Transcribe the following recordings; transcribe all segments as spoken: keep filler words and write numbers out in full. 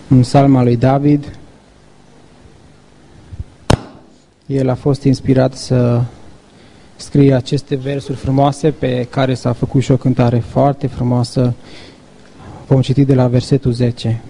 un psalm al lui David. El a fost inspirat să scrie aceste versuri frumoase pe care s-a făcut și o cântare foarte frumoasă. Vom citi de la versetul zece.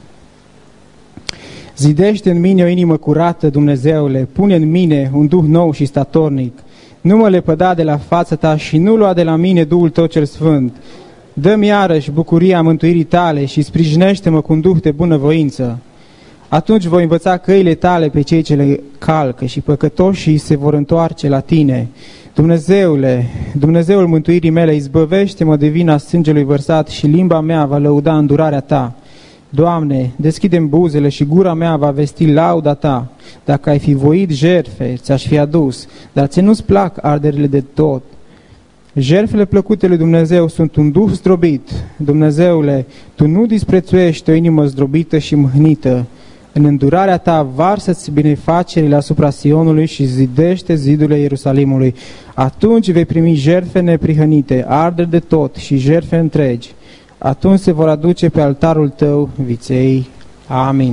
Zidește în mine o inimă curată, Dumnezeule, pune în mine un duh nou și statornic. Nu mă lepăda de la fața ta și nu lua de la mine Duhul tău cel sfânt. Dă-mi iarăși bucuria mântuirii tale și sprijinește-mă cu un duh de bunăvoință. Atunci voi învăța căile tale pe cei ce le calcă și păcătoșii se vor întoarce la tine. Dumnezeule, Dumnezeul mântuirii mele, izbăvește-mă de vina sângelui vărsat și limba mea va lăuda îndurarea ta. Doamne, deschide-mi buzele și gura mea va vesti lauda ta. Dacă ai fi voit jertfe, ți-aș fi adus, dar ți nu-ți plac arderile de tot. Jertfele plăcute lui Dumnezeu sunt un duh zdrobit. Dumnezeule, tu nu disprețuiești o inimă zdrobită și mâhnită. În îndurarea ta varsă-ți binefacerile asupra Sionului și zidește zidurile Ierusalimului. Atunci vei primi jertfe neprihănite, arderi de tot și jertfe întregi. Atunci se vor aduce pe altarul tău viței. Amin.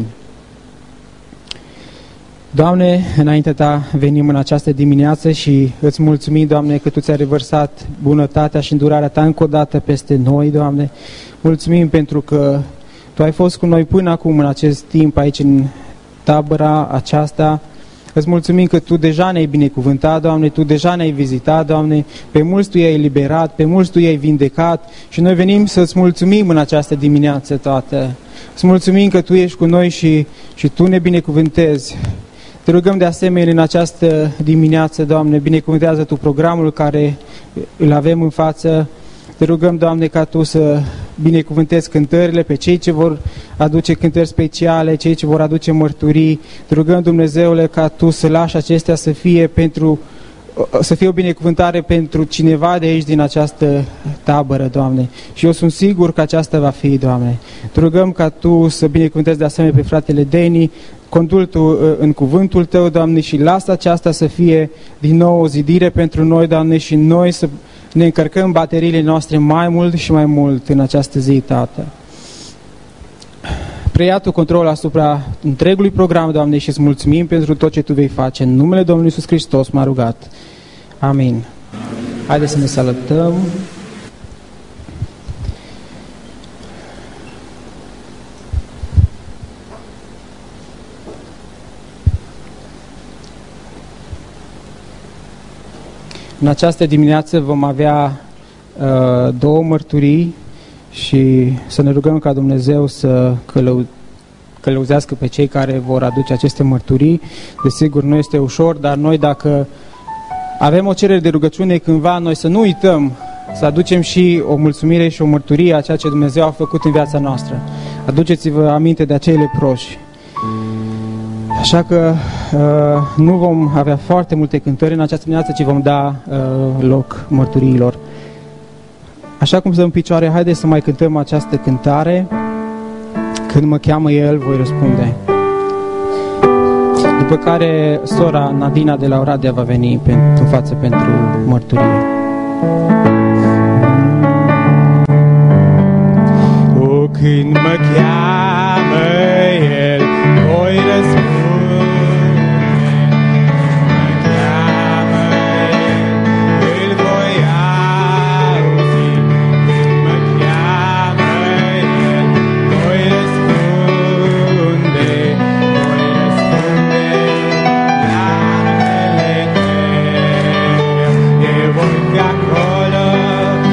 Doamne, înaintea ta venim în această dimineață și îți mulțumim, Doamne, că tu ți-ai revărsat bunătatea și îndurarea ta încă o dată peste noi, Doamne. Mulțumim pentru că tu ai fost cu noi până acum în acest timp aici în tabăra aceasta. Îți mulțumim că tu deja ne-ai binecuvântat, Doamne, tu deja ne-ai vizitat, Doamne, pe mulți tu i-ai eliberat, pe mulți tu i-ai vindecat și noi venim să-ți mulțumim în această dimineață, Tată. Îți mulțumim că tu ești cu noi și, și tu ne binecuvântezi. Te rugăm de asemenea în această dimineață, Doamne, binecuvântează tu programul care îl avem în față. Te rugăm, Doamne, ca tu să binecuvântezi cântările pe cei ce vor aduce cântări speciale, cei ce vor aduce mărturii. Te rugăm, Dumnezeule, ca tu să lași acestea să fie pentru să fie o binecuvântare pentru cineva de aici din această tabără, Doamne. Și eu sunt sigur că aceasta va fi, Doamne. Te rugăm ca tu să binecuvântezi de asemenea pe fratele Deni, conduci tu în cuvântul tău, Doamne, și lasă aceasta să fie din nou o zidire pentru noi, Doamne, și noi să ne încărcăm bateriile noastre mai mult și mai mult în această zi, Tată. Preia tu control asupra întregului program, Doamne, și îți mulțumim pentru tot ce tu vei face. În numele Domnului Iisus Hristos m-a rugat. Amin. Haideți să ne salutăm. În această dimineață vom avea uh, două mărturii și să ne rugăm ca Dumnezeu să călău, călăuzească pe cei care vor aduce aceste mărturii. Desigur, nu este ușor, dar noi dacă avem o cerere de rugăciune cândva, noi să nu uităm să aducem și o mulțumire și o mărturie a ceea ce Dumnezeu a făcut în viața noastră. Aduceți-vă aminte de acei leproși. Așa că uh, nu vom avea foarte multe cântări în această dimineață, ci vom da uh, loc mărturiilor. Așa cum stăm în picioare, haideți să mai cântăm această cântare. Când mă cheamă El, voi răspunde. După care sora Nadina de la Oradea va veni în față pentru mărturie. O, când mă cheamă El, voi răspunde. Acolo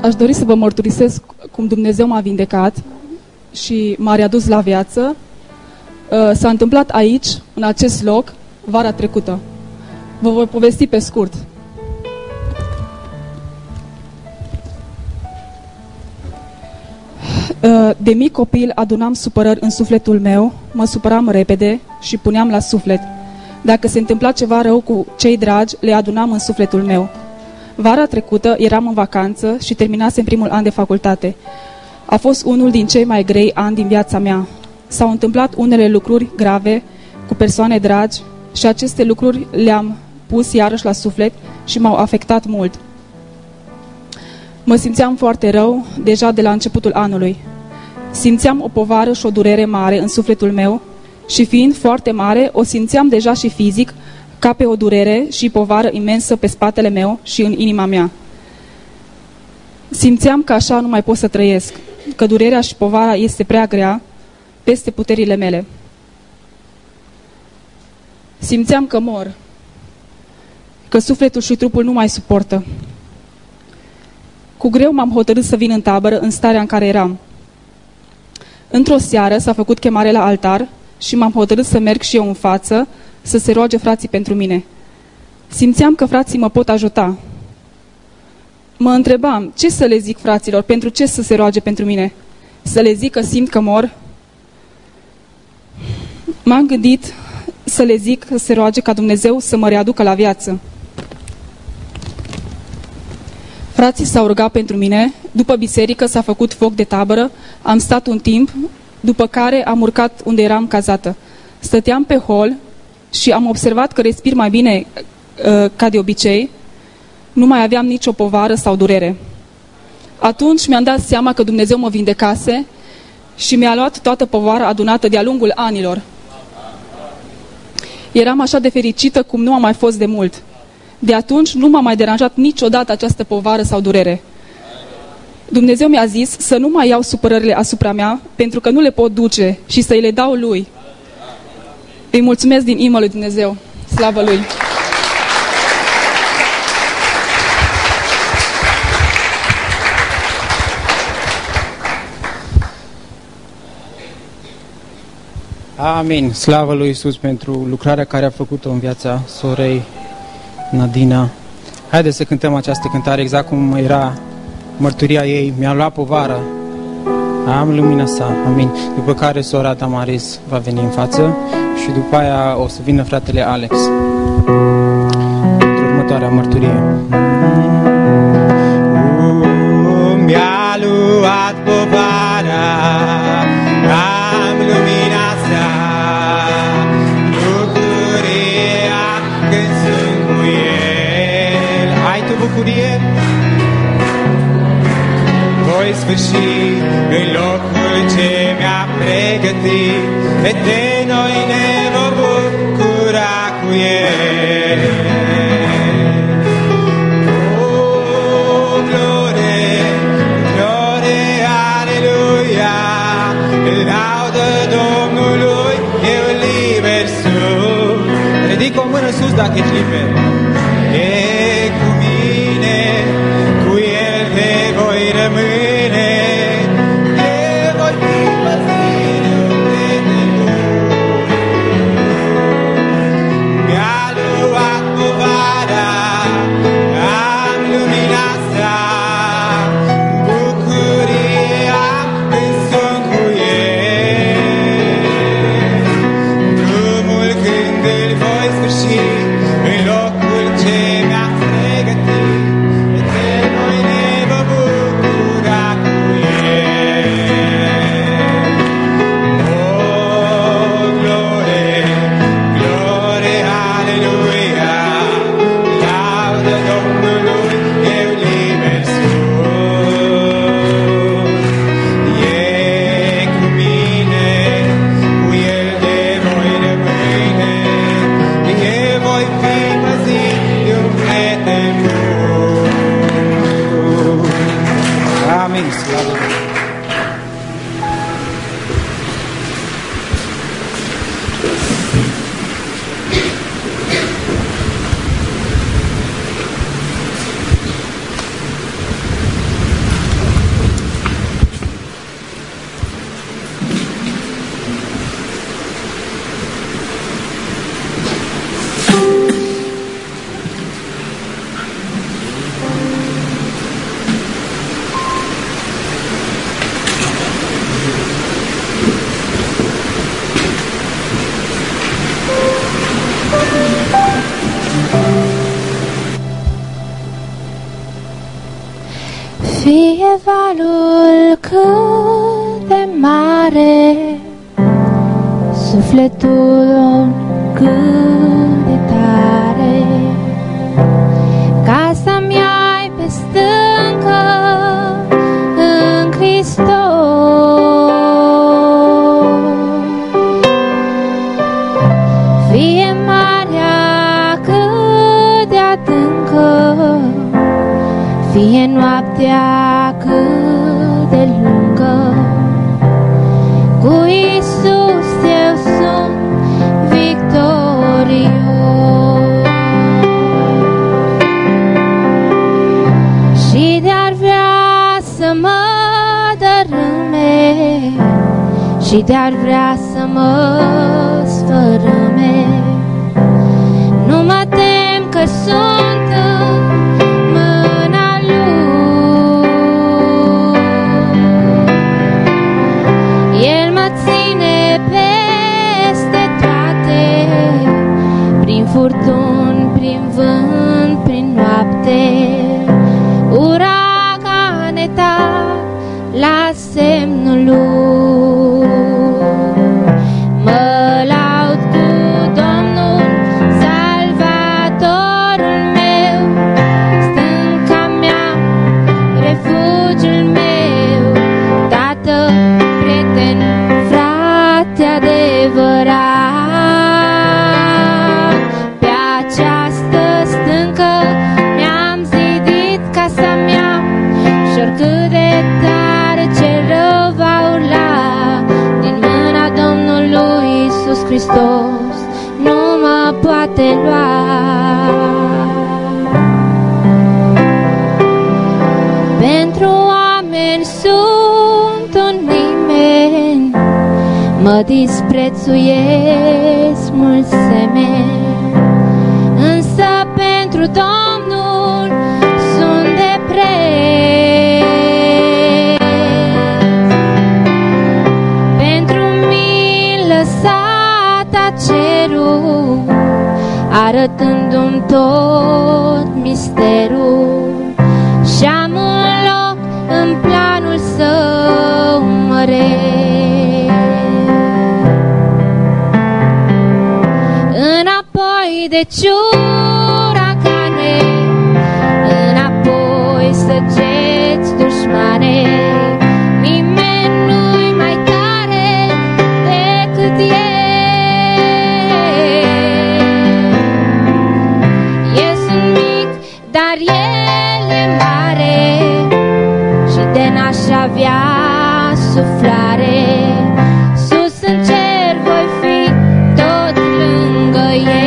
Aș dori să vă mărturisesc cum Dumnezeu m-a vindecat și m-a readus la viață. S-a întâmplat aici, în acest loc, vara trecută. Vă voi povesti pe scurt. De mic copil adunam supărări în sufletul meu, mă supăram repede și puneam la suflet. Dacă se întâmpla ceva rău cu cei dragi, le adunam în sufletul meu. Vara trecută eram în vacanță și terminasem primul an de facultate. A fost unul din cei mai grei ani din viața mea. S-au întâmplat unele lucruri grave cu persoane dragi și aceste lucruri le-am pus iarăși la suflet și m-au afectat mult. Mă simțeam foarte rău deja de la începutul anului. Simțeam o povară și o durere mare în sufletul meu și fiind foarte mare, o simțeam deja și fizic, ca pe o durere și povară imensă pe spatele meu și în inima mea. Simțeam că așa nu mai pot să trăiesc, că durerea și povara este prea grea peste puterile mele. Simțeam că mor, că sufletul și trupul nu mai suportă. Cu greu m-am hotărât să vin în tabără în starea în care eram. Într-o seară s-a făcut chemare la altar și m-am hotărât să merg și eu în față, să se roage frații pentru mine. Simțeam că frații mă pot ajuta. Mă întrebam, ce să le zic fraților, pentru ce să se roage pentru mine? Să le zic că simt că mor? M-am gândit să le zic să se roage ca Dumnezeu să mă readucă la viață. Frații s-au rugat pentru mine, după biserică s-a făcut foc de tabără, am stat un timp, după care am urcat unde eram cazată. Stăteam pe hol și am observat că respir mai bine uh, ca de obicei, nu mai aveam nicio povară sau durere. Atunci mi-am dat seama că Dumnezeu mă vindecase și mi-a luat toată povara adunată de-a lungul anilor. Eram așa de fericită cum nu am mai fost de mult. De atunci nu m-a mai deranjat niciodată această povară sau durere. Dumnezeu mi-a zis să nu mai iau supărările asupra mea, pentru că nu le pot duce și să-i le dau Lui. Îi mulțumesc din inimă lui Dumnezeu. Slavă Lui! Amin. Slavă lui Iisus pentru lucrarea care a făcut-o în viața sorei Nadina. Haideți să cântăm această cântare exact cum era mărturia ei. Mi-a luat povara, am lumina sa. Amin. După care sora Damaris va veni în față și după aia o să vină fratele Alex pentru următoarea mărturie. Mi-a luat povara, am lumina sa, bucuria când sunt cu El. Ai tu bucurie? Voi sfârși în locul ce mi-a pregătit, de noi ne vom bucura cu El. Ridică o mână sus dacă ești liber. E cu mine, cu El te voi rămâne, te voi fi păzit de nebun. Mi-a luat povara, am lumina sa, bucuria când sunt cu El. Drumul când îl voi sfârși, în locul ce mi-a Fie valul cât de mare, sufletul cât de tare, casa-mi ai pe stâncă în Hristos. Fie marea cât de adâncă, fie noaptea cât de lungă, cu Iisus eu sunt victorios. Și de-ar vrea să mă dărâme, și de-ar vrea să mă sfărâme, nu mă tem că sunt în mâna Lui. El mă ține peste toate, prin furtuni, prin vânt, prin noapte, uragane tari la semnul Lui. Mă laud cu Domnul, Salvatorul meu, stânca mea, refugiul meu, Tată, prieten, frate adevărat. Pe această stâncă mi-am zidit casa mea, și oricât de tare ce rău va urla, din mâna Domnului Iisus Hristos nu mă poate lua. Pentru oameni sunt un nimeni, mă disprețuiesc mulți semeni, însă pentru Domnul sunt de preț. Pentru milă s-a cerul, arătându-mi tot misterul, și-am un loc în planul său măreț. Înapoi de ciuracane, înapoi săgeți dușmane, nimeni nu-i mai tare decât el. Eu sunt mic, dar el e mare, și de n-aș avea suflare, sus în cer voi fi tot lângă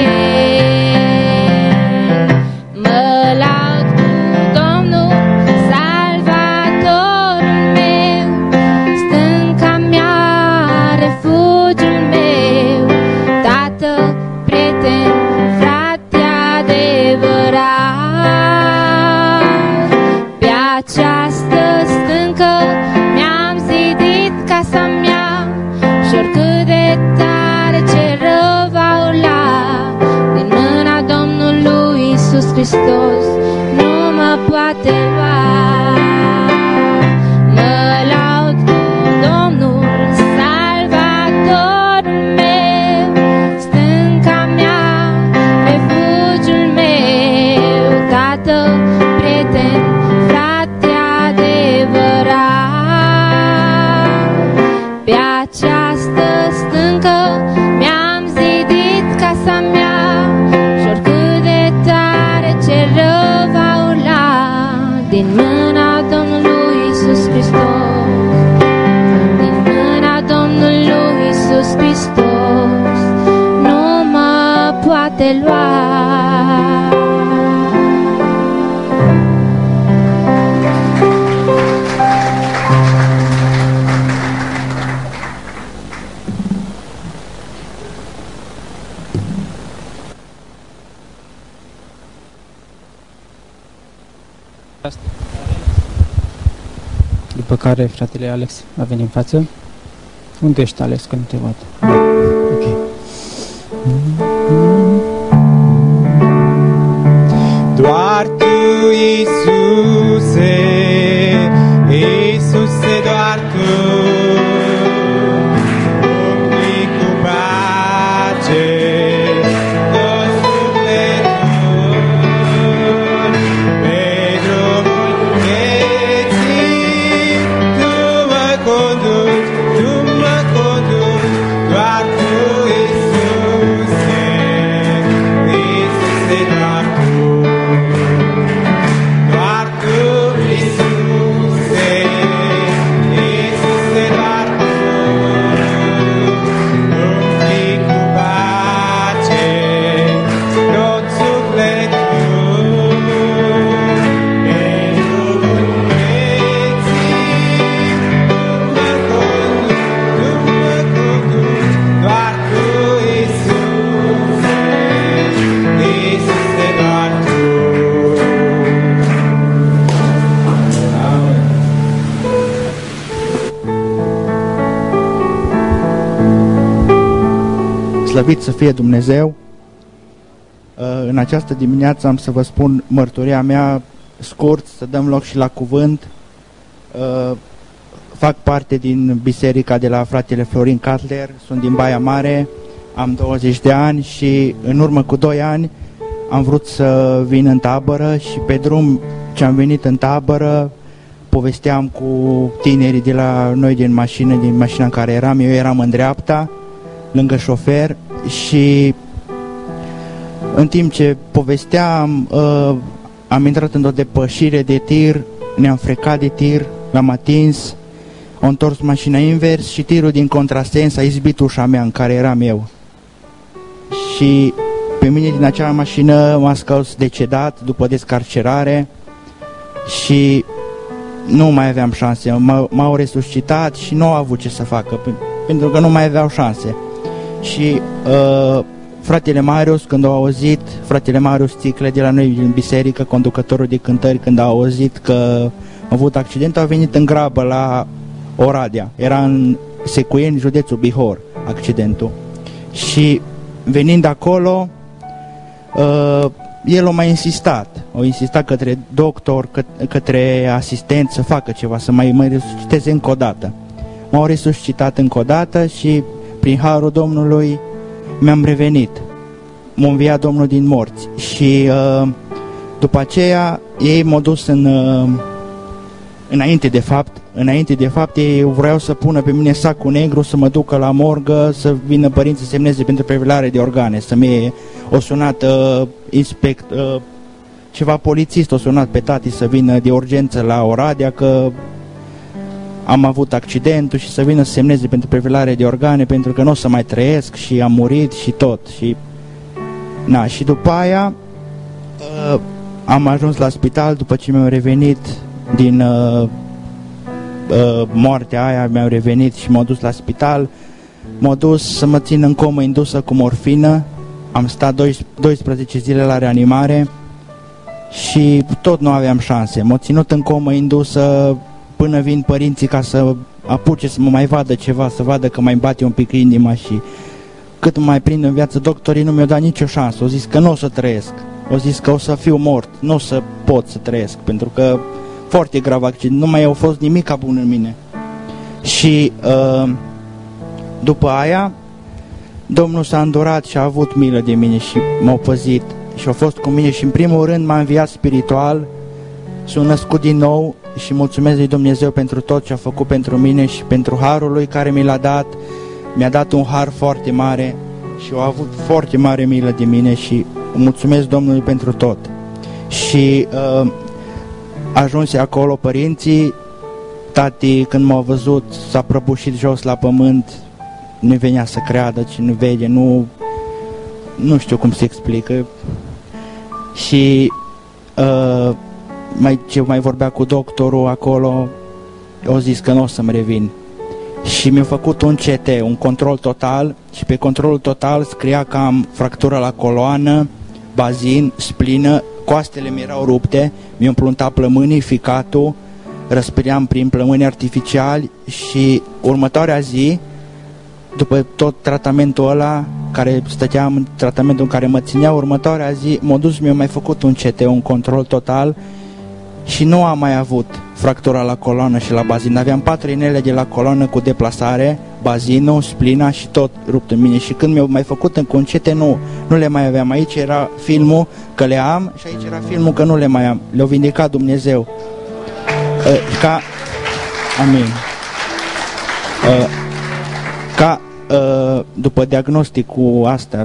el. Mă laud cu Domnul, Salvatorul meu, stânca mea, refugiul meu, Tată, prieten, frate adevărat. Pe această stâncă mi-am zidit casa mea, și oricât de tare ce rău va urla, din mâna Domnului Iisus Hristos nu mă poate lua. Mă laud cu Domnul, Salvatorul meu, stânca mea, refugiul meu, Tată, prieten, frate adevărat. Pe această stâncă mi-am zidit casa mea, și oricât de tare ce rău va urla, din mâna Domnului Iisus Hristos, din mâna Domnului Iisus Hristos nu mă poate lua. După care fratele Alex a venit în față. Unde ești, Alex, că nu te văd? Ok. Doar Tu, Iisuse, Slăvit să fie Dumnezeu! În această dimineață am să vă spun mărturia mea scurt, să dăm loc și la cuvânt. Fac parte din biserica de la fratele Florin Catler, sunt din Baia Mare, am douăzeci de ani și în urmă cu doi ani am vrut să vin în tabără și pe drum ce am venit în tabără povesteam cu tinerii de la noi din mașină, din mașina în care eram, eu eram în dreapta, lângă șofer și în timp ce povesteam uh, am intrat într-o depășire de tir, ne-am frecat de tir, l-am atins, am întors mașina invers și tirul din contrasens a izbit ușa mea în care eram eu. Și pe mine din acea mașină m-a scos decedat după descarcerare și nu mai aveam șanse, m-au resuscitat și nu au avut ce să facă, pentru că nu mai aveau șanse. Și uh, fratele Marius, când au auzit, fratele Marius Țicle de la noi din biserică, conducătorul de cântări, când a auzit că a avut accident, a venit în grabă la Oradea. Era în Secuieni, județul Bihor, accidentul. Și venind acolo, uh, el a mai insistat, a insistat către doctor, că, către asistent să facă ceva, să mai mă resusciteze încă o dată. M-au resuscitat încă o dată și prin harul Domnului mi-am revenit. M-a înviat Domnul din morți și uh, după aceea ei m-au dus în, uh, înainte de fapt, înainte de fapt ei vreau să pună pe mine sacul negru, să mă ducă la morgă, să vină părinții să semneze pentru prevelare de organe, să mi o sunat uh, inspect, uh, ceva polițist, o sunat pe tati să vină de urgență la Oradea, că am avut accidentul și să vină să semneze pentru prevelare de organe, pentru că nu o să mai trăiesc și am murit și tot. Și, na, și după aia uh, am ajuns la spital după ce mi-am revenit din uh, uh, moartea aia, mi-am revenit și m-au dus la spital. M-au dus să mă țin în comă indusă cu morfină. Am stat doisprezece zile la reanimare și tot nu aveam șanse. M-au ținut în comă indusă până vin părinții ca să apuce să mă mai vadă ceva, să vadă că mai bate un pic inima și cât mă mai prind în viață, doctorii nu mi-au dat nicio șansă. Au zis că nu o să trăiesc, au zis că o să fiu mort, nu o să pot să trăiesc, pentru că foarte grav accident, nu mai au fost nimic bun în mine. Și uh, după aia Domnul s-a îndurat și a avut milă de mine și m-a păzit și a fost cu mine și în primul rând m-a înviat spiritual, sunt născut din nou și mulțumesc lui Dumnezeu pentru tot ce a făcut pentru mine și pentru harul lui care mi l-a dat. Mi-a dat un har foarte mare și a avut foarte mare milă de mine și mulțumesc Domnului pentru tot. Și uh, ajunse acolo părinții, tati când m-a văzut s-a prăbușit jos la pământ, nu venea să creadă ce nu vede, nu, nu știu cum se explică. Și uh, mai, ce mai vorbea cu doctorul acolo, au zis că nu o să-mi revin. Și mi-a făcut un C T, un control total, și pe controlul total scria că am fractură la coloană, bazin, splină, coastele mi erau rupte, mi-au împluntat plămânii, ficatul, răspiream prin plămâni artificiali și următoarea zi, după tot tratamentul ăla, care stăteam în tratamentul în care mă ținea, următoarea zi m-a dus, mi-a mai făcut un C T, un control total și nu am mai avut fractura la coloană și la bazin. Aveam patru inele de la coloană cu deplasare, bazinul, splina și tot rupt în mine. Și când mi-au mai făcut în concete, nu, nu le mai aveam. Aici era filmul că le am și aici era filmul că nu le mai am. Le-a vindecat Dumnezeu. Ca... Amin. Ca după diagnosticul astea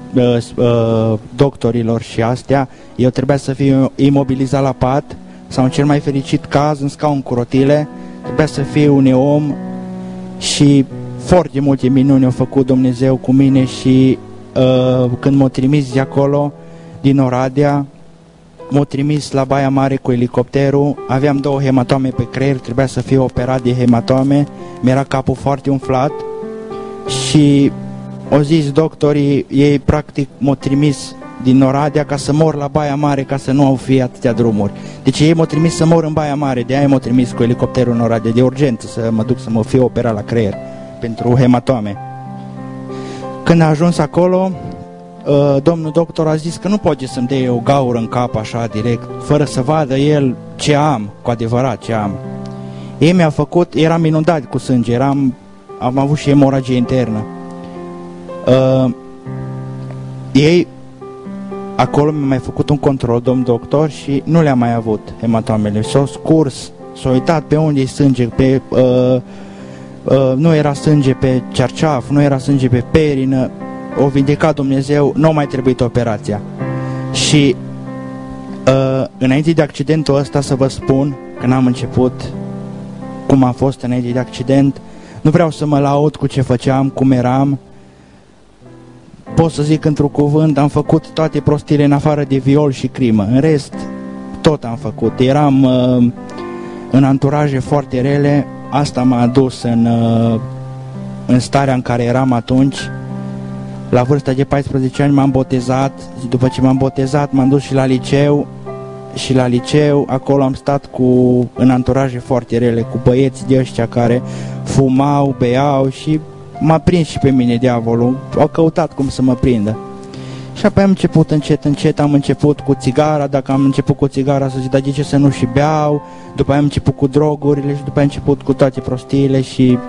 doctorilor și astea, eu trebuia să fiu imobilizat la pat sau în cel mai fericit caz în scaun cu rotile, trebuia să fiu un om și foarte multe minuni au făcut Dumnezeu cu mine și uh, când m-au trimis de acolo din Oradea, m-au trimis la Baia Mare cu elicopterul, aveam două hematome pe creier, trebuia să fiu operat de hematome, mi-era capul foarte umflat și au zis doctorii, ei practic m-au trimis din Oradea ca să mor la Baia Mare, ca să nu au fi atâtea drumuri. Deci ei m-au trimis să mor în Baia Mare, de aia m-au trimis cu elicopterul în Oradea, de urgență să mă duc să mă fiu operat la creier pentru hematome. Când a ajuns acolo, domnul doctor a zis că nu poate să-mi dea o gaură în cap așa direct, fără să vadă el ce am, cu adevărat ce am. Ei mi-a făcut, eram inundat cu sânge, eram, am avut și emoragie internă. Uh, ei acolo mi-a mai făcut un control, domn doctor, și nu le-a mai avut hematomele. S-au scurs, s-au uitat pe unde e sânge, pe, uh, uh, nu era sânge pe cerceaf, nu era sânge pe perină, o vindecat Dumnezeu, nu a mai trebuit operația. Și uh, înainte de accidentul ăsta să vă spun, când am început, cum a fost înainte de accident, nu vreau să mă laud cu ce făceam, cum eram. Pot să zic într-un cuvânt, am făcut toate prostile în afară de viol și crimă. În rest, tot am făcut. Eram uh, în anturaje foarte rele, asta m-a adus în, uh, în starea în care eram atunci. La vârsta de paisprezece ani m-am botezat, după ce m-am botezat m-am dus și la liceu, și la liceu, acolo am stat cu, în anturaje foarte rele, cu băieți de ăștia care fumau, beau și m-a prins și pe mine diavolul, au căutat cum să mă prindă. Și apoi am început încet, încet, am început cu țigara, dacă am început cu țigara să zic, dar de ce să nu și beau, după aia am început cu drogurile și după aia am început cu toate prostiile și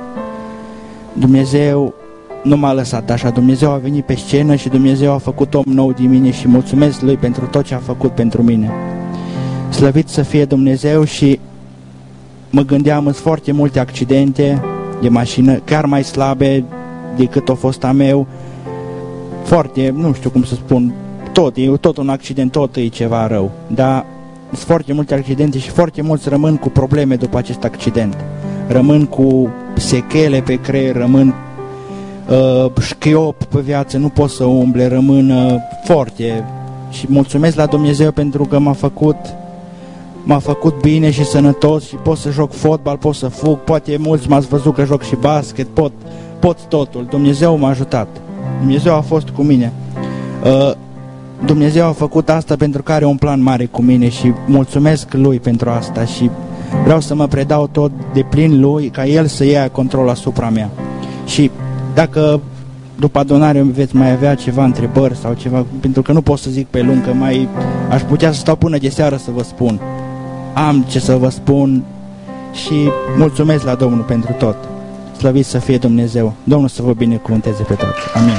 Dumnezeu nu m-a lăsat așa, Dumnezeu a venit pe scenă și Dumnezeu a făcut om nou din mine și mulțumesc Lui pentru tot ce a făcut pentru mine. Slăvit să fie Dumnezeu. Și mă gândeam, în foarte multe accidente de mașină, chiar mai slabe decât a fost a meu, foarte, nu știu cum să spun, tot, e tot un accident, tot e ceva rău, dar sunt foarte multe accidente și foarte mulți rămân cu probleme după acest accident, rămân cu sechele pe creier, rămân uh, șchiop pe viață, nu pot să umble, rămân uh, foarte, și mulțumesc la Dumnezeu pentru că m-a făcut m-a făcut bine și sănătos și pot să joc fotbal, pot să fug, poate mulți m-ați văzut că joc și basket, pot, pot totul. Dumnezeu m-a ajutat, Dumnezeu a fost cu mine. Uh, Dumnezeu a făcut asta pentru că are un plan mare cu mine și mulțumesc Lui pentru asta și vreau să mă predau tot de plin Lui, ca El să ia control asupra mea. Și dacă după adunare veți mai avea ceva întrebări sau ceva, pentru că nu pot să zic pe lung, că mai aș putea să stau până de seară să vă spun. Am ce să vă spun și mulțumesc la Domnul pentru tot. Slăvit să fie Dumnezeu. Domnul să vă binecuvânteze pe toți. Amin.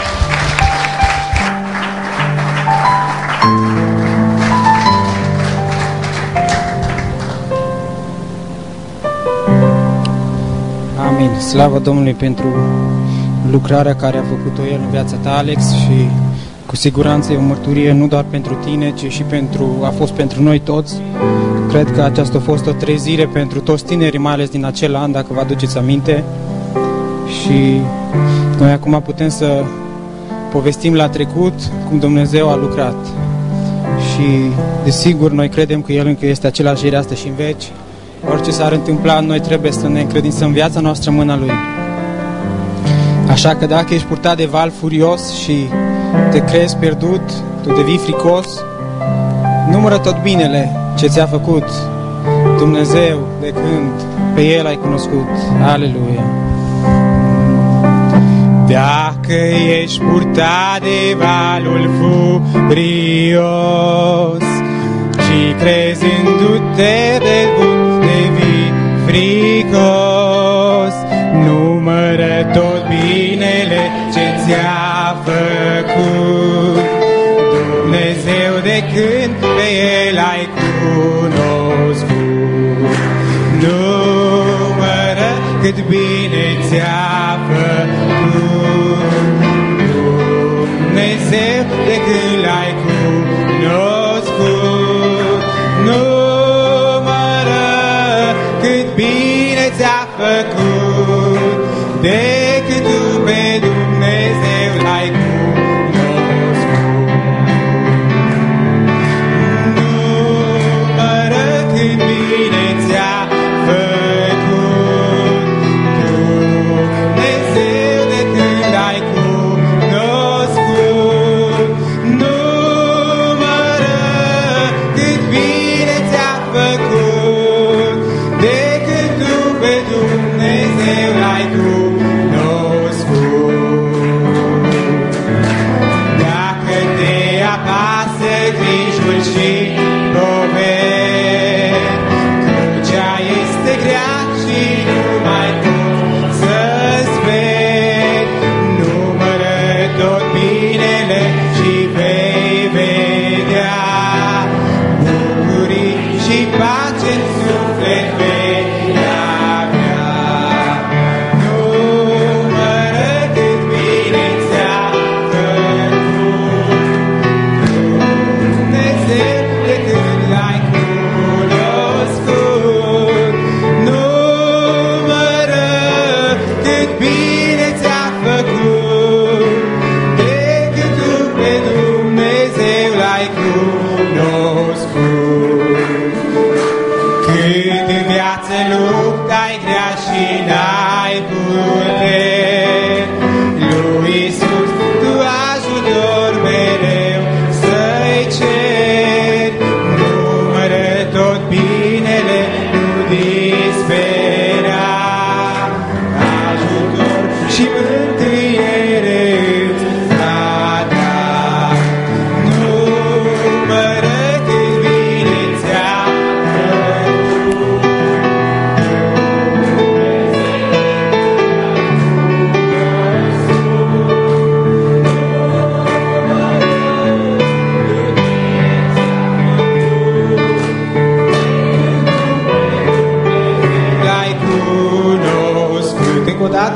Amin. Slavă Domnului pentru lucrarea care a făcut-o El în viața ta, Alex, și cu siguranță e o mărturie nu doar pentru tine, ci și pentru, a fost pentru noi toți. Cred că aceasta a fost o trezire pentru toți tinerii, mai ales din acel an, dacă vă aduceți aminte. Și noi acum putem să povestim la trecut cum Dumnezeu a lucrat. Și desigur noi credem că El încă este același ieri, astăzi și în veci. Orice s-ar întâmpla, noi trebuie să ne încredințăm viața noastră în mâna Lui. Așa că dacă ești purtat de val furios și te crezi pierdut, tu devii fricos, numără tot binele ce ți-a făcut Dumnezeu de când pe El ai cunoscut. Aleluia! Dacă ești purtat de valul furios și crezându-te de devii fricos, numără ți-a făcut, Dumnezeu, de când pe El ai cunoscut. Numără cât bine ți-a făcut, Dumnezeu, de când l-ai cunoscut. Numără cât bine ți-a făcut, decât tu pe Dumnezeu l-ai cunoscut. Numără cât bine ți-a făcut, Dumnezeu, de când l-ai cunoscut. Numără cât bine ți-a făcut, decât tu pe Dumnezeu l-ai cunoscut. Dacă te apasă grijul și poveri, crucea este grea și nu mai poți să-ți vezi. Numără tot binele și vei vedea bucurii și pace în suflet vei avea. Numără cât bine ți-a făcut, Dumnezeu, de când l-ai cunoscut. Numără cât bine ți-a făcut, decât tu pe Dumnezeu l-ai cunoscut. Cât în viață lupta-i grea și n-ai puteri, lui Iisus tu ajutor mereu să-i ceri. Numără tot binele, nu dispera, ajutor și mântuire îți va da. Numără cât bine ți-a făcut, l-ai cunoscut. Încă o dată.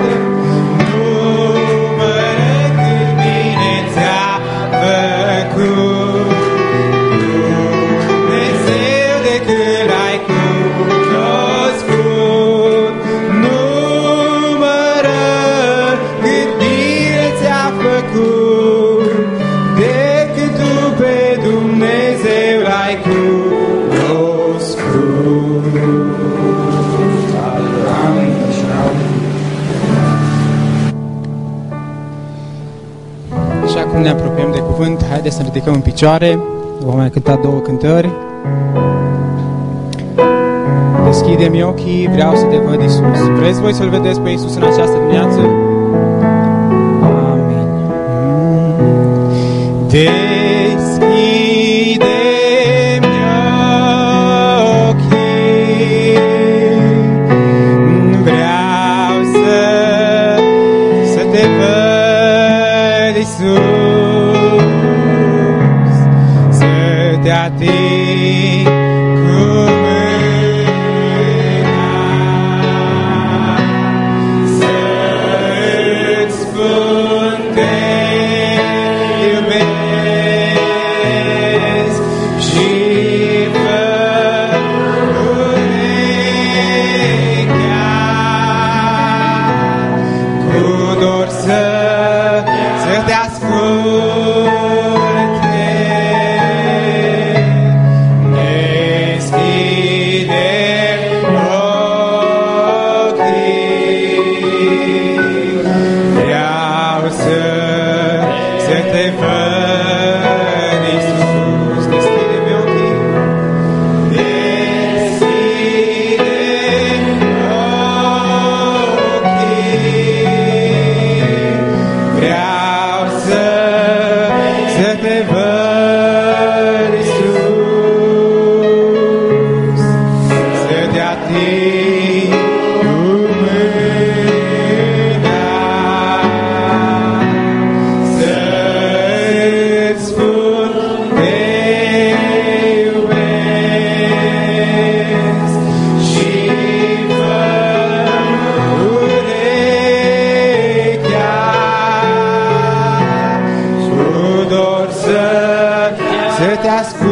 Numără cât bine ți-a făcut, Dumnezeu, de când l-ai cunoscut. Numără cât bine ți-a făcut, decât tu pe Dumnezeu l-ai cunoscut. Și acum ne apropiem de cuvânt. Haideți să ridicăm în picioare. Vom mai cânta două cântări. Deschide-mi ochii, vreau să te văd, Iisus. Vreți voi să-L vedeți pe Iisus în această dimineață? Amin. Deschide-mi ochii, vreau să, să te văd, Iisus, să te ating cu mâna, să-ți spun te iubesc și fără urechea, cu dor să, să te asculte. Deschide-mi ochii, vreau să, să te văd, Iisus. Deschide-mi ochii, deschide-mi ochii, vreau să, să te văd, Iisus, să te ating cu mâna. să te asculte.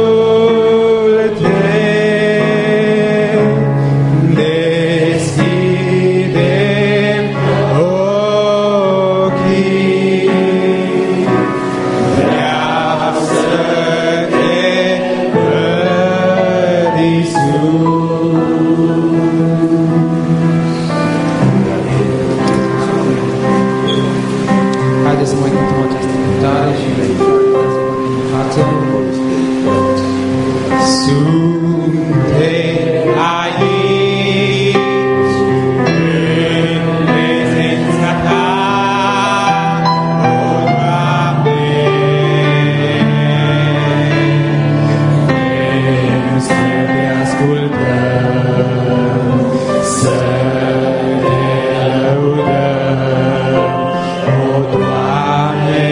Deschide ochii, vreau să te văd, Iisus. Haideți să mai cântăm această cântare și le față. Suntem aici, în prezența Ta, o Doamne. Vrem să Te ascultăm, să Te lăudăm, o Doamne.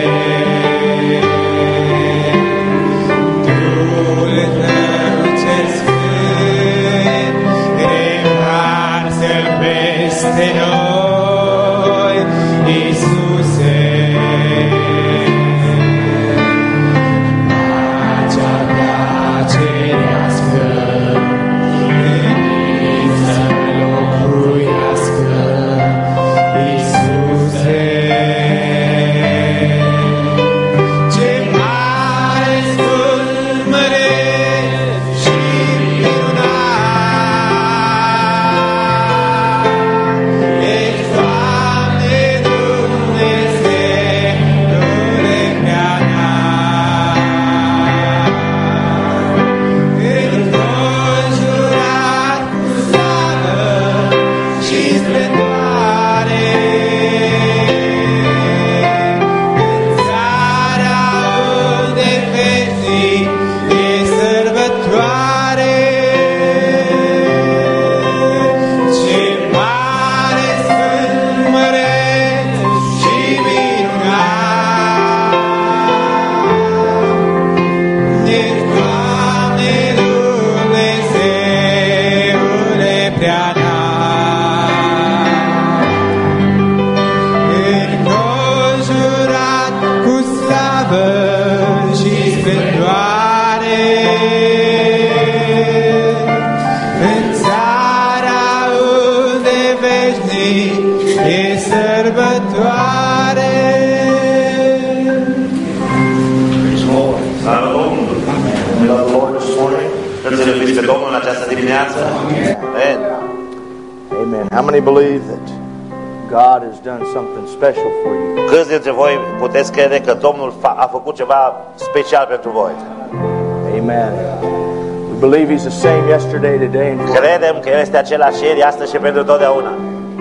Duhul Tău cel Sfânt revarsă-L peste noi, Iisuse. Pacea Ta cerească în să locuiască, Iisuse. Ce mare, sfânt, măreț și minunat ești, Doamne Dumnezeule prea înalt, înconjurat cu slavă și splendoare, în țara unde veșnic e sărbătoare. Ce mare, sfânt, măreț și minunat ești, Doamne Dumnezeule prea înalt, înconjurat cu slavă și splendoare, în țara unde veșnic e sărbătoare. Slavă Domnului! We love the Lord this morning. Să-L iubiți pe Domnul în această dimineață. Amen. Amen. How many believe that God has done something special for you? Câți dintre voi puteți crede că Domnul fa- a făcut ceva special pentru voi? Amen. We believe He's the same yesterday, today, and forever. Credem că El este același ieri, astăzi și pentru totdeauna.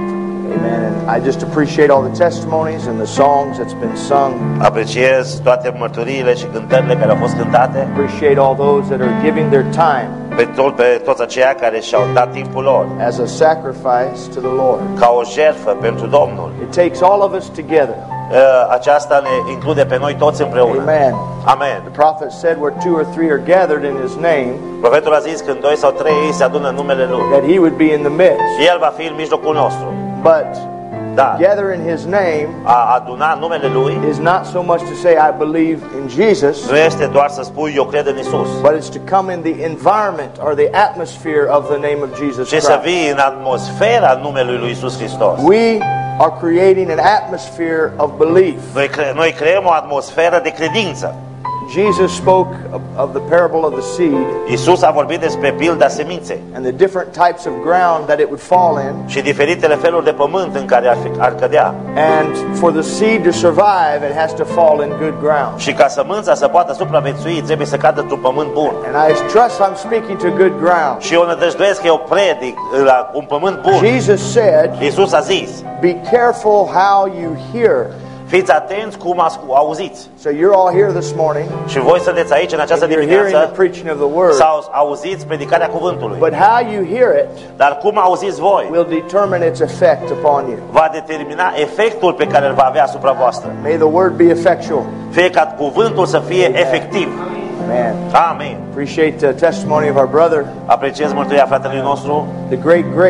Amen. And I just appreciate all the testimonies and the songs that's been sung. Apreciez toate mărturiile și cântările care au fost cântate. Appreciate all those that are giving their time Pe, to- pe toți aceia care și-au dat timpul lor as a sacrifice to the Lord. ca o jertfă pentru Domnul. It takes all of us together. Uh, Aceasta ne include pe noi toți împreună. Amen. Amen. The prophet said where two or three are gathered in His name, Profetul a zis când doi sau trei ei se adună în numele Lui, that He would be in the midst. și El va fi în mijlocul nostru. But Da, gather in His name a aduna în numele Lui is not so much to say I believe in Jesus, nu este doar să spui eu cred în Isus, but it's to come in the environment or the atmosphere of the name of Jesus ci să Christ. vii în atmosfera numelui Lui Isus Hristos. We are creating an atmosphere of belief. Noi, cre- noi creăm o atmosferă de credință. Jesus spoke of, of the parable of the seed Isus a vorbit despre pilda seminței and the different types of ground that it would fall in. și diferitele feluri de pământ în care ar, fi, ar cădea. And for the seed to survive, it has to fall in good ground. Și ca sămânța să poată supraviețui, trebuie să cadă într-un pământ bun. And I trust I'm speaking to good ground. Și eu nădăjduiesc că eu predic la un pământ bun. Jesus said, Isus a zis, be careful how you hear. fiți atenți cum ascu- auziți. So you're all here this morning. Și voi sunteți aici în această And you're hearing the dimineață preaching of the word. sau auziți predicarea cuvântului. But how you hear it Dar cum auziți voi will determine its effect upon you. va determina efectul pe care îl va avea asupra voastră. May the word be effectual. Fie ca cuvântul să fie efectiv. Amen. Amen. Appreciate the testimony of our brother, Apreciez mărturia fratelui nostru, the great grace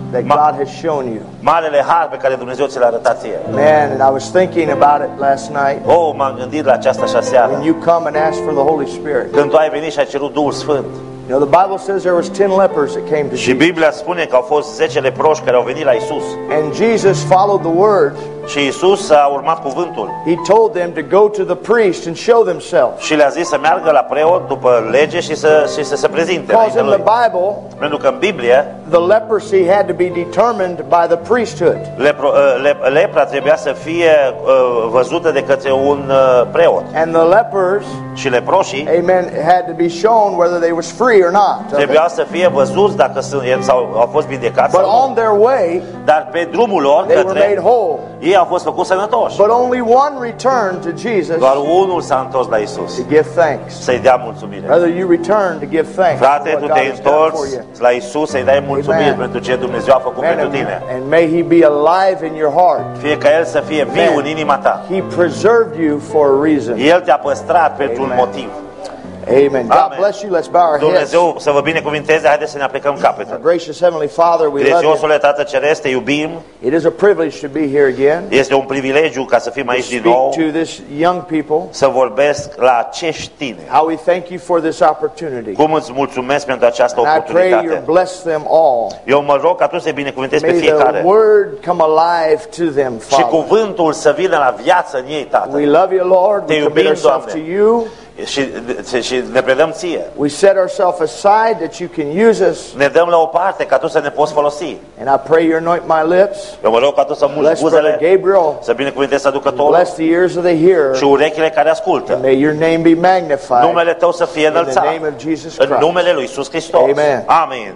that Ma- God has shown you. Marele har pe care Dumnezeu ți l-a arătat ție. Man, and I was thinking about it last night. Oh, m-am gândit la aceasta și aseară. When you come and ask for the Holy Spirit. Când tu ai venit și ai cerut Duhul Sfânt. You know, the Bible says there was ten lepers that came to Și Jesus. Biblia spune că au fost zece leproși care au venit la Isus. And Jesus followed the word. Și Isus a urmat cuvântul. He told them to go to the priest and show themselves. Și le-a zis să meargă la preot după lege și să, și să se prezinte Because înaintea in the lui. Bible, Pentru că în Biblie the leprosy had to be determined by the priesthood. lepro, le, lepra trebuia să fie uh, văzută de către un uh, preot. And the lepers, Și leproșii amen, had to be shown whether they was free or not. of it. trebuia să fie văzuți dacă sunt, sau au fost vindecați But sau on nu. their way, Dar pe drumul lor they were made către whole. ei au fost făcuți sănătoși. But only one returned to Jesus Doar unul s-a întors la Isus to give thanks. să-i dea mulțumire. Brother, you return to give thanks for Frate, what tu God te-ai has done întors for you. la Isus să-i dai mulțumiri Amen. pentru ce Dumnezeu a făcut Man, pentru and, tine. and may He be alive in your heart. Fie ca El să fie viu Amen. în inima ta. He preserved you for a reason. El te-a păstrat pentru un Amen. motiv. Amen. God Amen. bless you. Let's bow our heads. Dumnezeu să vă binecuvinteze. Haideți să ne aplicăm capetele. Gracious Heavenly Father, we love you. Prețiosule Tată Ceresc, te iubim. It is a privilege to be here again. Este un privilegiu ca să fim To aici din speak nou, to this young people. să vorbesc la acești tineri. How we thank you for this opportunity. Cum îți mulțumesc pentru această And I pray you oportunitate. bless them all. Eu mă rog ca tu să-i binecuvântezi pe May the fiecare. word come alive to them, Și Father. cuvântul să vină la viață în ei, Tată. We love you, Lord. Te We commit iubim, ourselves to Doamne. you. Și, și ne predăm ție. We set ourselves aside that you can use us. Ne dăm la o parte ca tu să ne poți folosi. And I pray you anoint my lips. Eu mă rog ca tu să mulți Bless Brother buzele, Gabriel. să binecuvântezi traducătorul Bless the ears of the hearer. și urechile care ascultă. May your name be magnified. Numele tău să fie In the înălțat. name of Jesus În Christ. numele lui Iisus Hristos. Amen. Amin.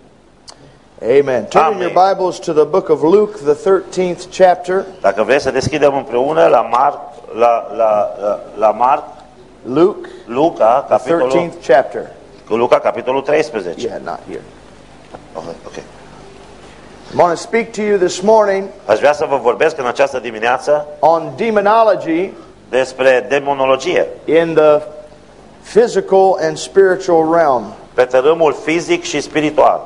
Amen. Turn in Amen. your Bibles to the book of Luke, the thirteenth chapter. Dacă vreți să deschidem împreună la Marc, la, la, la, la Marc, Luke, Luca, the capitolul, thirteenth chapter. Luca, capitolul treisprezece. Yeah, not here. Okay, okay. I want to speak to you this morning Aș vrea să vă vorbesc în această dimineață on demonology despre demonologie, in the physical and spiritual realm. pe tărâmul fizic și spiritual.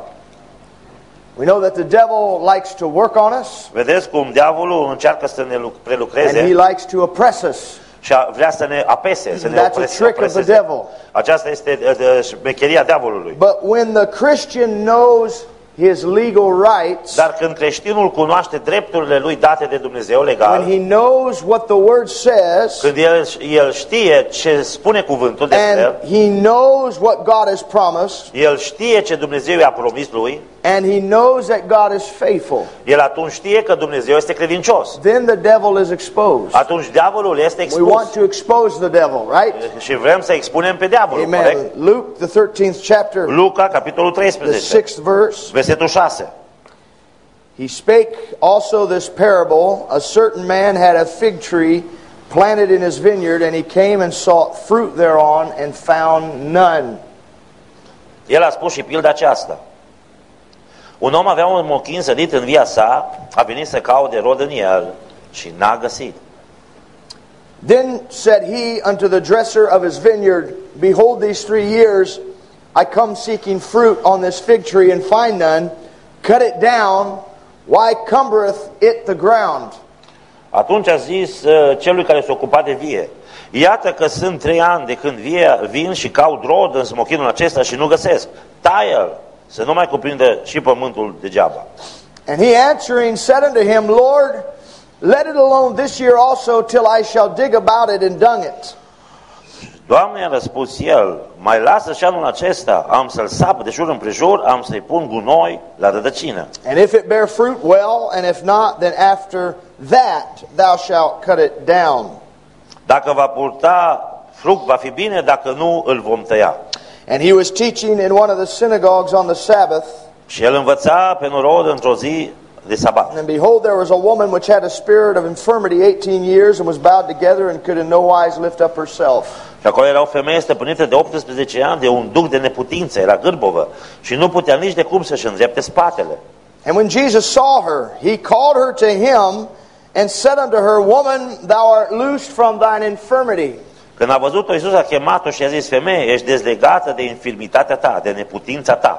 We know that the devil likes to work on us, Vedeți cum diavolul încearcă să ne lu- and he prelucreze likes to oppress us. și a- vrea să ne apese, să ne That's a oprese, trick of the opreseze. devil. Aceasta este uh, uh, șmecheria diavolului. But when the Christian knows his legal rights, Dar când creștinul cunoaște drepturile lui date de Dumnezeu legal, when he knows what the word says, când el, el știe ce spune cuvântul despre and el, he knows what God has promised, el știe ce Dumnezeu i-a promis lui, and he knows that God is faithful, el atunci știe că Dumnezeu este credincios. then the devil is exposed. Atunci diavolul este We want expus. to expose the devil, right? Și vrem să expunem pe diavolul, Amen. corect? Luke, the thirteenth chapter, Luca, capitolul the treisprezece, sixth verse. versetul șase. He spake also this parable. A certain man had a fig tree planted in his vineyard, and he came and sought fruit thereon, and found none. El a spus și pilda aceasta. Un om avea un mochin sădit în via sa, a venit să caute rod în el și n-a găsit. Then said he unto the dresser of his vineyard, Behold, these three years I come seeking fruit on this fig tree, and find none. Cut it down. Why cumbereth it the ground? Atunci a zis uh, celui care s-a ocupat de vie: iată că sunt trei ani de când vie, vin și caut rod în smochinul acesta și nu găsesc. Tai-l, să nu mai cuprindă și pământul degeaba. And he answering said unto him, Lord, let it alone this year also, till I shall dig about it and dung it. Doamne, i-a răspuns el: mai lasă și anul acesta, am să-l sap de jur împrejur, am să-i pun gunoi la rădăcină. And if it bear fruit, well, and if not, then after that thou shalt cut it down. Dacă va purta fruct, va fi bine, dacă nu, îl vom tăia. And he was teaching in one of the synagogues on the Sabbath, Și el învăța pe norod într-o zi de sabat. and behold, there was a woman which had a spirit of infirmity eighteen years, and was bowed together, and could in no wise lift up herself. Și acolo era o femeie stăpânită de optsprezece ani de un duc de neputință, era gârbovă și nu putea nici de cum să-și îndrepte spatele. And when Jesus saw her, he called her to him, and said unto her, Woman, thou art loosed from thine infirmity. Când a văzut-o, Iisus a chemat-o și a zis: femeie, ești dezlegată de infirmitatea ta, de neputința ta.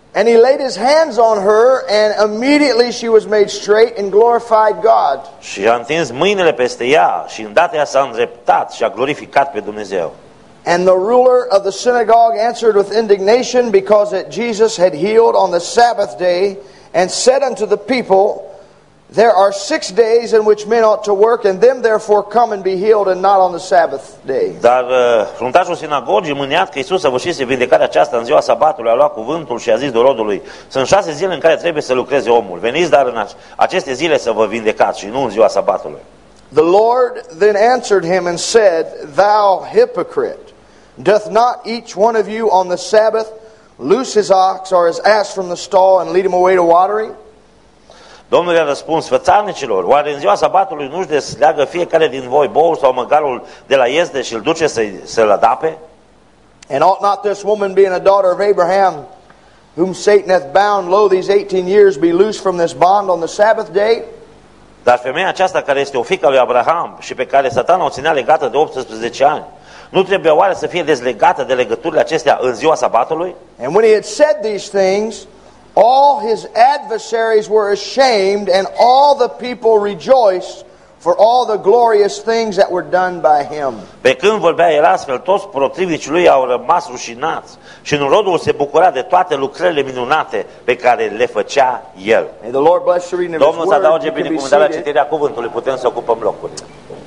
And he laid his hands on her, and immediately she was made straight and glorified God. Și a întins mâinile peste ea și îndată ea s-a îndreptat și a glorificat pe Dumnezeu. And the ruler of the synagogue answered with indignation because that Jesus had healed on the Sabbath day, and said unto the people, there are six days in which men ought to work, and them therefore come and be healed, and not on the Sabbath day. Dar uh, fruntașul sinagogii, mâniat că Iisus săvârșise vindecarea aceasta în ziua sabatului, a luat cuvântul și a zis dorodului: sunt șase zile în care trebuie să lucreze omul. Veniți dar în aceste zile să vă vindecați și nu în ziua sabatului. The Lord then answered him and said, thou hypocrite, doth not each one of you on the Sabbath loose his ox or his ass from the stall and lead him away to watering? Domnul i-a răspuns: fățarnicilor, oare în ziua sabatului nu-și desleagă fiecare din voi boul sau măgarul de la iezde și îl duce să, să-l adape? And ought not this woman, being a daughter of Abraham, whom Satan hath bound, lo, these eighteen years, be loosed from this bond on the Sabbath day? Dar femeia aceasta, care este o fiică lui Abraham și pe care Satana o ținea legată de optsprezece ani, nu trebuie oare să fie dezlegată de legăturile acestea în ziua sabatului? And when he had said these things, all his adversaries were ashamed, and all the people rejoiced for all the glorious things that were done by him. Pe când vorbea el astfel, toți potrivnicii lui au rămas rușinați și norodul se bucura de toate lucrările minunate pe care le făcea el. May the Lord bless the reading of his Domnul să word. adauge You can be binecuvântarea seated. citirea cuvântului. Putem să ocupăm locurile.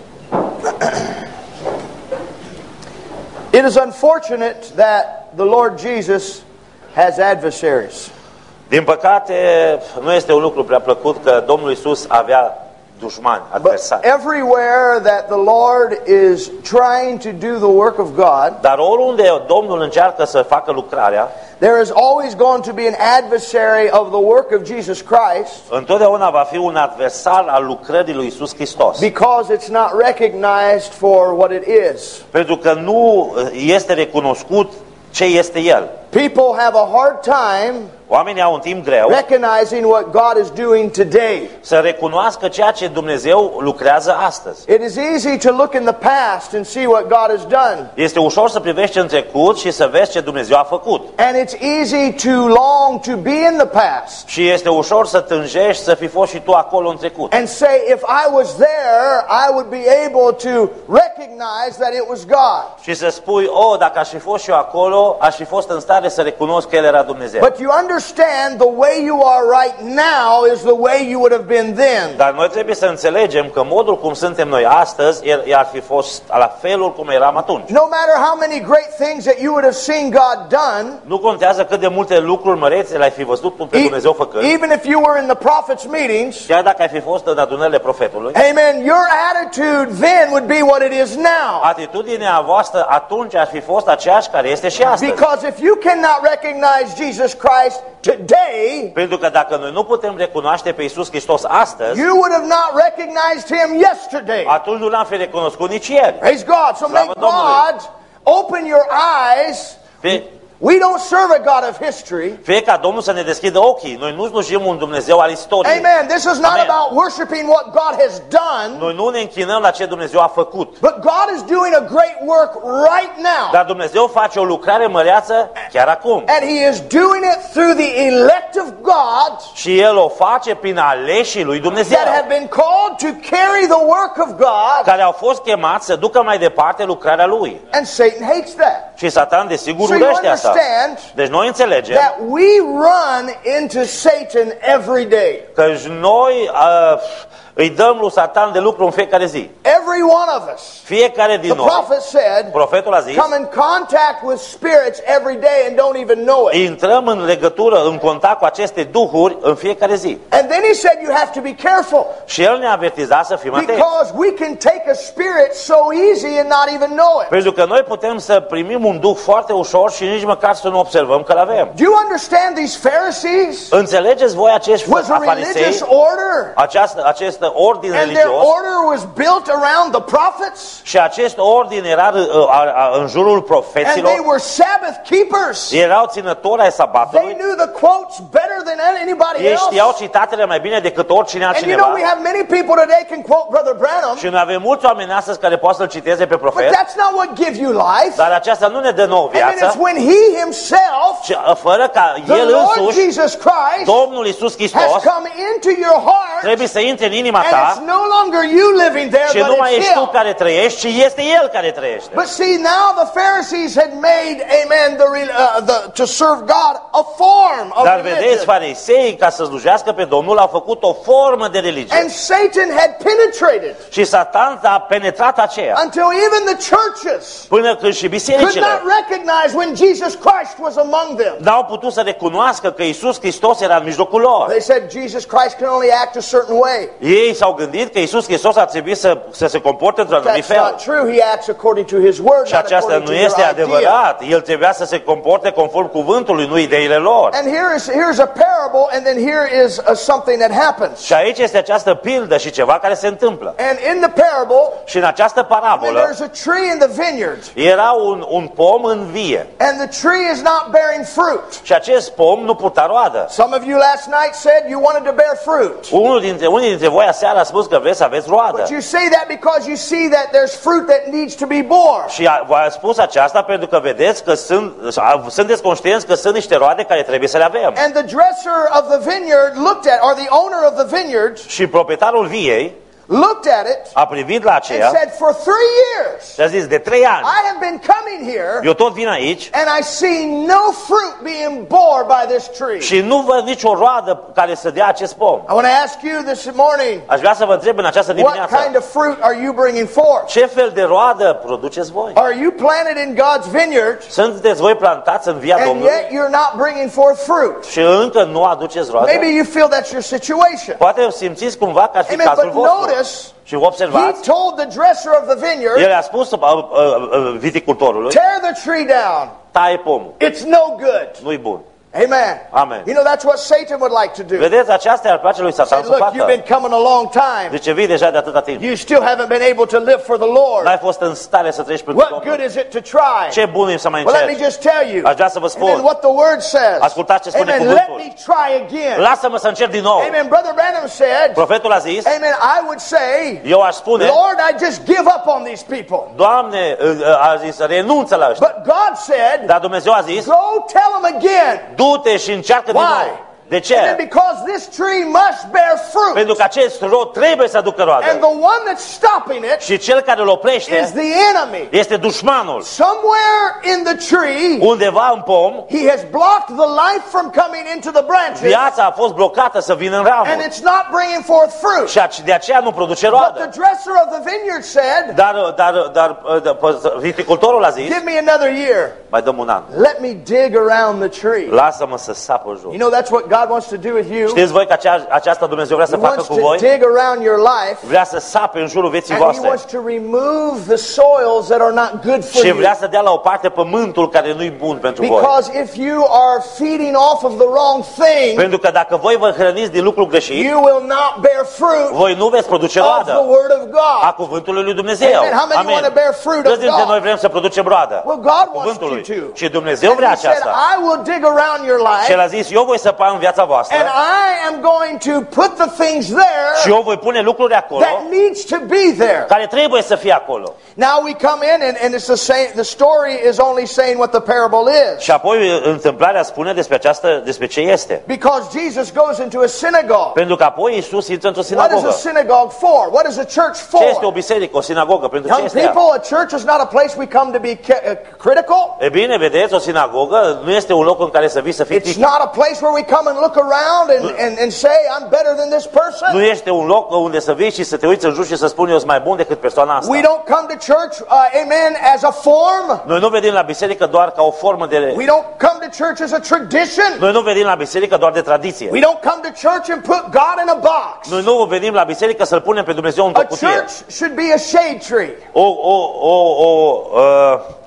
It is unfortunate that the Lord Jesus has adversaries. Din păcate, nu este un lucru prea plăcut că Domnul Iisus avea dușmani, But adversari. everywhere that the Lord is trying to do the work of God, Dar oriunde Domnul încearcă să facă lucrarea, there is always going to be an adversary of the work of Jesus Christ, întotdeauna va fi un adversar al lucrării lui Iisus Hristos. because it's not recognized for what it is. Pentru că nu este recunoscut ce este El. People have a hard time Oamenii au un timp greu recognizing what God is doing today. să recunoască ceea ce Dumnezeu lucrează astăzi. It is easy to look in the past and see what God has done. Este ușor să privești în trecut și să vezi ce Dumnezeu a făcut. And it's easy to long to be in the past Și este ușor să tânjești să fi fost și tu acolo în trecut. and say, if I was there, I would be able to recognize that it was God. Și să spui: oh, dacă aș fi fost și eu acolo, aș fi fost în stare să recunosc că El era Dumnezeu. But you understand the way you are right now is the way you would have been then. Dar noi trebuie să înțelegem că modul cum suntem noi astăzi el, el ar fi fost la felul cum eram atunci. No matter how many great things that you would have seen God done, Nu contează cât de multe lucruri mărețe le-ai fi văzut pe e- Dumnezeu făcând, even if you were in the prophets' meetings, chiar dacă ai fi fost în adunările profetului, amen, your attitude then would be what it is now. atitudinea voastră atunci ar fi fost aceeași care este și astăzi. Because if you cannot recognize Jesus Christ today, Pentru că dacă noi nu putem recunoaște pe Iisus Hristos astăzi, you would have not recognized him yesterday. atunci nu l-am fi recunoscut nici ieri. Praise God. So may Slavă Domnului. God open your eyes. Fie, We don't serve a God of history. fie ca Domnul să ne deschidă ochii. Noi nu slujim un Dumnezeu al istoriei. Amen. This is not Amen. about worshiping what God has done, Noi nu ne închinăm la ce Dumnezeu a făcut. but God is doing a great work right now. Dar Dumnezeu face o lucrare măreață chiar acum. And He is doing it through the elect of God Și El o face prin aleșii lui Dumnezeu, that have been called to carry the work of God, care au fost chemați să ducă mai departe lucrarea Lui. and Satan hates that. Și Satan desigur So you urăște asta. understand Deci noi înțelegem that we run into Satan every day. că noi uh, îi dăm lui Satan de lucru în fiecare zi. Every one of us. Fiecare din The noi, prophet said, profetul a zis, come in contact with spirits every day and don't even know it. intrăm în legătură, în contact cu aceste duhuri în fiecare zi. And then he said you have to be careful, Și El ne avertiza să fim atenți. because we can take a spirit so easy and not even know it. Pentru că noi putem să primim un duh foarte ușor și nici măcar să nu observăm că l-avem. Do you understand these Pharisees Înțelegeți voi acești was a religious farisei, order? această, acest această ordin And their religios order was built around the prophets. și acest ordin era uh, uh, în jurul And profeților. they were Sabbath keepers. Erau ținători ai They sabatului. knew the quotes better than anybody Ei știau else. citatele mai bine decât oricine And you altcineva. know we have many people today can quote Brother Branham. Și noi avem mulți oameni astăzi care pot să-l citeze pe But profet, that's not what gives you life. dar aceasta nu ne dă nouă I mean, it's viață, when He Himself, ci, fără ca the El Lord însuși, Jesus Christ, Domnul Iisus has Hristos, come into your heart. trebuie să intre în inima And ta it's no longer you living there, și nu but mai it's ești tu Him. care trăiești, ci este El care trăiește. But see, now the Pharisees had made, amen, the, re- uh, the to serve God a form of Dar vedeți, religion. farisei, ca să slujească pe Domnul, au făcut o formă de religie. And Satan had penetrated Și Satan a penetrat aceea, until even the churches până când și could bisericile not recognize when Jesus Christ was among them. n-au putut să recunoască că Iisus Hristos era în mijlocul lor. They said Jesus Christ can only act a certain way. Ei s-au gândit că Iisus Hristos ar trebui să, să se comporte într-un anumit That's fel. not true. He acts according to His word, Și not aceasta according nu to este your idea. adevărat. El trebuia să se comporte conform cuvântului, nu ideile lor. And here is here's a parable, and then here is a, something that happens. Și aici este această pildă și ceva care se întâmplă. And in the parable, Și în această I mean, parabolă there's a tree in the vineyard, era un, un pom în vie. and the tree is not bearing fruit. Și acest pom nu purta roadă. Some of you last night said you wanted to bear fruit. Unul dintre, unii dintre voi aseară a spus că vreți să aveți roadă. But you say that because you see that there's fruit that needs to be borne. Și a, v-a spus aceasta pentru că vedeți că sunt, sunteți conștienți că sunt niște roade care trebuie să le avem. And the dresser of the vineyard looked at, or the owner of the vineyard Și proprietarul viei looked at it a privit la and aceea said, for three years și a zis, de trei ani, I have been coming here eu tot vin aici and I see no fruit being borne by this tree. și nu văd nicio roadă care să dea acest pom. I want to ask you this morning, Aș vrea să vă întreb în această what dimineață, kind of fruit are you bringing forth? ce fel de roadă produceți voi? Are you planted in God's vineyard Sunteți voi plantați în via and Domnului yet you're not bringing forth fruit? și încă nu aduceți roadă? Maybe you feel that's your situation. Poate simțiți cumva că ar fi Amen. cazul But vostru. notice, Și observați, he told the dresser of the vineyard, el a spus uh, uh, uh, viticultorului, tear the tree down. taie pomul, It's no good. nu-i bun. Amen. Amen. You know, that's what Satan would like to do. Vedeți, aceasta ar place lui Satan Say, să look, facă. you've been coming a long time. Zice, vii deja de atâta timp. You still haven't been able to live for the Lord. N-ai fost în stare să treci pentru What good Domnul. is it to try? Ce bun e să mai Well, let me încerci. just tell you. Aș vrea să vă spun. Amen. What the word says. Ascultați ce spune Amen. Let cuvântul. me try again. Lasă-mă să încerc din nou. Amen. Brother Branham said, Profetul a zis, amen, I would say, eu aș spune, Lord, I just give up on these people. Doamne, a zis, renunță la ăștia. But God said, Dar Dumnezeu a zis, go tell them again. du-te și încearcă din Why? nou. De ce? Amen. Because this tree must bear fruit. Pentru că acest rod trebuie să aducă roadă. And the one that's stopping it Și cel care îl is oprește the enemy. este dușmanul. Somewhere in the tree, Undeva în pom, he has blocked the life from coming into the branches, viața a fost blocată să vină în and ramuri. it's not bringing forth fruit. Și de aceea nu produce But the roadă. dresser of the vineyard said, Dar, dar, dar, dar viticultorul a zis, give me another year. mai dăm un an. Let me dig around the tree. Lasă-mă să sap în jur. You know, that's what God wants to do with you. Știți voi că acea, aceasta Dumnezeu vrea să He facă wants cu to voi? dig around your life, Vrea să sape în jurul vieții and He voastre. wants to remove the soils that are not good for Și you. vrea să dea la o parte pământul care nu-i bun pentru voi. Because if you are feeding off of the wrong thing, Pentru că dacă voi vă hrăniți din lucru greșit, you will not bear fruit voi nu veți produce of the roadă Word of a God. cuvântului lui Dumnezeu. Amen. How many want to bear fruit Câți of dintre noi God? vrem să producem roadă Well, God a wants cuvântului? you to. Și Dumnezeu And vrea He said, aceasta. I will dig around your Și El life, a zis, eu voi săpa în viața voastră and I am going to put the things și there eu voi pune lucruri acolo that needs to be there. care trebuie să fie acolo. Now we come in, and, and it's the same. The story is only saying what the parable is. Și apoi întâmplarea spune despre această, despre ce este. Because Jesus goes into a synagogue. Pentru că apoi Iisus intră într-o What is a sinagogă. synagogue for? What is a church Ce este o for? biserică, o sinagogă? Pentru ce Young este ea? people, a church is not a place we come to be ca- uh, critical. E bine, vedeți, o sinagogă nu este un loc în care să vii să fii It's critic. not a place where we come and look around and, and, and say, I'm better than this Nu person. este un loc unde să vii și să te uiți în jur și să spuni eu sunt mai bun decât persoana asta. We don't come to church, uh, amen, as a form. Noi nu venim la biserică doar ca o formă de... We don't come to church as a tradition. Noi nu venim la biserică doar de tradiție. We don't come to church and put God in a box. Noi nu venim la biserică să-L punem pe Dumnezeu într-o A cutie. church should be a shade tree. O, o, o, o, uh,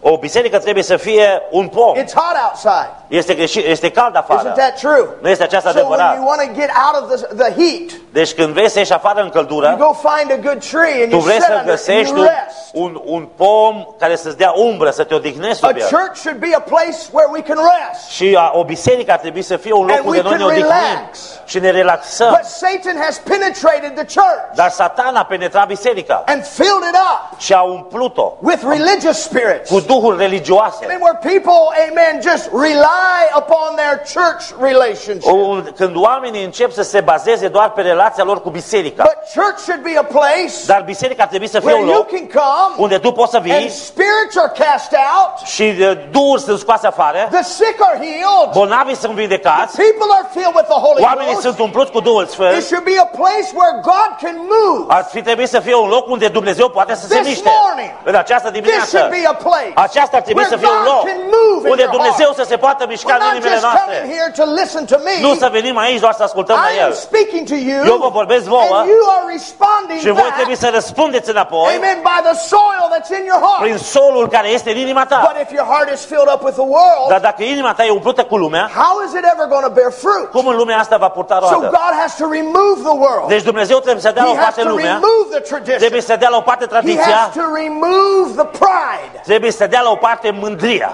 O biserică trebuie să fie un pom. It's hot outside. Este greșit, este cald afară. Isn't that true? Nu este aceasta So when adevărat. you want to get out of the, the heat, Deci când vrei să ieși afară în you căldură, go find a good tree and tu you vrei sit să under it and găsești you un, rest. un, un pom care să-ți dea umbră, să te odihnești A sub el. church should be a place where we can rest. Și a, o biserică ar trebui să fie un loc And unde we noi ne can odihnim relax. și ne relaxăm. But Satan has penetrated the church Dar Satan a penetrat biserica and filled it up și a umplut-o with religious spirits. cu duhuri religioase. And where people, amen, just rely upon their church relationship. O, când oamenii încep să se bazeze doar pe relația lor cu biserica. But church should be a place Dar biserica ar trebui să fie where un you loc can come unde tu poți să and vii spirits are cast out, și uh, duhuri sunt scoase afară, the sick are healed, bolnavii sunt vindecați, people are filled with the Holy oamenii Ghost. sunt umpluți cu Duhul It Sfânt. should be a place where God can move. Ar fi trebuit să fie un loc unde Dumnezeu poate să se This miște. morning, În această This dimineață, should be a place aceasta ar trebui where să fie un God loc can move in unde your Dumnezeu heart. să se poată mișca We're în not inimile just noastre. coming here to listen to me. Nu să venim aici doar să ascultăm la I am El. speaking to you, Eu vă vorbesc vouă and you are responding și voi back, trebuie să răspundeți înapoi amen, by the soil that's in your heart. prin solul care este în inima ta. But if your heart is filled up with the world, Dar dacă inima ta e umplută cu lumea, how is it ever going to bear fruit? cum în lumea asta va purta So roadă? God has to remove the world. Deci Dumnezeu trebuie să dea la He o has parte to lumea, remove the tradition. trebuie să dea la o parte He tradiția, has to remove the pride. trebuie să dea la o parte mândria.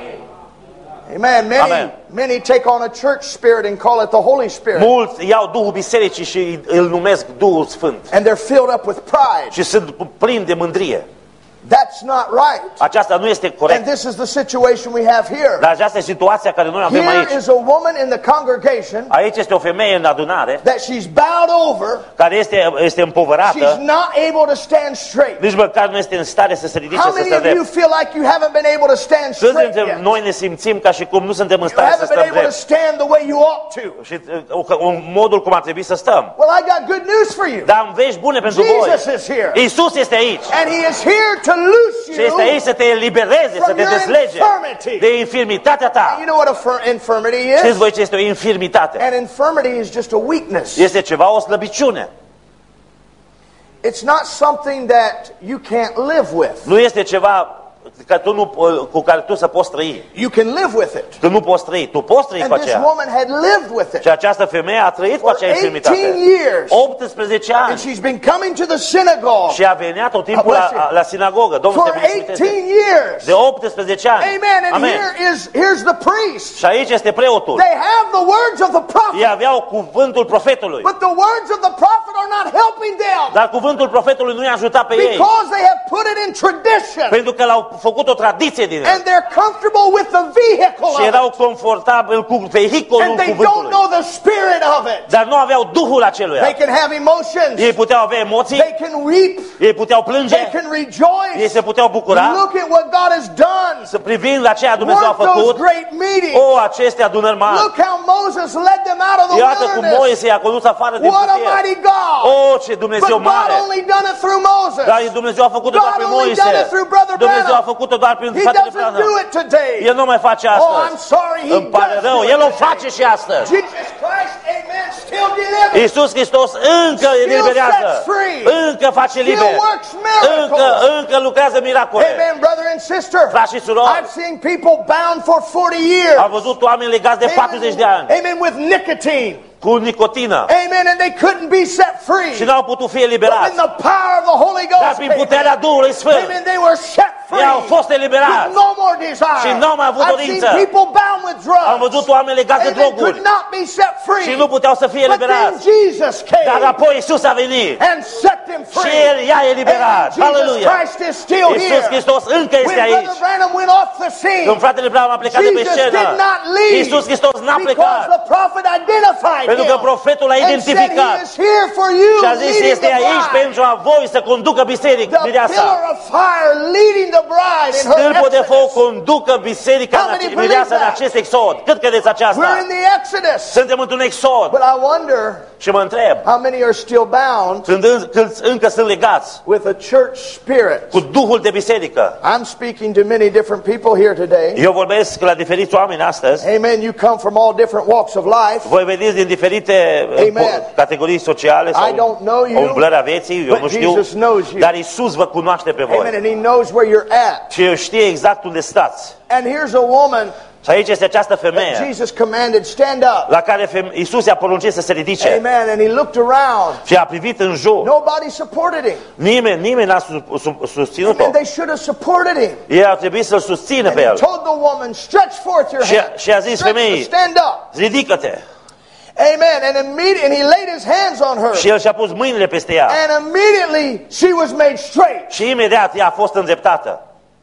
Amen. Many, Amen. many take on a church spirit and call it the Holy Spirit. Mulți iau Duhul Bisericii și îl numesc Duhul Sfânt And they're filled up with pride. și sunt plini de mândrie. That's not right. Aceasta nu este And corect. this is the situation we have here. Dar aceasta e situația care noi avem Here aici. is a woman in the congregation Aici este o femeie în adunare that she's bowed over. care este, este She's împovărată, not able to stand straight. nici măcar nu este în stare să se ridice, How să many stea of you drept. feel like you haven't been able to stand Câți straight dintre yet? noi ne simțim ca și cum nu suntem în You stare să haven't been stăm able to drept stand the way you ought to. și uh, în modul cum ar trebui să stăm. Well, I got good news for you. Dar am vești bune pentru voi. Jesus is here. Iisus este aici And He is here to loose și este aici you. să te elibereze, să te your deslege infirmity. de infirmitatea ta. You know what a fir- infirmity Știți is? voi ce este o infirmitate? An infirmity is just a weakness. Este ceva, o slăbiciune. It's not something that you can't live with. Nu este ceva că tu nu, cu care tu să poți trăi. You can live with it. Tu nu poți trăi, tu poți trăi cu And this aceea. woman had lived with Și it această femeie a trăit cu for acea eighteen infirmitate. years. optsprezece And ani. she's been coming to the synagogue Și a venit tot timpul God bless la, you. la sinagogă. Domnul for să binecuvânteze. eighteen years. De optsprezece ani. Amen. And Amen. here is here's the priest. Și aici este preotul. They have the words of the Ei prophet, aveau cuvântul profetului. but the words of the prophet are not helping them Dar cuvântul profetului nu i-a ajutat pe ei. because they have put it in tradition Pentru că l-au făcut o tradiție din el. and they're comfortable with the vehicle Și of erau it. confortabili cu vehiculul And they don't cuvântului. know the spirit of it. Dar nu aveau Duhul aceluia. They can have emotions. Ei puteau avea emoții, They can weep. ei puteau plânge, They can rejoice. ei se puteau bucura, Look at what God has done. să privind la ceea Dumnezeu a Work those făcut. great meetings. O, aceste adunări mari. Look how Moses led them out of the Iată cum wilderness. Moise i-a condus afară din What a pustie. mighty God. O, ce Dumnezeu But God mare! only done it through Moses. Dar Dumnezeu a făcut-o doar God prin only Moise. done it through Brother Dumnezeu a Branham. făcut-o doar prin He fratele doesn't Branham. do it today. El nu mai face Oh, I'm astăzi. sorry, He Îmi pare does rău, do it El o today. face și astăzi. Jesus Christ, amen, still delivers. Iisus Hristos încă Still eliberează, sets free. încă face Still liber, works miracles. încă, încă lucrează miracole. Amen, brother and sister. Frați și surori, I've seen people bound for forty years. am văzut oameni legați de patruzeci de ani Amen, with nicotine. cu nicotină Amen, and they couldn't be set free. și n-au putut fi But eliberați. in the power of the Holy Dar Ghost, prin puterea Duhului Sfânt, amen, they were set free. ei au fost eliberați. With no more desire. Și n-au mai avut I've dorință. seen people bound with drugs. Am văzut oameni legați de Amen, could droguri not be set free. și nu puteau să fie But then eliberați. Jesus came Dar apoi Iisus a venit and set them și free. El i-a eliberat. Amen. Jesus Aleluia! Christ is still Iisus here. Hristos încă When este aici. Brother Branham went off the scene, Când fratele Branham a plecat de pe Jesus scenă, did not leave Iisus Hristos n-a because plecat. the prophet identified Pentru că him profetul a and said identificat he is here for you, și a zis, leading este the aici bride. pentru a voi să conducă biserica, The mireasa. pillar of fire leading the bride in her Stâlpul de foc exodus. conducă biserica, How în many ace- believe mireasa în that? aceste exod. Cât credeți aceasta? We're in the Exodus. Suntem într-un exod. But I wonder Și mă întreb, how many are still bound când, în- când încă sunt legați with a church spirit. cu Duhul de biserică. I'm speaking to many different people here today. Eu vorbesc la diferiți oameni astăzi. Amen. You come from all different walks of life. Voi veniți din diferite uh, Amen. po- categorii sociale I sau don't know you, umblări a vieții, eu but nu știu, Jesus knows you. dar Iisus vă cunoaște pe Amen. voi. And He knows where you're at. Și El știe exact unde stați. And here's a woman Și aici este această that femeie Jesus commanded, stand up. la care feme- Iisus i-a poruncit să se ridice. Amen. And he looked around. Și a privit în jur. Nobody supported him. Nimeni, nimeni n-a su- su- susținut-o. Amen. They should have supported him. Ei ar trebui să-l susțină And pe he el. told the woman, stretch forth your Și a- hand. și a zis Stretch- femeii, stand up. ridică-te. Amen. And immediately he laid his hands on her. Și el și-a pus mâinile peste ea. And immediately she was made straight. Și imediat ea a fost îndreptată.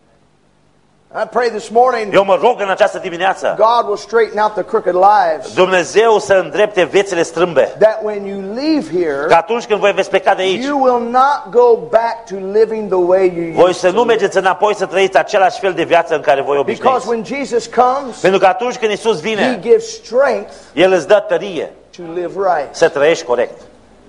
I pray this morning Eu mă rog în această dimineață, God will straighten out the crooked lives. Dumnezeu să îndrepte viețile strâmbe. That when you leave Că here, atunci când voi veți pleca de aici, you will not go back to living the way you voi used să to nu live. mergeți înapoi să trăiți același fel de viață în care voi Because obișnuiți. when Jesus comes, Pentru că atunci când Iisus He vine, gives strength El îți dă tărie to live right. să trăiești corect.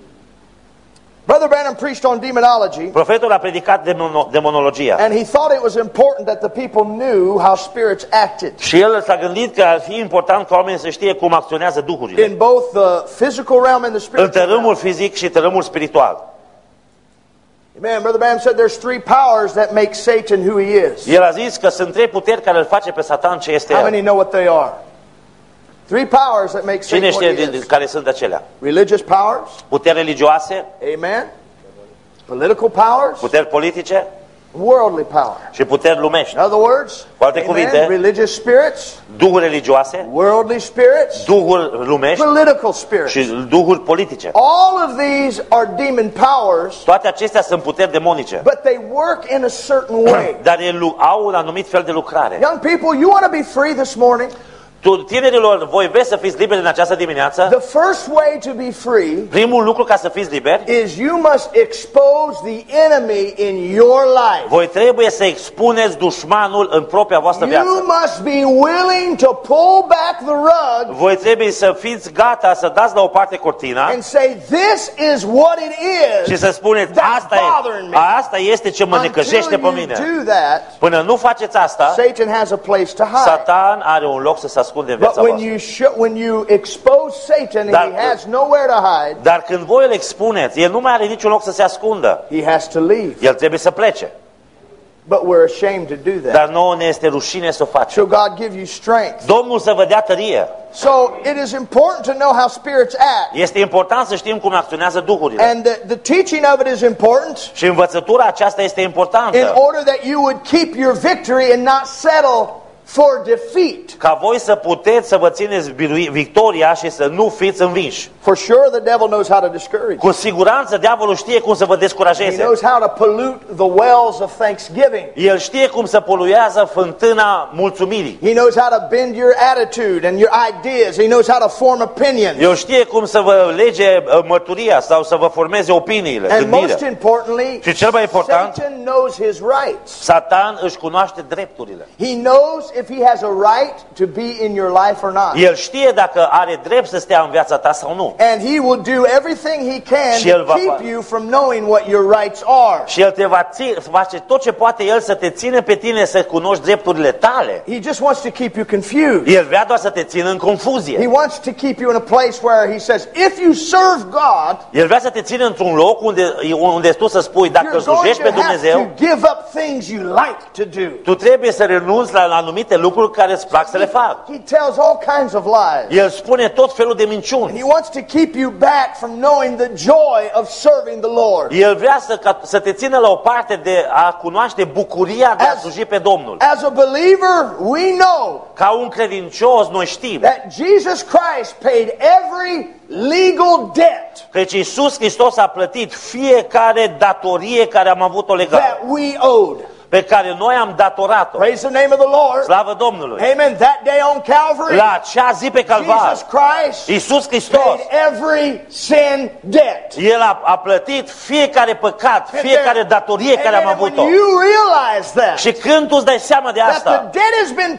Brother Branham preached on demonology, Profetul a predicat demono- demonologia. and he thought it was important that the people knew how spirits acted Și el s-a gândit că ar fi important ca oamenii să știe cum acționează duhurile. in both the physical realm and the În spiritual tărâmul realm. fizic și tărâmul spiritual. Amen. Brother Branham said there's three powers that make Satan who he is. El a zis că sunt trei puteri care îl face pe Satan ce este How el. many know what they are? Three powers that make Satan Cine what știe he din, is. care sunt acelea? Religious powers. Puteri religioase, Amen. Political powers. puteri politice Worldly power. și puteri lumești. In other words, Cu alte amen, cuvinte, religious spirits, duhuri religioase, worldly spirits, duhuri lumești political spirits. și duhuri politice. All of these are demon powers, Toate acestea sunt puteri demonice, but they work in a certain way. dar ele lu- au un anumit fel de lucrare. Young people, you want to be free this morning? Tu, tinerilor, voi vreți să fiți liberi în această dimineață? The first way to be free Primul lucru ca să fiți liberi, is you must expose the enemy in your life. voi trebuie să expuneți dușmanul în propria voastră You viață. must be willing to pull back the rug Voi trebuie să fiți gata să dați la o parte cortina and say, this is what it și is să spuneți, that's asta, e, bothering me. asta este ce mă Until necăjește pe you mine. do that, Până nu faceți asta, Satan has a place to hide. Satan are un loc să se ascunde în But viața when voastră. you show, when you expose Satan and Dar- he has nowhere to hide, Dar când voi îl expuneți, el nu mai are niciun loc să se ascundă. he has to leave. El trebuie să plece. But we're ashamed to do that. Dar nouă ne este rușine să o So facem. God give you strength. Domnul să vă dea tărie. So it is important to know how spirits act. Este important să știm cum acționează duhurile. And the, the teaching of it is important Și învățătura aceasta este in importantă. order that you would keep your victory and not settle for defeat. Ca voi să puteți să vă țineți birui- victoria și să nu fiți învinși. For sure the devil knows how to discourage you. Cu siguranță diavolul știe cum să vă He descurajeze. knows how to pollute the wells of thanksgiving. El știe cum să poluează fântâna mulțumirii. He knows how to bend your attitude and your ideas. He knows how to form opinions. El știe cum să vă lege uh, mărturia sau să vă formeze opiniile, And most gândirea. importantly, Și cel mai important, Satan knows his rights. Satan își cunoaște drepturile. He knows if he has a right to be in your life or not. El știe dacă are drept să stea în viața ta sau nu. And he will do everything he can Și el to va keep fa- you from knowing what your rights are. Și el te va ți- face tot ce poate el să te ține pe tine să cunoști drepturile tale. He just wants to keep you confused. El vrea doar să te țină în He confuzie. wants to keep you in a place where he says, if you serve God, El vrea să te țină într-un loc unde, unde tu să spui, dacă you're going slujești to pe have Dumnezeu, to give up things you like to do. tu trebuie să renunți la anumite lucruri care îți plac să le faci. He tells all kinds of lies. El spune tot felul de And minciuni. he wants to keep you back from knowing the joy of serving the Lord. El vrea să, ca, să te țină la o parte de a cunoaște bucuria de a As- sluji pe Domnul. As a believer, we know Ca un credincios, noi știm that Jesus Christ paid every legal debt că Iisus Hristos a plătit fiecare datorie care am avut-o legală, that we owed. pe care noi am datorat-o. Praise the name of the Lord. Slavă Domnului! Amen. That day on Calvary, La acea zi pe Calvar, Jesus Christ Iisus Hristos, paid every sin debt. El a, a plătit fiecare păcat, fiecare datorie care am Amen. And avut-o. when you realize that, Și când tu îți dai seama de that the asta, debt has been paid,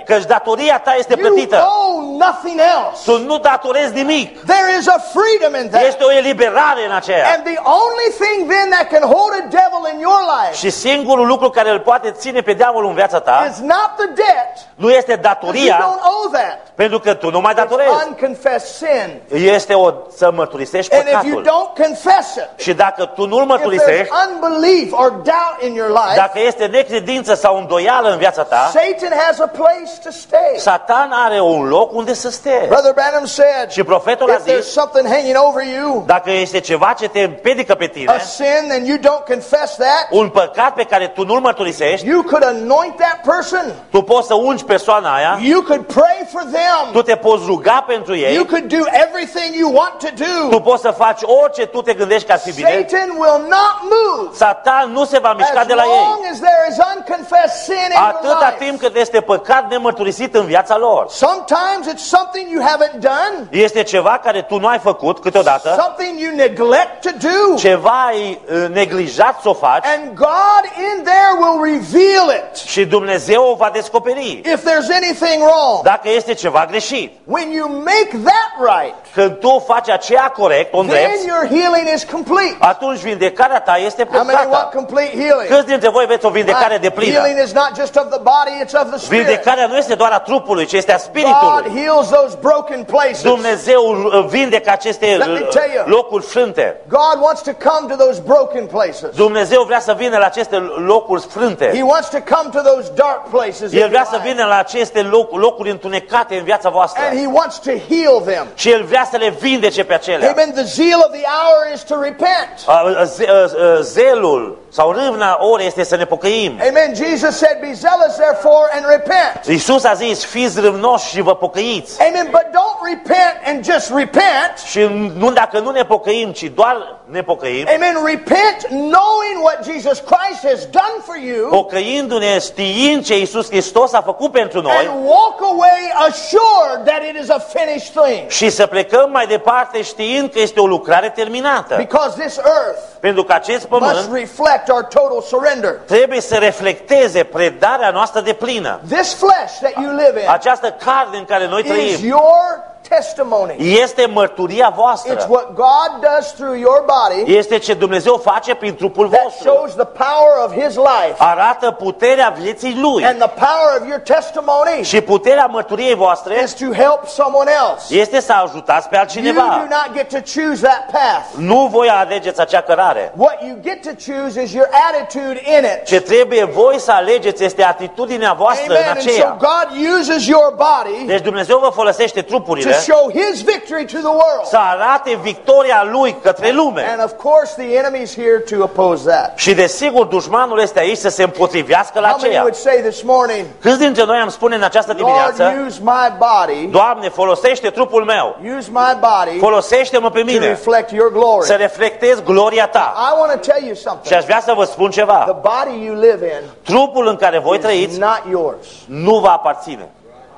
Căci datoria ta este You plătită. owe nothing else. Tu nu datorezi nimic. There is a freedom in that. Este o eliberare în aceea. And the only thing then that can hold a devil in your life Și singurul lucru care îl poate ține pe diavolul în viața ta is not the debt. nu este You datoria, don't owe that. pentru că tu nu mai datorezi. It's unconfessed sin. Este o să mărturisești And if you păcatul. don't confess it, Și dacă tu nu-l if there's mărturisești, unbelief or doubt in your life, dacă este necredință sau îndoială în viața ta, Satan has a place to stay. Satan are un loc unde să stea. Brother Branham said, Și profetul a if there's zis, something hanging over you, dacă este ceva ce te împiedică pe a tine, sin, and you don't confess that, un păcat pe care tu nu-l mărturisești, you could anoint that person. tu poți să ungi persoana aia, You could pray for them. tu te poți ruga pentru You ei, could do everything you want to tu do. poți să faci orice tu te gândești că ar fi bine. Satan will not move Satan nu se va mișca as de la ei. long as there is unconfessed sin in your Atâta life. timp cât este păcat nemărturisit în viața lor. Sometimes it's something you haven't done, Este ceva care tu nu ai făcut câteodată, something you neglect to do, ceva ai uh, neglijat să o faci and God in there will reveal it și Dumnezeu o va descoperi if there's anything wrong. dacă este ceva greșit. When you make that right, Când tu faci aceea corect, o then îndrepți, your healing is complete. atunci vindecarea ta este How many want gata. complete healing? Câți dintre voi veți o vindecare de plină? Healing is not just of the body, it's of the spirit. Vindecarea nu este doar a trupului, ci este a God spiritului. heals those broken places. Dumnezeu uh, vindecă aceste Let me tell you. uh, locuri frânte. God wants to come to those broken places. Dumnezeu vrea să vină la aceste locuri He frânte. wants to come to those dark places in El vrea your să life. vină la aceste loc, locuri întunecate în viața voastră. And He wants to heal them. Și El vrea să le vindece pe acelea. Amen. The zeal of the hour is to repent. Uh, ze- uh, uh, Zelul sau râvna orei este să ne pocăim. Amen. Jesus said, be zealous therefore and repent. Iisus a zis, fiți râvnoși și vă pocăiți. Amen. But don't repent and just repent. Și nu dacă nu ne pocăim, ci doar ne pocăim, Amen. Repent knowing what Jesus Christ has done for you, pocăindu-ne știind ce Iisus Hristos a făcut pentru noi and walk away assured that it is a finished thing. și să plecăm mai departe știind că este o lucrare terminată. Because this earth Pentru că acest must pământ reflect our total surrender. trebuie să reflecteze predarea noastră de plină. This flesh that you live in Această carne în care noi is trăim your testimony. este mărturia It's voastră. what God does through your body Este ce Dumnezeu face prin trupul that vostru. shows the power of His life Arată puterea vieții Lui. and the power of your testimony Și puterea mărturiei voastre is to help someone else. este să ajutați pe You altcineva. do not get to choose that path. Nu voi alegeți acea cărare. What you get to choose is your attitude in it. Ce trebuie voi să alegeți este atitudinea voastră în Amen. And so aceea. God uses your body Deci Dumnezeu vă folosește to trupurile show His victory to the world. să arate victoria Lui către lume. And of course the enemy's here to oppose that. Și desigur dușmanul este aici să se împotrivească la How many aceea. would say this morning, Câți dintre noi am spune în această Lord, dimineață, use my body, Doamne, folosește trupul meu, use my body folosește-mă pe to mine, reflect your glory. să reflectez gloria Ta. I want to tell you Și something. aș vrea să vă spun The ceva. body you live in Trupul în care voi is trăiți not yours. nu vă aparține.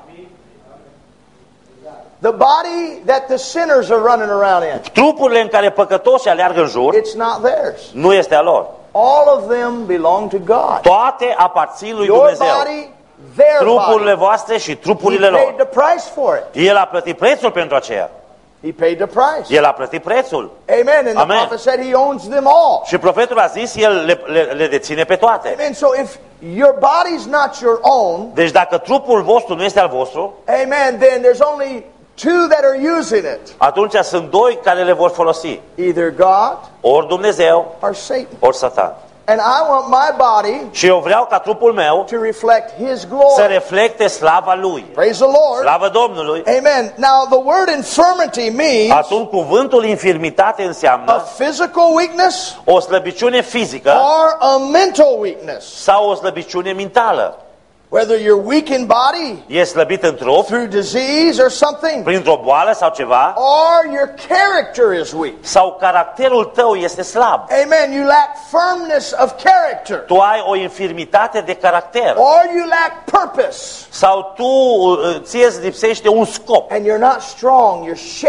The body that the sinners are running around in, Trupurile în care păcătoșii aleargă în jur it's not theirs. nu este a lor. All of them belong to God. Toate aparțin lui Your Dumnezeu. body, their Trupurile body. voastre și He trupurile paid lor. the price for it. El a plătit prețul pentru aceea. He paid the price. El a plătit prețul. Amen. And the Amen. prophet said He owns them all. Și profetul a zis, el le, le, le deține pe toate. Amen. So if your body's not your own, Deci dacă trupul vostru nu este al vostru, amen, then there's only two that are using it. atunci sunt doi care le vor folosi. Either God Ori Dumnezeu, or Satan. ori Satan. And I want my body Și eu vreau ca trupul meu to reflect His să glory. reflecte slava Lui. Praise the Lord. Slavă Domnului! Amen. Now the word infirmity means Atunci cuvântul infirmitate a înseamnă physical weakness o slăbiciune fizică or a mental weakness. sau o slăbiciune mentală. Whether you're weak in body E slăbit în trup, through disease or something, printr-o boală sau ceva, or your character is weak. sau caracterul tău este slab. Amen. You lack firmness of character. Tu ai o infirmitate de caracter. Or you lack purpose. Sau tu uh, ție îți lipsește un scop. And you're not strong, you're shaky.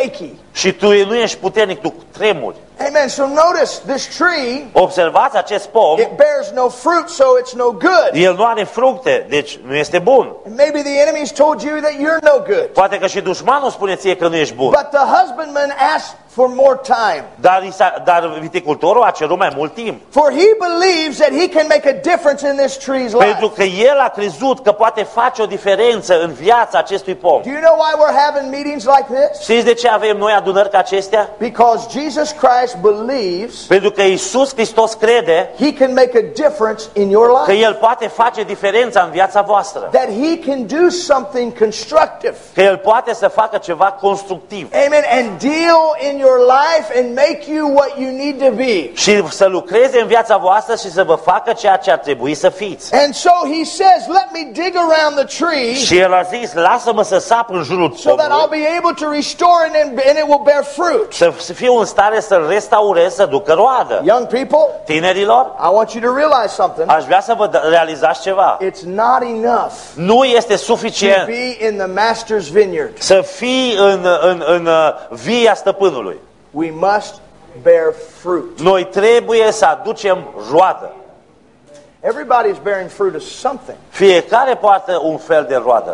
Și tu nu ești puternic, tu tremuri. Amen. So notice this tree, Observați acest pom, it bears no fruit, so it's no good. el nu are fructe, deci nu este bun. And maybe the enemy's told you that you're no good. Poate că și dușmanul spune ție că nu ești bun. But the husbandman asked for more time. Dar, dar viticultorul a cerut mai mult timp. For he believes that he can make a difference in this tree's Pentru life. că el a crezut că poate face o diferență în viața acestui pom. Do you know why we're having meetings like this? Știți de ce avem noi adunări ca acestea? Because Jesus Christ believes Pentru că Iisus Hristos crede he can make a difference in your că life. El poate face diferența în viața voastră. That he can do something constructive. Că El poate să facă ceva constructiv. Amen. And deal in your life and make you what you need to be. Și să lucreze în viața voastră și să vă facă ceea ce ar trebui să fiți. And so he says, let me dig around the tree Și El a zis, lasă-mă să sap în jurul so that I'll pomului, be able to restore it and, and it will bear fruit. să să fiu în stare să-l restaurez, să ducă roadă. Young people, Tinerilor, I want you to realize something. aș vrea să vă d- realizați ceva. It's not enough Nu este to suficient be in the master's vineyard. să fii în, în, în uh, via stăpânului. We must bear fruit. Noi trebuie să aducem roadă. Everybody's bearing fruit of something. Fiecare poartă un fel de roadă.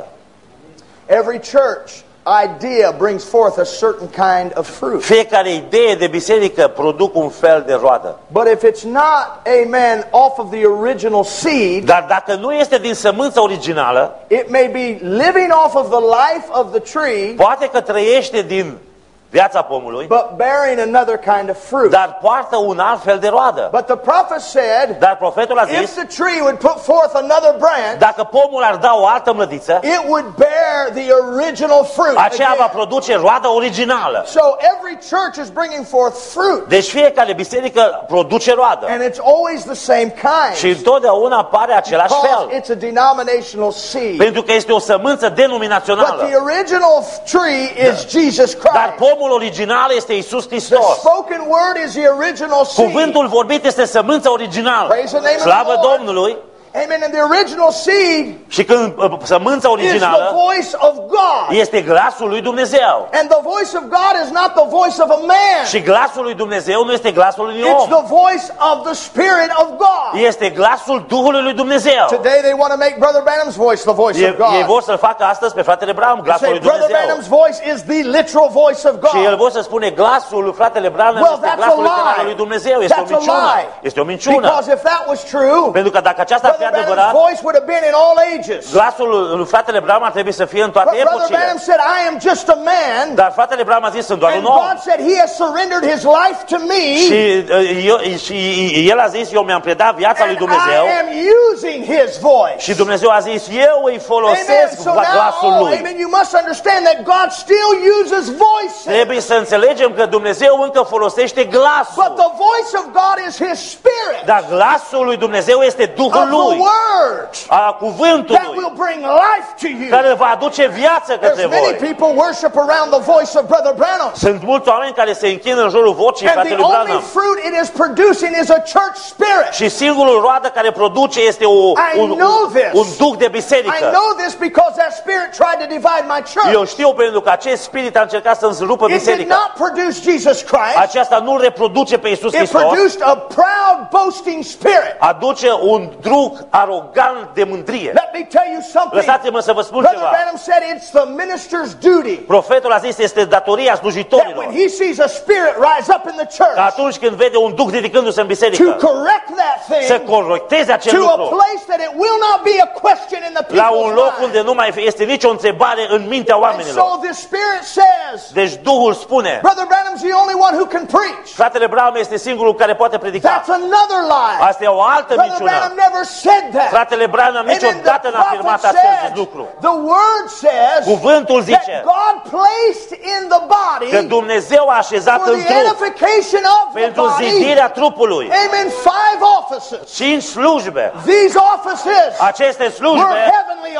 Every church idea brings forth a certain kind of fruit. Fiecare idee de biserică produc un fel de roadă. But if it's not, amen, off of the original seed, Dar dacă nu este din sămânța originală, it may be living off of the life of the tree, poate că trăiește din viața pomului, but bearing another kind of fruit. dar poartă un alt fel de roadă. But the prophet said, Dar profetul a if zis, the tree would put forth another branch, dacă pomul ar da o altă mlădiță, it would bear the original fruit. aceea va again. produce roada originală. So every church is bringing forth fruit, Deci fiecare biserică produce roadă. and it's always the same Și kind, întotdeauna apare același because fel. it's a denominational seed. Pentru că este o sămânță But denominațională. the original tree is Jesus Dar Christ. pomul original este Iisus The Hristos. spoken word is the original seed. Cuvântul vorbit este sămânța originală. Praise the name of Slavă the Lord. Domnului! Amen. And the original seed Și când uh, sămânța is the originală voice of God. este glasul lui Dumnezeu. And the voice of God is not the voice of a man. Și glasul lui Dumnezeu nu este glasul lui It's om. the voice of the Spirit of God. Este glasul Duhului lui Dumnezeu. Today they want to make Brother Branham's voice the voice Ei, of God. ei vor să-l facă astăzi pe fratele Branham, They glasul say lui Brother Dumnezeu. Branham's voice is the literal voice of Și el God. vor să spune glasul lui fratele Branham Well, este that's glasul a lie. literal lui Dumnezeu. Este o That's a minciună. lie. Este o minciună. Because if that was true, Pentru că dacă aceasta ar fi Brother Branham's adevărat, voice would have been in all ages. glasul lui fratele Branham ar trebui să fie în toate But Brother epocile. Branham said, I am just a man. Dar fratele Branham a zis, sunt doar And un om. God said he has surrendered his life to me. Și, uh, eu, și el a zis, eu mi-am predat viața lui And Dumnezeu. I am using his voice. Și Dumnezeu a zis, eu îi Amen. folosesc So glasul now, lui. amen, you must understand that God still uses voices. Trebuie să înțelegem că Dumnezeu încă folosește But glasul. the voice of God is his spirit. Dar glasul lui Dumnezeu este Duhul Of the lui, word a that cuvântului, will bring life to you. care va aduce viață către There's many voi. people worship around the voice of Brother Branham. Sunt mulți oameni care se închină în jurul vocii And the fratelui only Branham. fruit it is producing is a church spirit. Și singurul roadă care produce este o, I un, know un, this. un duc de I biserică. know this because that spirit tried to divide my Eu church. știu pentru că acest spirit a încercat să-mi rupă It did biserica. not produce Jesus Christ. Aceasta nu reproduce pe Iisus It Hristos. produced a proud, boasting spirit. Aduce un duc arogant de mândrie. Let me tell you something. Lăsați-mă să vă spun Brother ceva. Branham said it's the minister's duty Profetul a zis, este datoria that slujitorilor. when he sees a spirit rise up in the Că church atunci când vede un duc ridicându-se în to biserică, correct that să thing corecteze acel to a lucru place that it will not be a question in the la un people's loc unde mind. nu mai este nicio întrebare în mintea And oamenilor. so this spirit says, Deci Duhul spune, Brother Branham's the only one who can preach. fratele Branham este singurul care poate predica. That's another lie. Asta e o altă Brother minciună. Branham never said that. Fratele Branham Amen. niciodată The n-a afirmat prophet acest said, lucru. the word says Cuvântul zice that God placed in the body că Dumnezeu a așezat for în the trup edification of the pentru body, zidirea trupului amen, five offices. cinci slujbe. These offices Aceste were slujbe heavenly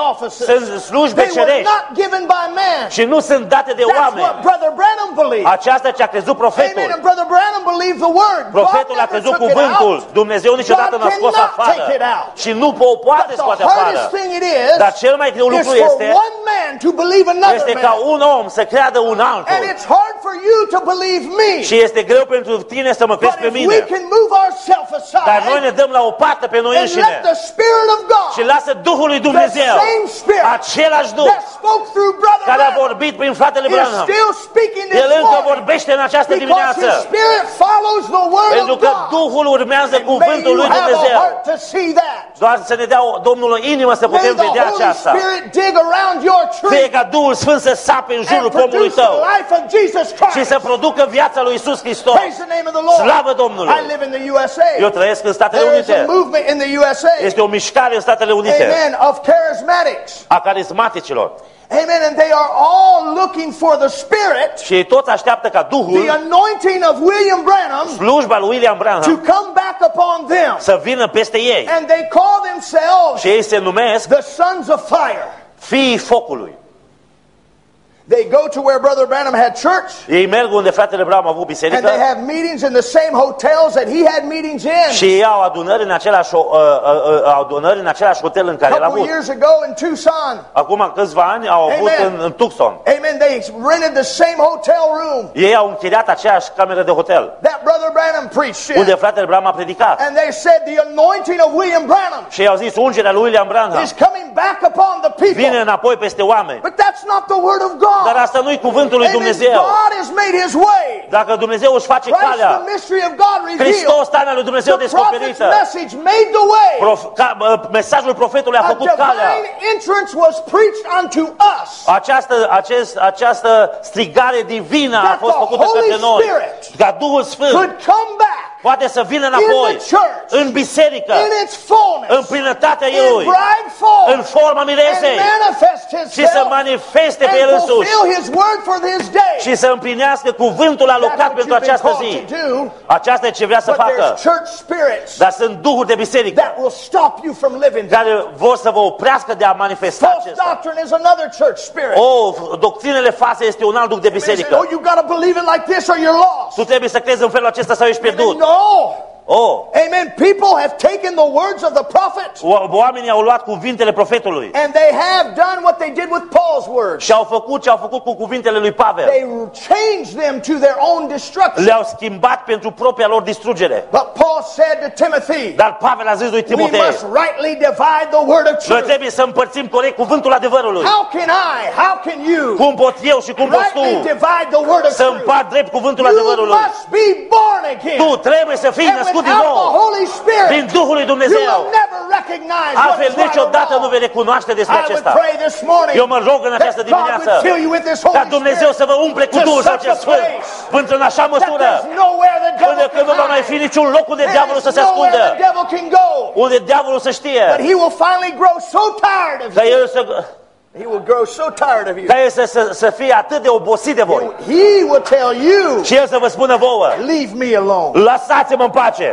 offices. Sunt slujbe They were cerești not given by man. și nu sunt date de That's oameni. what Brother Branham believed. Aceasta ce a crezut Amen. profetul. And Brother Branham believed the word. God Profetul a never crezut took it cuvântul. out. Dumnezeu niciodată God n-a scos cannot afară. take it out. Și nu o poate But scoate the afară. hardest thing it is, Dar cel mai greu is lucru for este, one man to believe another este ca man. un om să creadă un And altul. it's hard for you to believe me. Și este greu pentru tine să mă crezi But pe if we mine. can move ourselves Dar noi ne aside dăm la o parte pe noi and let înșine. the Spirit of Și God lasă Duhul lui Dumnezeu, The same Spirit același Duh that spoke through Brother care a Branham vorbit prin fratele is Branham, still speaking this El încă morning vorbește în această because dimineață. His Spirit follows the Word Pentru of că God. Duhul urmează And may cuvântul you lui have a Dumnezeu. heart to see that. Doar să ne dea o- Domnul o inimă să May putem the vedea Holy aceasta. Spirit dig around your Fie tree ca Duhul Sfânt să sape în jurul and pomului produce the tău life of Jesus și Christ. să producă viața lui Iisus Hristos. Praise the name of the Lord. Slavă Domnului! I live in the U S A. Eu trăiesc în Statele There is a Unite. movement in the U S A. Este o mișcare în Statele Unite Amen. Of charismatics. a carismaticilor. Amen. And they are all looking for the Spirit, Și ei toți așteaptă ca the Duhul, anointing of William Branham, slujba lui William to Branham, come back upon them. să vină peste ei. And they call themselves Și ei se numesc the sons of fire. fiii focului. They go to where Brother Branham had church, Ei merg unde fratele Branham a avut and biserică they have meetings in the same hotels that he had meetings in. și ei au adunări în același, uh, uh, uh, adunări în același hotel în A care l-a couple avut. years ago in Tucson, Acum câțiva ani au avut Amen. în, în Tucson. amen, they rented the same hotel room Ei au închiriat aceeași cameră de hotel that Brother Branham preached unde in. fratele Branham a predicat. And they said the anointing of William Branham Și ei au zis, ungerea lui William Branham is coming back upon the vine people. înapoi peste oameni. But that's not the word of Dar God. asta nu-i cuvântul lui Amen. Dumnezeu. God has made His way. Dacă Dumnezeu își face Christ, calea, the mystery of God revealed. Hristos, taina lui Dumnezeu The prophet's descoperită, message made the way. Prof, ca, uh, mesajul profetului a A făcut calea. divine entrance was preached unto us. Această, acest, această strigare divină a That fost the făcută Holy către noi. Spirit Ca Duhul Sfânt Could come back poate să vină in înapoi the church în biserică, in its fullness, în plinătatea in Lui, bride form, în forma and miresei manifest și să Himself manifeste pe El and însuși fulfill His word for this day. și să împlinească cuvântul That's alocat what pentru you've been această called zi. to do. Aceasta e ce vrea să But facă. there's church spirits Dar sunt duhuri de biserică that will stop you from living. care vor să vă oprească de a manifesta False acesta. doctrine is another church spirit. O, doctrinele false este un alt duh de They say, biserică. oh, you got to believe it like this or you're lost. Tu trebuie să crezi în felul acesta sau ești pierdut. No. Oh, Amen. People have taken the words of the prophet o- oamenii au luat cuvintele profetului and they have done what they did with Paul's words. și au făcut ce au făcut cu cuvintele lui Pavel. They changed them to their own destruction. Le-au schimbat pentru propria lor distrugere. But Paul said to Timothy, Dar Pavel a zis lui we Timotei, must rightly divide the word of noi truth. trebuie să împărțim corect cuvântul adevărului. How can I, how can you Cum pot eu și cum poți tu rightly divide the word of să truth? împart drept cuvântul You adevărului? must be born again. Tu trebuie să fii And născut din without the nou Holy Spirit, prin Duhul lui you Dumnezeu. will never recognize what Altfel is right or niciodată nu wrong. vei recunoaște despre I would acesta. pray this morning Eu mă rog în that această God dimineață would fill you with this Holy ca Dumnezeu să Spirit vă umple cu to Duhul such acest a Sfânt place până în așa that măsură there's nowhere the până devil când nu va mai fi can hide. niciun loc unde There diavolul să is se nowhere ascundă, the devil can go. unde diavolul să știe But he will finally grow so tired of că you. el să, He will grow so tired of you. ca el să, să, să fie atât de obosit de voi He will tell you, și el să vă spună vouă, leave me alone. lăsați-mă în pace.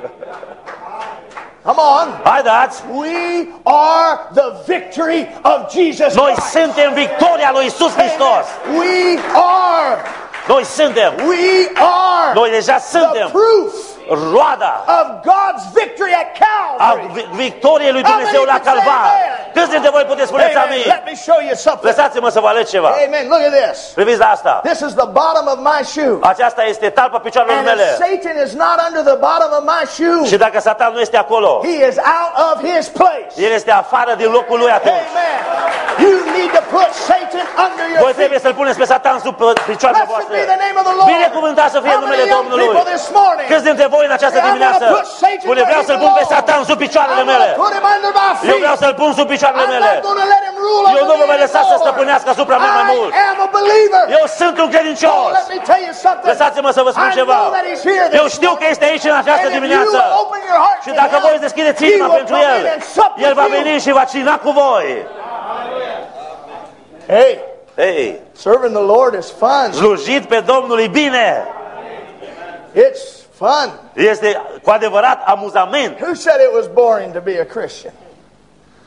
Come on. Haideți, We are the victory of Jesus noi Christ. suntem victoria lui Iisus Hristos. We are. Noi suntem, We are noi deja the suntem proof roada of God's victory at a Calvary. vi- victoriei lui Dumnezeu la Calvar. Câți dintre voi puteți spuneți Amen. amin? Let me show you something. Lăsați-mă să vă aleg ceva. Amen. Look at this. Priviți la asta. This is the bottom of my shoe. Aceasta este talpa picioarelor And mele. if Satan is not under the bottom of my shoe, Și dacă Satan nu este acolo, he is out of his place. el este afară din locul lui atunci. Amen. You need to put Satan under your Voi feet. trebuie să-l puneți pe Satan sub picioarele Blessed voastre. be the name of the Lord. Binecuvântat să fie How numele many young Domnului. people this morning? Câți dintre voi în această Say, I wanna dimineață put Satan spune, vreau where să-l he pun pe belongs. Satan sub picioarele I'm mele. gonna put him under my Eu vreau feet. să-l pun sub picioarele I'm mele. not gonna let him rule Eu over nu vă me voi lăsa să anymore. stăpânească asupra mea mai mult. I am a believer. Eu sunt un Oh, credincios. let me tell you something. Lăsați-mă să vă spun I ceva. know that he's here this Eu știu că morning. este aici în această And if you dimineață. will open your heart Și to dacă him, voi îți deschideți he inima will pentru come el, in and sup el with va you. veni și va cina cu voi. Hey, Ei, serving the Lord is fun. slujit pe Domnul e bine. It's fun. Este cu adevărat amuzament. Who said it was boring to be a Christian?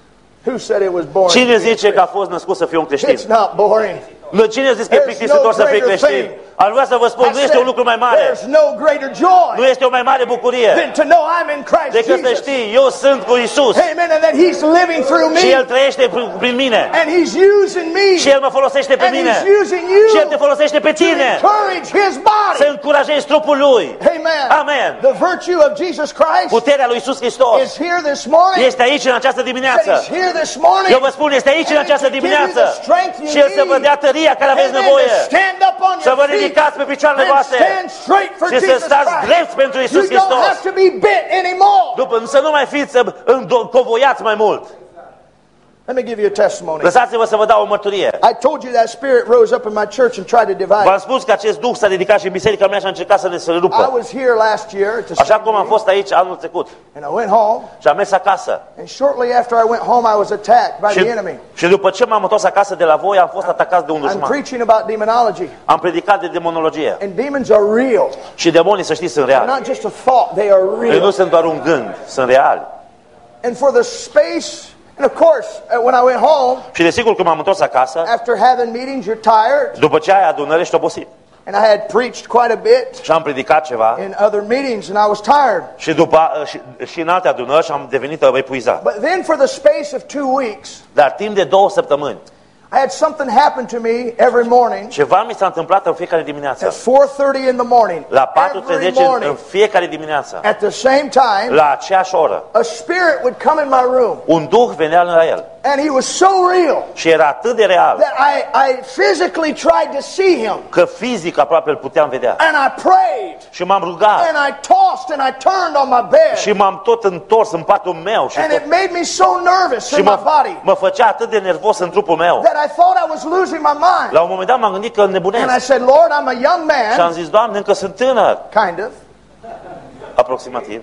Who said it was boring? Cine zice că a fost născut să fie un creștin? It's not boring. Nu, cine zice că e plictisitor să fii creștin? Ar vrea să vă spun, nu este un lucru mai mare. There's no greater joy Nu este o mai mare bucurie than to know I'm in Christ decât să Jesus. știi, eu sunt cu Isus Amen. And that He's living through și me. El trăiește prin- prin mine And He's using me. și El mă folosește pe And mine He's using you și El te folosește pe to tine encourage His body. să încurajezi trupul Lui. Amen. Amen. The virtue of Jesus Christ Puterea lui Isus Hristos is here this morning. este aici în această That dimineață. He's here this morning. Eu vă spun, este aici în And această to give you dimineață the strength you și El să vă need. dea tăria care aveți Amen. nevoie, To stand up on să your vă feet ridicați pe picioarele and voastre stand straight for și să Jesus stați Christ. drept pentru Isus You don't Hristos. have to be bit anymore. După, să nu mai fiți uh, încovoiați mai mult. Let me give you a testimony. Lăsați-vă să vă dau o mărturie. I told you that spirit rose up in my church and tried to divide. V-am spus că acest duh s-a ridicat și în biserica mea și a încercat să ne să le I rupă. was here last year to Așa cum am fost aici anul trecut and I went home, și am mers acasă. and shortly after I went home, I was attacked by Și, the enemy. și după ce m-am întors acasă de la voi, am fost atacat de un I'm dușman. preaching about demonology, Am predicat de demonologie. and demons are real. Și demonii, să știți, sunt They're reali. not just a thought; they are Ei nu real. sunt doar un gând, sunt reali. And for the space, and of course, uh, when I went home, Și desigur că m-am întors acasă, after having meetings, you're tired, după ce ai adunări, ești obosit. and I had preached quite a bit Și am predicat ceva in other meetings, and I was tired. și, după, și, și în alte adunări și am devenit epuizat. But then, for the space of two weeks, Dar timp de două săptămâni, I had something happen to me every morning ceva mi s-a întâmplat în fiecare dimineață. at four thirty in the morning. La patru Every treizeci în, în morning, fiecare dimineață, at the same time, la aceeași oră, a spirit would come in my room, un duh venea la el and he was so real și era atât de real that I, I physically tried to see him, că fizic aproape îl puteam vedea. and I prayed, Și m-am rugat and I tossed, and I turned on my bed, și m-am tot întors în patul meu și, and tot, it made me so nervous și in my mă, body mă făcea atât de nervos în trupul meu. that I thought I was losing my mind. La un moment dat m-am gândit că And I nebunesc said, Lord, I'm a young și am man, zis, Doamne, încă sunt tânăr, kind of. aproximativ.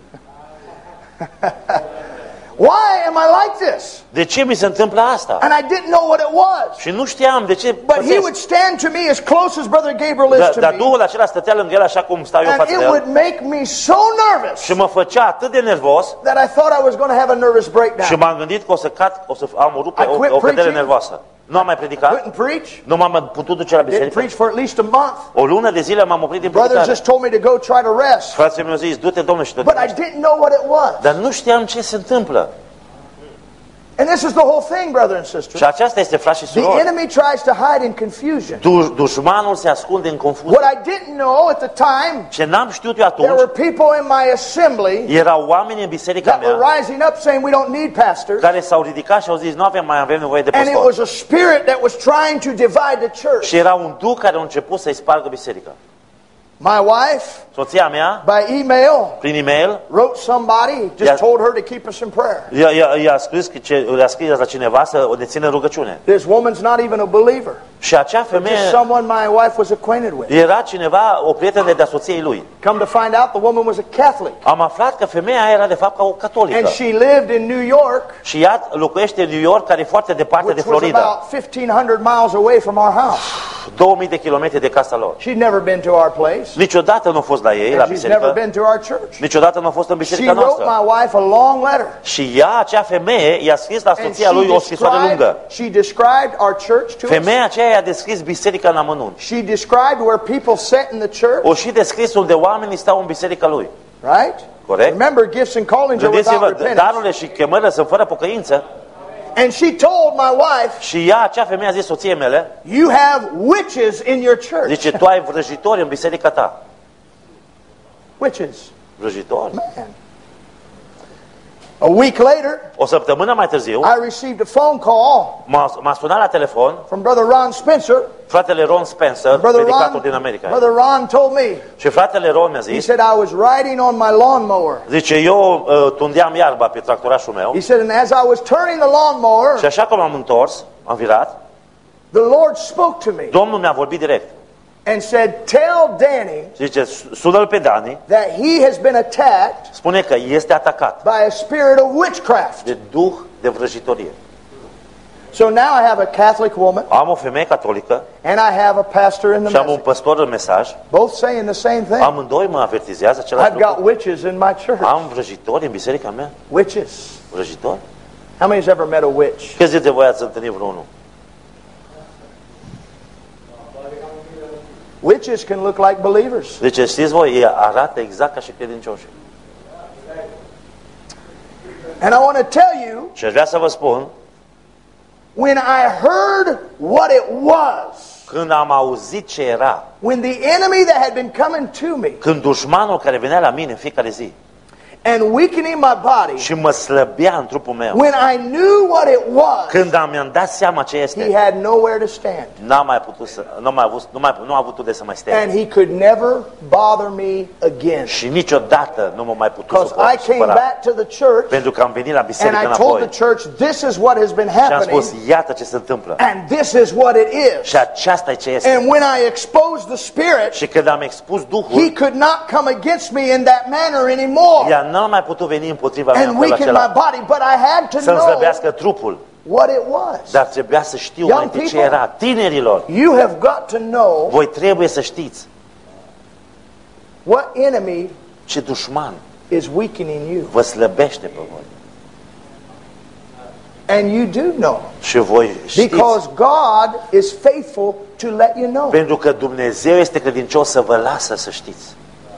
Why am I like this? De ce mi se întâmplă asta? And I didn't know what it was. Și nu știam de ce But he pățesc. would stand to me as close as Brother Gabriel Dar, is to dar me. Duhul acela stătea lângă el așa cum stau eu And față it de el would make me so nervous și mă făcea atât de nervos that I thought I was going to have a nervous și breakdown. m-am gândit că o să cad, o să am o rupe, I quit o, o cădere preaching. nervoasă. Nu am mai predicat, Couldn't preach. nu m-am putut duce la Didn't biserică. preach for at least a month. O lună de zile m-am oprit din Brothers predicare. just told me to go try to rest. Frații mi-au zis, du-te, Domnule, și tot. But I didn't know what it was. Dar nu știam ce se întâmplă. And this is the whole thing, brother and Și sisters. aceasta este, frați și The surori. enemy tries to hide in confusion. Du- dușmanul se ascunde în confuzie. What I didn't know at the time, Ce n-am știut eu there atunci, were people in my assembly erau oameni în biserica that were mea rising up saying we don't need pastors. care s-au ridicat și au zis, nu avem mai avem nevoie de And it păstori. was a spirit that was trying to divide the church. Și era un duh care a început să-i spargă biserica. My wife, Soția mea, by email, prin e-mail, wrote somebody, just Yeah. told her to keep us in prayer. i-a, i-a, i-a scris, că ce- le-a scris la cineva să o dețină în rugăciune. This woman's not even a believer. Și acea femeie Just someone my wife was acquainted with. era cineva, o prietenă de-a soției lui. Come to find out, the woman was a Catholic. Am aflat că femeia aia era de fapt ca o catolică. And she lived in New York, Și ea locuiește în New York, care e foarte departe de which was Florida. about fifteen hundred miles away from our house. două mii de kilometri de casa lor. She'd never been to our place. Niciodată nu a fost la ei, la And she's never biserică. been to our church. Niciodată nu a fost în She biserica wrote noastră. my wife a long letter. Și ea, acea femeie, i-a scris la And soția lui o scrisoare described, lungă. she described our church to us. Femeia aceea i-a descris biserica în amănunt. She described where people sat in the church, O și descris unde oamenii stau în biserica lui. right? Corect? Remember, gifts and callings are without Gândiți-vă, repentance. darurile și chemările sunt fără pocăință. And she told my wife, Și ea, acea femeie, a zis soției mele, you have witches in your church. zice, tu ai vrăjitori în biserica ta. Witches. Vrăjitori? Man. A week later, O săptămână mai târziu, I received a phone call m-a, m-a sunat la telefon from Brother Ron Spencer. fratele Ron Spencer, Brother predicator Ron, din America. Brother Ron told me, Și fratele Ron mi-a he zis, said, I was riding on my lawnmower. zice, eu uh, tundeam iarba pe tractorașul meu He said, and as I was turning the lawnmower, și așa cum am întors, am virat, the Lord spoke to me Domnul mi-a vorbit direct. and said, tell Danny Zice, sună-l pe Dani, that he has been attacked spune că este atacat by a spirit of witchcraft. de duh de vrăjitorie. So now I have a Catholic woman Am o femeie catolică and I have a pastor in the și am un message. păstor în mesaj. Both saying the same thing. Amândoi mă avertizează același I've got lucru. witches in my church. Am vrăjitori în biserica mea? Witches. Vrăjitori? How many has ever met a witch? Câți dintre voi ați întâlnit vreunul? Witches can look like believers. Deci știți voi, ei arată exact ca și credincioși. And I want to tell you, Și aș vrea să vă spun, when I heard what it was, când am auzit ce era, when the enemy that had been coming to me când dușmanul care venea la mine în fiecare zi and weakening my body, și mă slăbea în trupul meu, when I knew what it was, când am, mi-am dat seama ce he este, had nowhere to stand. n-am mai putut să, nu, mai avut, nu, mai, nu a avut unde să mai stea. And he could never bother me again. Și niciodată nu m-a mai putut Because I came supăra. back to the church Pentru că am venit la and biserică I told înapoi the church, this is what has been și am happening spus, iată ce se întâmplă. and this is what it is. Și aceasta e ce este. And when I exposed the Spirit, Și când am expus he Duhul, could not come against me in that manner anymore ea n-a mai putut veni împotriva mea în and felul weaken my acela, body, but I had to să-mi know slăbească trupul. what it was. Dar trebuia să știu Young mai întâi ce people, era. Tinerilor, You have got to know voi trebuie să știți what enemy ce dușman is weakening you. vă slăbește pe voi. And you do know. Și voi știți. Because God is faithful to let you know. Pentru că Dumnezeu este credincios să vă lasă să știți.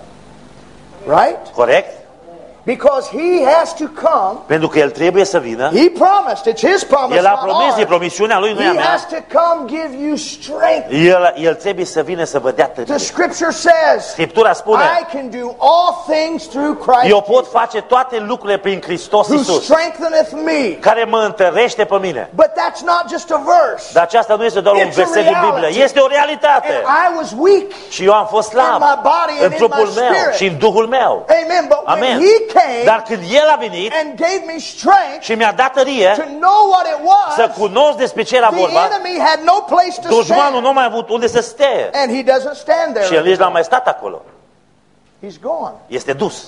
Right? Corect? Because he has to come. Pentru că El trebuie să vină. He promised. It's his promise, El a not promis, e ours. promisiunea Lui, nu e a He mea. has to come give you strength. El, El trebuie să vină să vă dea The tărie. scripture says, Scriptura spune, I can do all things through Christ eu pot face toate lucrurile prin Hristos who Iisus, strengtheneth me. care mă întărește pe mine. But that's not just a verse. Dar aceasta nu este doar un It's a verset din Biblie, reality. este o realitate. And I was weak. Și eu am fost slab in my body and în in trupul my meu spirit. și în Duhul meu. Amen. But when Amen. he came Dar când El a venit and gave me strength și mi-a dat to tărie know what it să was, cunosc despre ce era the vorba, enemy had no place to dușmanul stand. nu a mai avut unde să stea. And he doesn't stand there. Și el nici n-a anymore. mai stat acolo. He's gone. Este dus.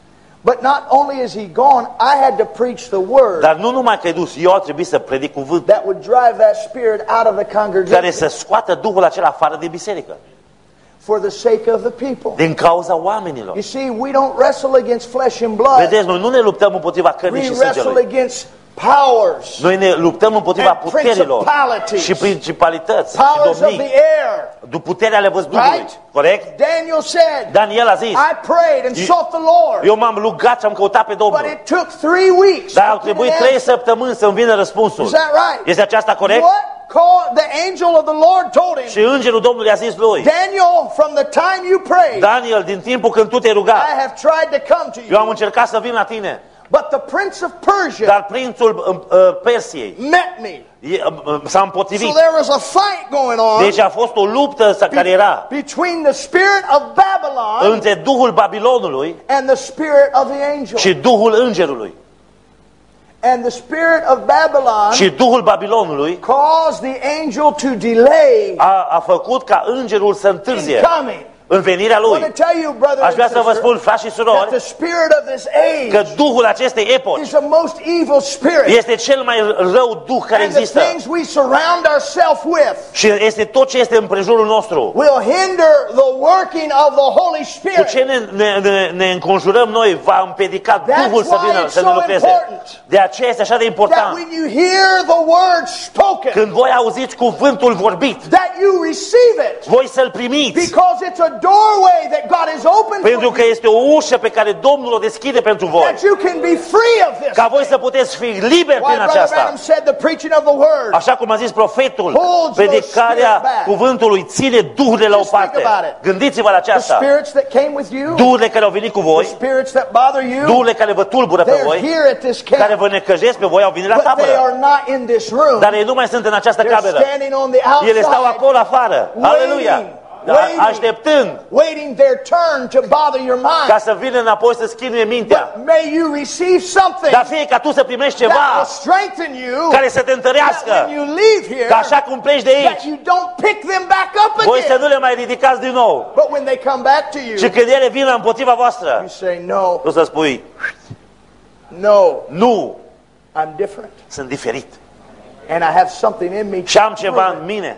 But not only is he gone, I had to preach the word Dar nu numai că e dus, eu a trebuit să predic cuvânt that would drive that spirit out of the care congregation să scoată Duhul acela afară din biserică. for the sake of the people. Din cauza oamenilor. You see, we don't wrestle against flesh and blood. Vedeți, noi nu ne luptăm împotriva cărnii We și wrestle sângelui. against powers, Noi ne luptăm împotriva and puterilor principalities, și principalități și powers of the domnii, air. puterea ale văzduhului. Right? Corect? Daniel said, Daniel a zis, I prayed and Eu- sought the Lord, eu m-am rugat și am căutat pe but Domnul. it took three weeks. Dar to au get trebuit an trei answer. săptămâni să-mi vină răspunsul. Is that right? Este aceasta corect? What called the angel of the Lord told him, Și îngerul Domnului a zis lui, Daniel, from the time you prayed, Daniel, din timpul când tu te-ai rugat, I have tried to come to eu am you. încercat să vin la tine, But the prince of Persia dar prințul uh, uh, Persiei met me. e, uh, uh, s-a So împotrivit. there was a fight going on Deci a fost o luptă sa- care era between the spirit of Babylon între Duhul Babilonului and the spirit of the angel. și Duhul Îngerului. And the spirit of Babylon Și Duhul Babilonului caused the angel to delay a, a făcut ca îngerul să in întârzie coming. în venirea I want lui. to tell you, brother Aș and vrea să vă sister, spun, frați și that the surori, spirit of this că age Duhul acestei epoci is the most evil spirit. este cel mai rău Duh care And the există. things we surround ourselves with Și este tot ce este în prejurul nostru. will hinder the working of the Holy Cu Spirit. ce ne, ne, ne, ne înconjurăm noi va împiedica That's Duhul să why vină, it's să ne so lucreze. important. De aceea este așa de That important. when you hear the word spoken, Când voi auziți cuvântul vorbit, that you receive it. voi să-l primiți. Because it's a doorway that God has opened Pentru for că este o ușă pe care Domnul o deschide pentru you, voi. that you can be free of this. Ca voi să puteți fi liberi Why prin Brother aceasta. Branham said the preaching of the word. Așa cum a zis profetul, Holds predicarea those spirits back. cuvântului ține duhurile la o Just think parte. about it. Gândiți-vă la The aceasta. spirits that came with you, Duhurile care au venit cu the voi, spirits that bother you, duhurile care vă tulbură pe they're voi, here at this care camp. vă necăjesc pe voi, au venit la But they tabără. are not in this room. Dar ei nu mai sunt în această They're cameră. standing on the Ele stau outside, acolo afară. Aleluia! waiting. Așteptând waiting their turn to bother your ca mind. să vină înapoi să schimbe mintea. But may you receive something Dar fie ca tu să primești that ceva will strengthen you, care să te that întărească, when you leave here, ca așa cum pleci de that aici, you don't pick them back up voi să again. nu le mai ridicați din nou. But when they come back to Și you, când ele vin împotriva voastră, you say, no, tu să spui, no, nu, I'm different. sunt diferit. And I have something in me. Și am to ceva prove în it. mine.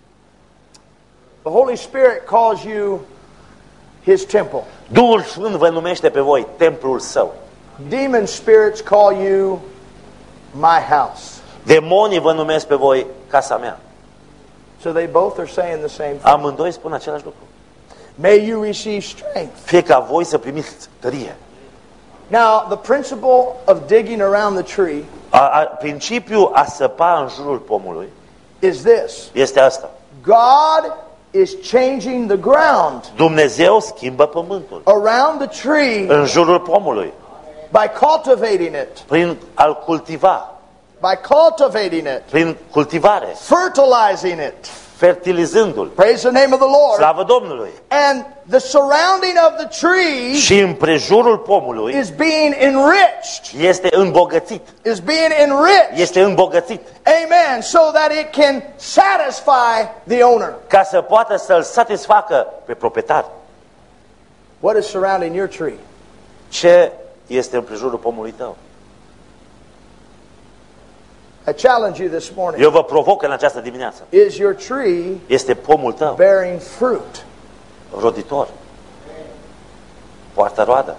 The Holy Spirit calls you His temple. Duhul Sfânt vă numește pe voi templul său. Demon spirits call you my house. Demonii vă numesc pe voi casa mea. So they both are saying the same thing. Amândoi spun același lucru. May you receive strength. Fie ca voi să primiți tărie. Now, the principle of digging around the tree A, a, principiul a săpa în jurul pomului is this. este asta. God is changing the ground Dumnezeu schimbă pământul around the tree în jurul pomului by cultivating it, prin a-l cultiva, by cultivating it, prin cultivare, fertilizing it. fertilizându-l. Praise the name of the Lord. Slavă Domnului! And the surrounding of the tree Și împrejurul pomului is being enriched. este îmbogățit. Is being enriched. Este îmbogățit Amen. So that it can satisfy the owner. ca să poată să-l satisfacă pe proprietar. What is surrounding your tree? Ce este împrejurul pomului tău? I challenge you this morning. Eu vă provoc în această dimineață. Is your tree Este pomul tău bearing fruit? roditor. Poartă roadă.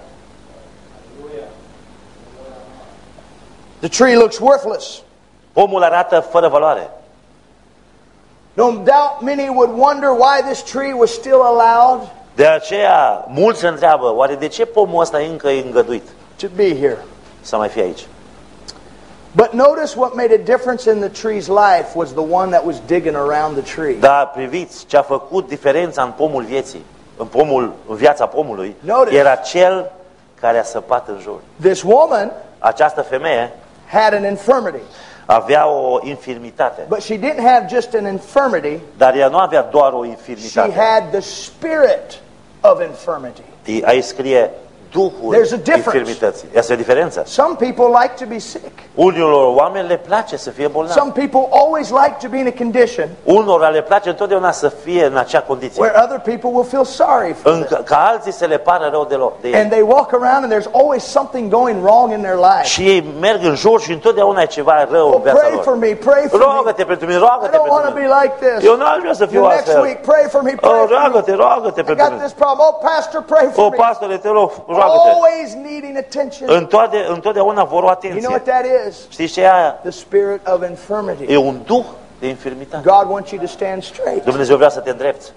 The tree looks worthless. Pomul arată fără valoare. No doubt many would wonder why this tree was still allowed De aceea, mulți se întreabă, oare de ce pomul ăsta încă e îngăduit to be here. să mai fie aici? But notice what made a difference in the tree's life was the one that was digging around the tree. Dar priviți, ce a făcut diferența în pomul vieții, în, pomul, în viața pomului, Notice. era cel care a săpat în jur. This woman Această femeie had an infirmity, avea o infirmitate, but she didn't have just an infirmity, dar ea nu avea doar o she infirmitate. had the spirit of infirmity. Aici scrie Duhul There's a difference. infirmității. Este o diferență. Some people like to be sick. Unilor oameni le place să fie bolnavi. Some people always like to be in a condition Unora le place întotdeauna să fie în acea condiție. where other people will feel sorry for În, them. ca alții să le pară rău de, lo, de And ei. they walk around and there's always something going wrong in their life. Și ei merg în jur și întotdeauna e ceva rău Oh, în viața pray lor. for me, pray for me. Roagă-te pentru mine, I roagă-te don't want to pentru be mine. like this. Eu n-aș vrea să fiu The next astfel. week, pray for me, pray Oh, for me. roagă-te, roagă-te I pentru got mine. this problem. Oh, pastor, pray for O, me. pastore, te rog, roagă-te. Always needing attention. Întoade, întotdeauna vor o You know atenție. what that is? Știți ce e aia? The spirit of infirmity. E un duh de infirmitate. God wants you to stand straight. Dumnezeu vrea să te îndrepți.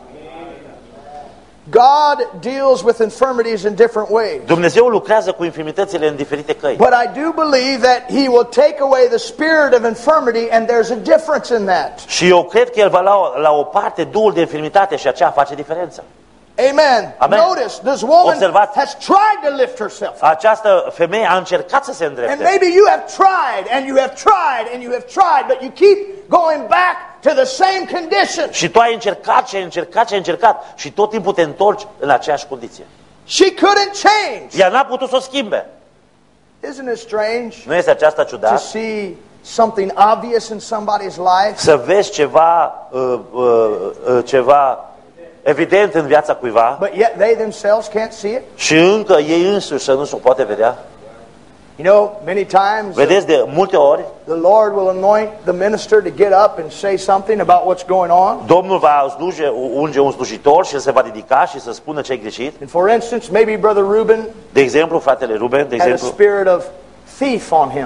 God deals with infirmities in different ways. Dumnezeu lucrează cu infirmitățile în diferite căi. But I do believe that He will take away the spirit of infirmity, and there's a difference in that. Și eu cred că El va lua la o parte duhul de infirmitate și aceea face diferența. Amen. Amen. Notice, this woman Observați. has tried to lift herself. Această femeie a încercat să se And îndrepte. maybe you have tried, and you have tried, and you have tried, but you keep going back to the same condition. Și tu ai încercat și ai încercat și ai încercat și tot timpul te întorci în aceeași condiție. She couldn't change. Ea n-a putut să o schimbe. Isn't it strange Nu este aceasta to ciudat? see something obvious in somebody's life, Să vezi ceva, uh, uh, uh, ceva evident în viața cuiva but yet they themselves can't see it? și încă ei însuși să nu se poate vedea? You know, many times Vedeți, de multe ori the Lord will anoint the minister to get up and say something about what's going on. Domnul va sluge, unge un slujitor și el se va ridica și să spună ce e greșit. And for instance, maybe Brother Reuben De exemplu, fratele Ruben, de had a exemplu, spirit of thief on him,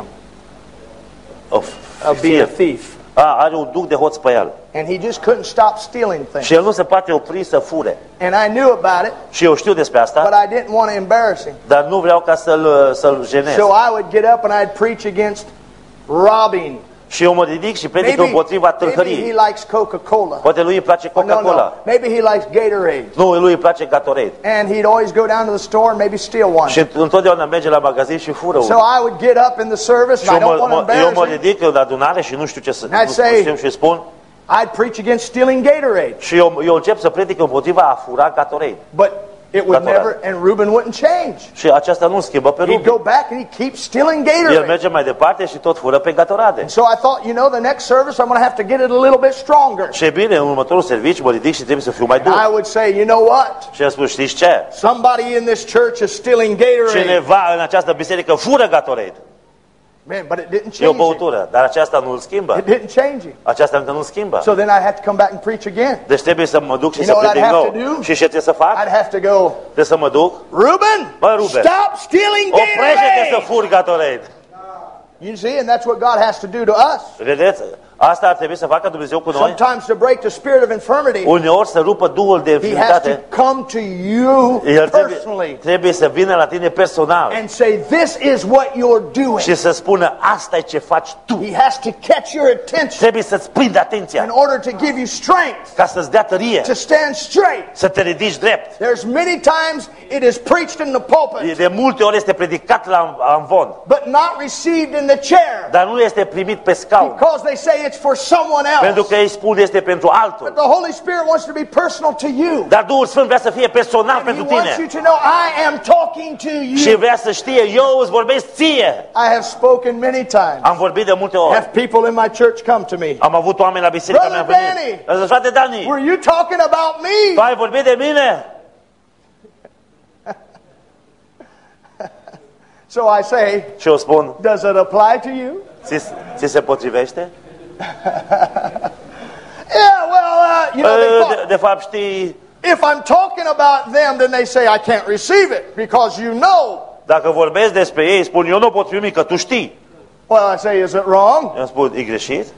of, of being a thief. a, are un duh de hoț pe el. And he just couldn't stop stealing things. Și el nu se poate opri să fure. And I knew about it, Și eu știu despre but asta, I didn't want to embarrass him. dar nu vreau ca să-l, să-l jenez. So I would get up and I'd preach against robbing. Și eu mă ridic și predic Maybe, împotriva maybe he tâlhăriei. likes Coca-Cola. Poate lui îi place Oh, no, no. Coca-Cola. Maybe he likes Gatorade. Nu, lui îi place Gatorade. And he'd always go down to the store and maybe steal one. Și întotdeauna merge la magazin și fură So unul. I would get up in the service Și and I eu don't mă, want to mă, eu mă embarrass him. ridic în adunare și nu știu ce să I'd nu say- știu și spun. I'd preach against stealing Gatorade. Și eu, eu încep să predic împotriva a fura Gatorade. But it would Gatorade. never, and Reuben wouldn't change. Și aceasta nu schimbă pe He'd Ruben. go back and he'd keep stealing El Gatorade. merge mai departe și tot fură pe Gatorade. So I thought, you know, the next service I'm going to have to get it a little bit stronger. Și e bine, în următorul serviciu mă ridic și trebuie să fiu mai dur. And I would say, you know what? Și el spune, știți ce? Somebody in this church is stealing Gatorade. Cineva în această biserică fură Gatorade. Man, but it didn't E o change it. băutură, dar aceasta nu îl schimbă. It didn't change it. Aceasta încă nu schimbă. So then I had to come back and preach again. Deci trebuie să mă duc și You să know what predic I'd nou. have to do? Și ce trebuie să fac? I'd have to go, Trebuie să mă duc. Reuben, Bă, Ruben, stop stealing oprește-te să Gatorade. furi Gatorade. You see, and that's what God has to do to us. Vedeți? Asta ar trebui să facă Dumnezeu cu noi. Sometimes to break the spirit of infirmity, Uneori să rupă duhul de He has to infirmitate. come to you El trebuie, personally trebuie să vină la tine personal and say, this is what you're doing. și să spună, asta e ce faci tu. He has to catch your attention Trebuie să-ți prindă in atenția order to give you strength ca să-ți dea tărie, to stand straight. să te ridici drept. There's many times it is preached in the pulpit, De multe ori este predicat la amvon, but not received in the chair, dar nu este primit pe scaun, because they say it's for someone pentru else. că îi spun este pentru But altul. the Holy Spirit wants to be personal to you. Dar Duhul Sfânt vrea să fie personal And pentru He wants you tine to know, I am talking to și you. vrea să știe, eu îți vorbesc ție. I have spoken many times. Am vorbit de multe ori. Have people in my church come to me. Am avut oameni la biserica mea Brother venit. Danny! Zis, frate Dani, Were you talking about tu me? ai vorbit de mine? So I say, Și eu spun, does it apply to you? ți, ți se potrivește? Yeah, well, uh, you know, they Uh, thought, De, de fapt știi, if I'm talking about them, then they say I can't receive it because you know. dacă vorbesc despre ei, spun, eu nu pot primi că tu știi. Well, I say, is it wrong? Eu spun, e greșit?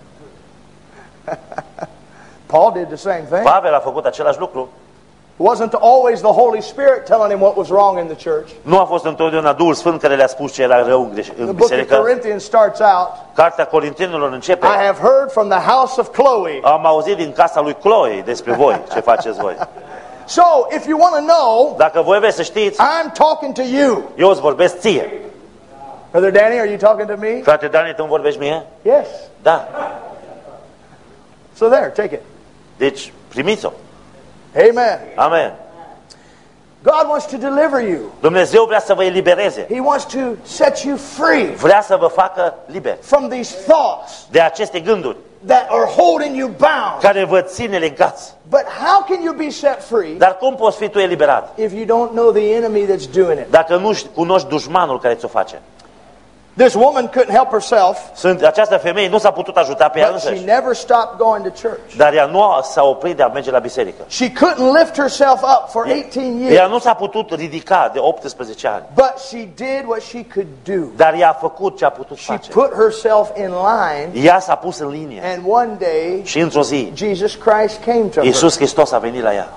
Paul did the same thing. Pavel a făcut același lucru. It wasn't always the Holy Spirit telling him what was wrong in the church. Nu a fost întotdeauna Duhul Sfânt care le-a spus ce era rău în, greș- The în book of biserică. Corinthians starts out, Cartea Corintenilor începe. I have heard from the house of Chloe. Am auzit din casa lui Chloe despre voi, ce faceți voi. So, if you want to know, Dacă voi vreți să știți, I'm talking to you. eu îți vorbesc ție. Brother Danny, are you talking to me? Frate Dani, tu îmi vorbești mie? Yes. Da. So there, take it. Deci, primiți-o. Amen. Amen. God wants to deliver you. Dumnezeu vrea să vă elibereze. He wants to set you free Vrea să vă facă liber from these thoughts de aceste gânduri that are holding you bound. care vă ține legați. But how can you be set free Dar cum poți fi tu eliberat if you don't know the enemy that's doing it? dacă nu ști- cunoști dușmanul care ți-o face? This woman couldn't help herself, Sunt, această femeie nu s-a putut ajuta pe ea but she însăși, never stopped going to church. dar ea nu s-a oprit de a merge la biserică. She couldn't lift herself up for eighteen Ea years, nu s-a putut ridica de optsprezece ani, but she did what she could do. dar ea a făcut ce a putut She face. put herself in line, Ea s-a pus în linie and one day și într-o zi Jesus Christ came to her. Iisus Hristos a venit la ea.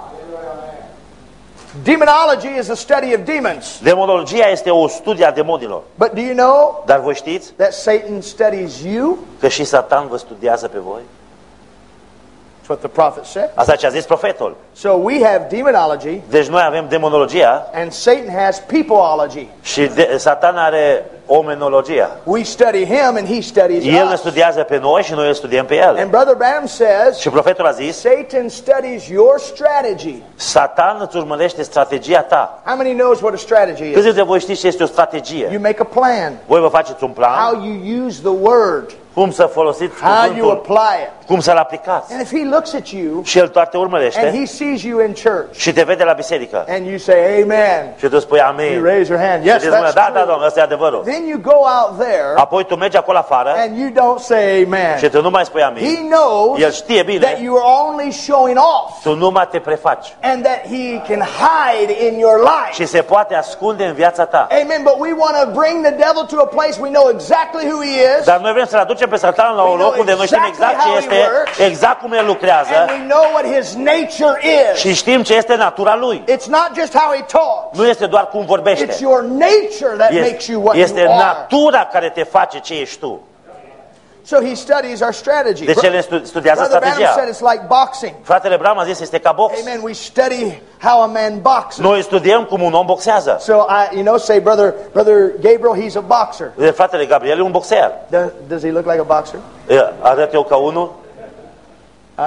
Demonology is a study of demons. Demonologia este o studie a demonilor. But do you know Dar voi știți that Satan studies you? că și Satan vă studiază pe voi? That's what the prophet said. Asta ce a zis profetul. So we have demonology, Deci noi avem demonologia and Satan has peopleology. și de, Satan are omenologia. We study him, and he studies El ne us. studiază pe noi și noi îl studiem pe el. And Brother Branham says, Și profetul a zis, Satan studies your strategy. Satan îți urmărește strategia ta. How many knows what a strategy Câți is? de voi știți ce este o strategie? You make a plan. Voi vă faceți un How plan, you use the word. cum să folosiți How you cuvântul, apply it. cum să-l aplicați. And if he looks at you Și el doar te and urmărește he sees you in church și te vede la biserică. and you say amen, Și tu spui you amin. raise your hand. Și Yes, zici, mână, that's da, da, true. domnule, ăsta e adevărul. Then you go out there Apoi tu mergi acolo afară and you don't say amen. și tu nu mai spui He amin. knows El știe that bine, you are only showing off tu numai te prefaci. and that he can hide in your life. Și se poate ascunde în viața ta. Amen. But we want to bring the devil to a place we know exactly who he is, Dar noi vrem să-l aducem pe Satan la un loc unde noi știm exact ce este, exact cum el lucrează and we know what his nature și is. știm ce este natura lui. It's not just how he talks. Nu este doar cum It's vorbește. your nature that makes you what Este you are. natura care te face ce ești tu. So he studies our strategy. Deci el stu- studiază Brother Branham said strategia. it's like boxing. Fratele Bram a zis, este ca box. Amen. We study how a man boxes. Noi studiem cum un om boxează. So I, you know, say brother, brother Gabriel, he's a boxer. Fratele Gabriel e un boxer. Does, does he look like a boxer? Arăt eu ca unul? Huh?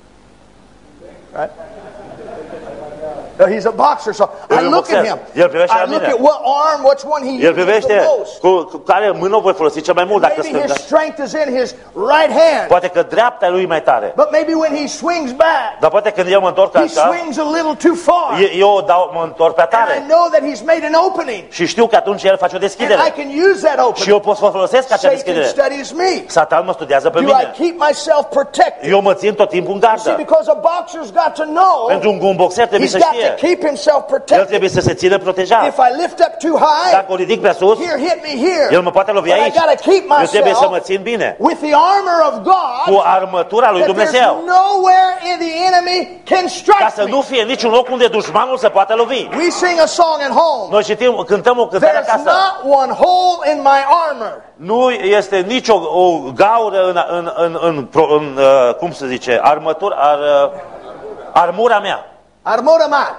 Right? No, he's a boxer, so I El e un look at boxer. him. El privește la I look mine. at what arm, which one he El uses the privește most. cu, cu care mână o voi folosi cel mai mult, dacă Maybe his stânga. strength is in his right hand. Poate că dreapta lui e mai tare. But maybe when he swings back, Dar poate când eu mă întorc he așa, swings a little too far. eu- eu dau, mă întorc pe And I tare. know that he's made an opening. Și știu că atunci el face o And I deschidere. can use that Și opening. eu pot să folosesc acea Satan deschidere. studies me. Satan mă studiază pe Do I mine. keep myself protected? Eu mă țin tot timpul în See, gardă. because a boxer's got to know Pentru un, un boxer trebuie he's să got to știe. keep himself El protected trebuie să se țină protejat. If I lift up too high, Dacă o ridic prea sus, here, hit me here. el mă poate lovi But I aici. gotta keep Eu trebuie să mă myself țin bine with the armor of cu God, armătura lui that there's Dumnezeu, nowhere in the enemy can ca strike să me. nu fie niciun loc unde dușmanul să poată lovi. We sing a song at home. Noi citim, cântăm o cântare There's acasă. not one hole in my armor. Nu este nicio o gaură în, în, în, în, în, în uh, cum se zice, armătură, ar, uh, armura mea. Armura mea.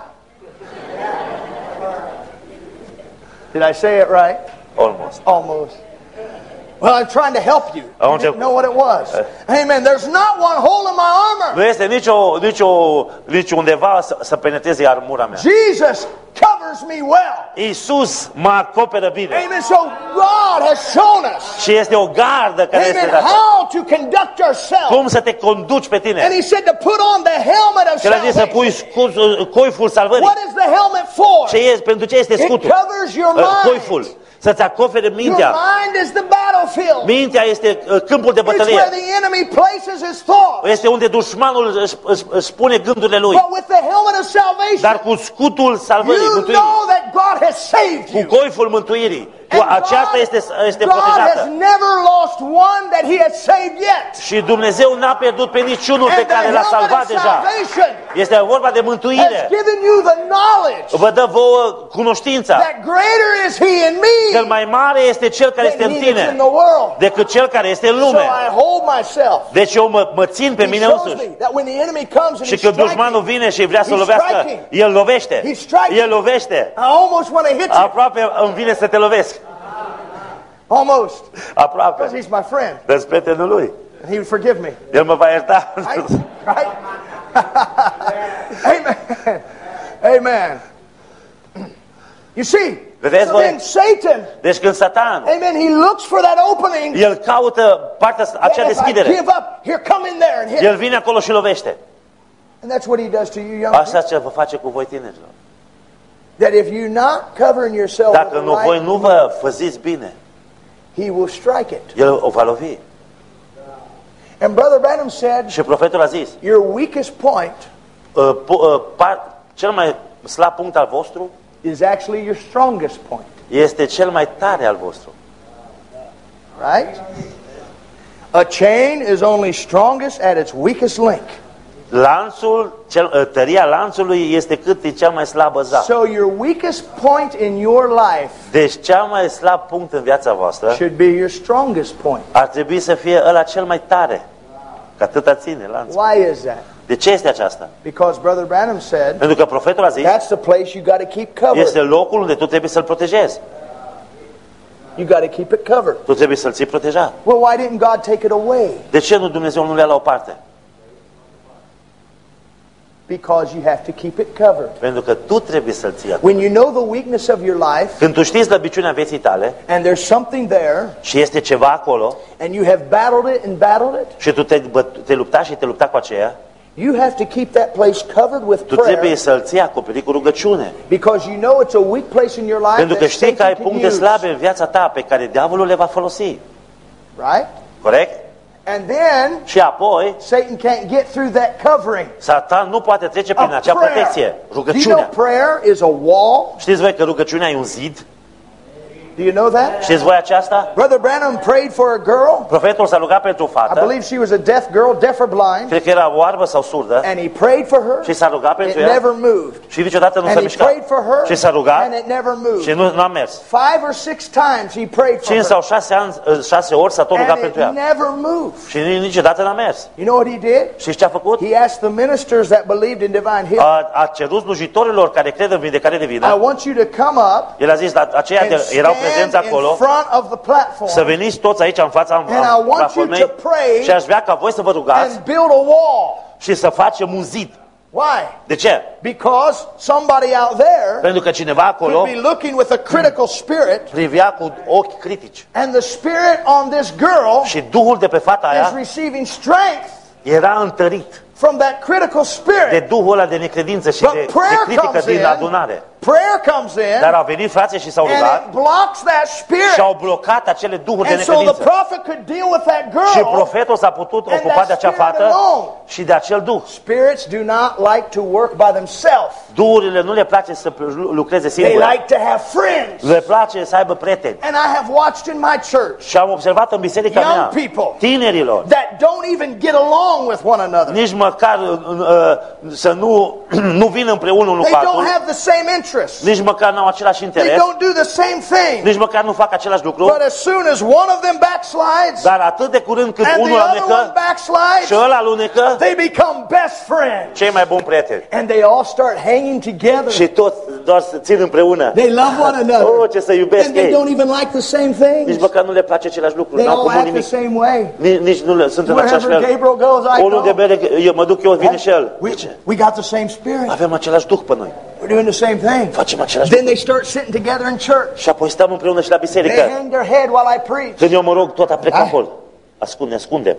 Did I say it right? Almost. Almost. Well, I'm trying to help you. I You want to- didn't know what it was. Amen. There's not one hole in my armor. Nu este nicio, nicio, nici undeva să, să penetreze armura mea. Jesus covers me well. Iisus mă acoperă bine. Amen. So God has shown us, Și este o gardă care este amen, dată. how to conduct ourselves. Cum să te conduci pe And tine? he said to put on the helmet of Și el a zis să salvation. pui scu- coiful salvării. What is the helmet for? Ce este, pentru ce este It scutul? covers your Uh, mind. Coiful. Să-ți acopere Your mintea. mind is the battlefield. Mintea este uh, câmpul de It's where bătălie. the enemy places his thoughts. Este unde dușmanul își, își, își spune gândurile lui. But with the helmet of salvation, Dar cu scutul salvării, you mântuirii, know that God has saved cu you. coiful mântuirii, cu And aceasta God, este, este God has protejată. never lost one that he has saved yet. Și Dumnezeu n-a pierdut pe niciunul pe And the care l-a helmet salvat of deja. salvation Este vorba de has mântuire. given you the knowledge Vă dă vouă cunoștința. that greater is he in Cel me mai mare este cel care este than în he that's in tine the world. decât cel care este în So lume. I hold myself. Deci eu mă, mă țin pe He mine shows însuși. me that when the enemy comes and Și he's când dușmanul striking, vine și vrea să He's lovească, striking. el lovește. He's striking. El lovește. I almost want to hit you. Aproape îmi vine să te lovesc. Almost. Because Aproape. he's my friend. Dă-ți prietenul lui. And he would forgive me. El mă va ierta. Right? Right? Amen. Amen. You see, Vedeți so voi? then Satan, Deci când Satan, amen, he looks for that opening. el caută partea, That acea if I deschidere. give up, here, come in there and hit. El vine acolo și lovește. And that's what he does to you, young people. Așa ce vă face cu voi tinerilor. That if you're not covering yourself Dacă with nu the voi right, nu vă făziți bine, he will strike it. el o va lovi. And Brother Branham said, Și profetul a zis, your weakest point uh, po- uh, par, cel mai slab punct al vostru is actually your strongest point. este cel mai tare al vostru. Right? A chain is only strongest at its weakest link. Lanțul, cel, uh, tăria lanțului este cât e cea mai slabă za. So your weakest point in your life Deci cea mai slab punct în viața voastră should be your strongest point. ar trebui să fie ăla cel mai tare. Că atâta ține lanțul. Why is that? De ce este aceasta? Because Brother Branham said, Pentru că profetul a zis, that's the place you got to keep covered. este locul unde tu trebuie să-l protejezi. You got to keep it covered. Tu trebuie să-l ții protejat. Well, why didn't God take it away? De ce nu Dumnezeu nu le ia la o parte? Because you have to keep it covered. Pentru că tu trebuie să-l ții acolo. When you know the weakness of your life Când tu știi slăbiciunea vieții tale and there's something there și este ceva acolo and you have battled it and battled it, și tu te, bă- te lupta și te lupta cu aceea, you have to keep that place covered with tu trebuie prayer să-l ții acoperit cu rugăciune. because you know it's a weak place in your life Pentru că that știi că ai Satan can puncte use. slabe în viața ta pe care diavolul le va folosi. Right? Corect? And then Și apoi, Satan can't get through that covering Satan nu poate trece prin of acea prayer. protecție. Do you know Rugăciunea. prayer is a wall? Știți voi că rugăciunea e un zid? Do you know that? Știți voi aceasta? Brother Branham prayed for a girl. Profetul s-a rugat pentru o I fată, believe she was a deaf girl, deaf or blind. cred că era oarbă sau surdă, And he prayed for her. și s-a rugat It pentru ea never moved. și niciodată nu And s-a he mișcat. prayed for her. Și s-a rugat And it never moved. și nu, nu a mers. Five or six times he prayed for Cinci her. sau șase, ani, șase ori s-a tot rugat And it pentru ea. never moved. Și niciodată n-a mers. You know what he did? Și ce a făcut? He asked the ministers that believed in divine healing, A, a cerut slujitorilor care cred în vindecare I divină. want you to come up El a zis, la aceia and de, erau prezenți stand in acolo, front of the platform să veniți toți aici în fața And I want you platformei to pray și aș vrea ca voi să vă rugați and build a wall. și să facem un zid. Why? De ce? Because somebody out there Pentru că cineva acolo could be looking with a critical spirit, privea cu ochi critici. and the spirit on this girl Și Duhul de pe fata is aia receiving strength era întărit from that critical de spirit. Duhul ăla de necredință și But de, de prayer critică comes din in. adunare. Prayer comes in, Dar au venit frații și s-au and rugat it blocks that spirit. și au blocat acele duhuri de And so the necredință. prophet could deal with that Și girl. profetul s-a putut And ocupa that de acea spirit fată alone. și de acel duh. Spirits do not like to work by themselves. Duhurile nu le place să lucreze They singure. like to have friends. Le place să aibă prieteni. And I have watched in my church Și am observat în biserica young mea people tinerilor that don't even get along with one another. nici măcar uh, să nu, nu vină împreună unul They cu don't altul, have the same interests. nici măcar n-au același They interes, don't do the same thing. nici măcar nu fac același lucru, But as soon as one of them backslides dar atât de curând când and the unul other one alunecă backslides, și ăla alunecă, they become best friends. cei mai buni prieteni. And they all start hanging together. Și toți doar să țin împreună. They love one another. Oh, ce să iubesc And they ei. don't even like the same Nici things. măcar nu le place același lucru, They n-au all comun act the nimic. same way. Nici, nici nu le, sunt în același Wherever fel. Gabriel goes, I Oriunde go. merg, eu mă duc eu, vine și el. We, De ce? we got the same spirit. Avem același duh pe noi. We're doing the same thing. Facem același Then lucru. they start sitting together in church. Și apoi stăm împreună și la They biserică. hang their head while I preach. Când eu mă rog, tot aplecă Da. acolo. Ascunde, ascunde.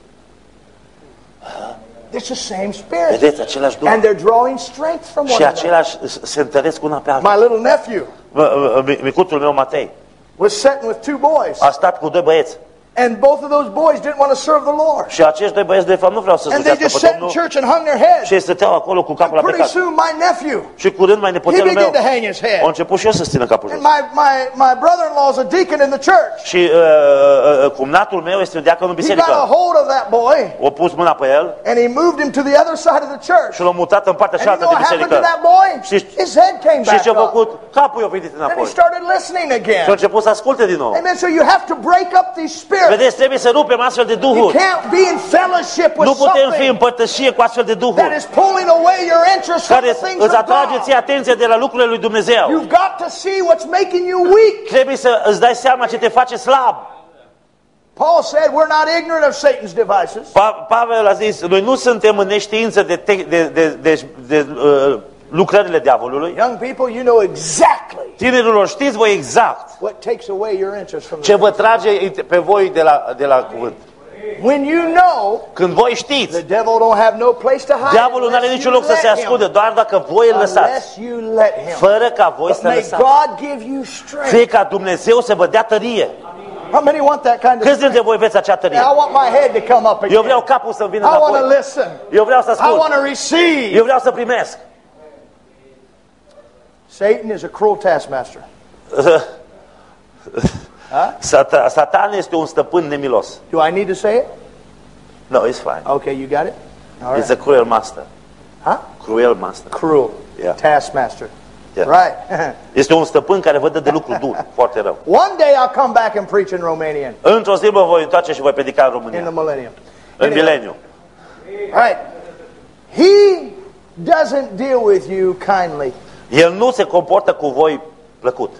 It's the same spirit. Vedeți, același duh. And they're drawing strength from one Și another. același se întăresc una pe alta. My little nephew Mă- mă- Micuțul meu, Matei, was sitting with two boys. a stat cu doi băieți. And both of those boys didn't want to serve the Lord. Și acești doi băieți, de fapt, nu vreau să And they slujească just pe sat in Domnul. church and hung their heads. Și ei stăteau acolo cu capul la Pretty plecat. soon my nephew, Și curând mai he nepoțelul meu began to hang his a head. început și eu să țină capul And jos. my, my, my brother-in-law is a deacon in the church. Și uh, uh, cumnatul meu este un diacon în He got a biserică. hold of that boy O pus mâna pe el and he moved him to the other side of the church. și l-a mutat în partea And you cealaltă know de what happened biserică. to that boy? Știți- His head came Și back ce-a up. făcut? Capul i-a venit And he înapoi. started listening Și a again. început să asculte din nou. Amen. So you have to break up these spirits. Vedeți, trebuie să rupem astfel de You duhuri. can't be in fellowship with Nu putem fi în something părtășie cu astfel de that duhuri is pulling away your interest from care the things îți of atrage ție God. atenția de la lucrurile lui Dumnezeu. You've got to see what's making you weak. Trebuie să îți dai seama ce te face slab. Paul said we're not ignorant of Satan's devices. Pa- Pavel a zis, noi nu suntem în neștiință de, te- de, de, de, de uh, lucrările diavolului. Young people, you know exactly Tinerilor, știți voi exact what takes away your interest from ce the vă trage pe voi de la, de la cuvânt. When you know, Când voi the știți, devil don't have no place to hide diavolul nu are unless niciun you loc să se let ascunde, him. doar dacă voi îl lăsați. Unless you let him. Fără ca voi But să may lăsați. God give you strength. Fie ca Dumnezeu să vă dea tărie. How many want that kind of Câți dintre voi veți acea tărie? I want my head to come up again. Eu vreau capul să-mi vină I want to înapoi. listen. Eu vreau să I want ascult. to receive. Eu vreau să primesc. Satan is a cruel taskmaster. Sata- Satan este un stăpân nemilos. Do I need to say it? No, it's fine. Okay, you got it? All It's right. a cruel master. Huh? Cruel master. Cruel. Yeah. Taskmaster. Yeah. Right. Este un stăpân care vă dă de lucru dur, foarte rău. One day I'll come back and preach in Romanian Într-o zi mă voi întoarce și voi predica în in the România, millennium. în Anyway, mileniu. right. He doesn't deal with you kindly. El nu se comportă cu voi plăcut.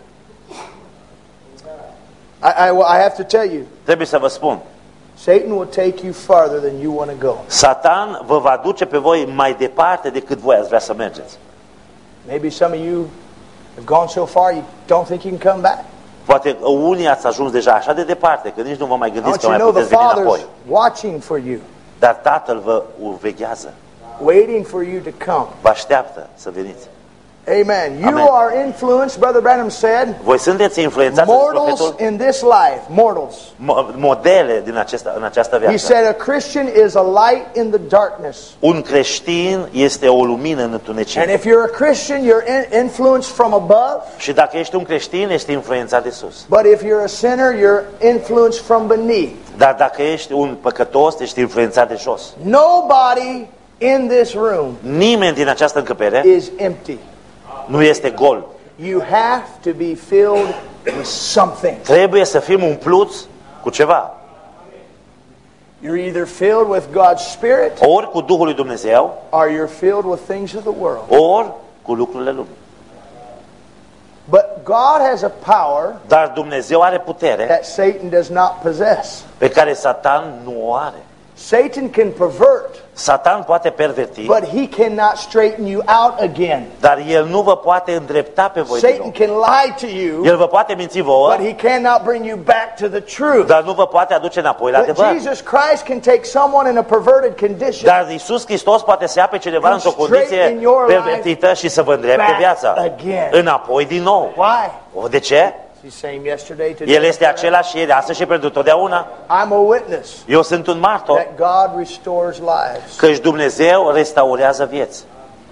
I, I, I have to tell you, Trebuie să vă spun. Satan will take you farther than you want to go. Satan vă va duce pe voi mai departe decât voi ați vrea să mergeți. Maybe some of you have gone so far you don't think you can come back. Poate unii ați ajuns deja așa de departe că nici nu vă mai I gândiți want că you mai to know the puteți veni înapoi. Father's watching for you, Dar Tatăl vă veghează, waiting for you to come. vă așteaptă să veniți. Amen. You Amen. are influenced, Brother Branham said, Voi sunteți influențați de mortals profetul, in this life, mortals. mo- modele din acesta, în această He viață. said a Christian is a light in the darkness. Un creștin este o lumină în And întunecime. if you're a Christian, you're in- influenced from above. Și dacă ești un creștin, ești influențat de sus. But if you're a sinner, you're influenced from beneath. Dar dacă ești un păcătos, ești influențat de jos. Nobody in this room Nimeni din această încăpere is empty. nu este gol. You have to be filled with something. Trebuie să fim umpluți cu ceva. You're either filled with God's Spirit Ori cu Duhul lui Dumnezeu, or you're filled with things of the world. ori cu lucrurile lumii. But God has a power Dar Dumnezeu are putere that Satan does not possess. pe care Satan nu o are. Satan can pervert, Satan poate perverti, but he cannot straighten you out again. dar el nu vă poate îndrepta pe voi din Satan nou. can lie to you, El vă poate minți vouă, but he cannot bring you back to the truth. dar nu vă poate aduce înapoi la But adevăr. Jesus Christ can take someone in a perverted condition Dar Iisus Hristos poate să ia pe cineva And într-o straighten condiție your life pervertită și să vă îndrepte back viața again. înapoi din nou. Why? O, de ce? He's saying yesterday, today. El este același ieri, astăzi și pentru totdeauna. I'm a witness Eu sunt un martor that God restores lives. căci Dumnezeu restaurează vieți.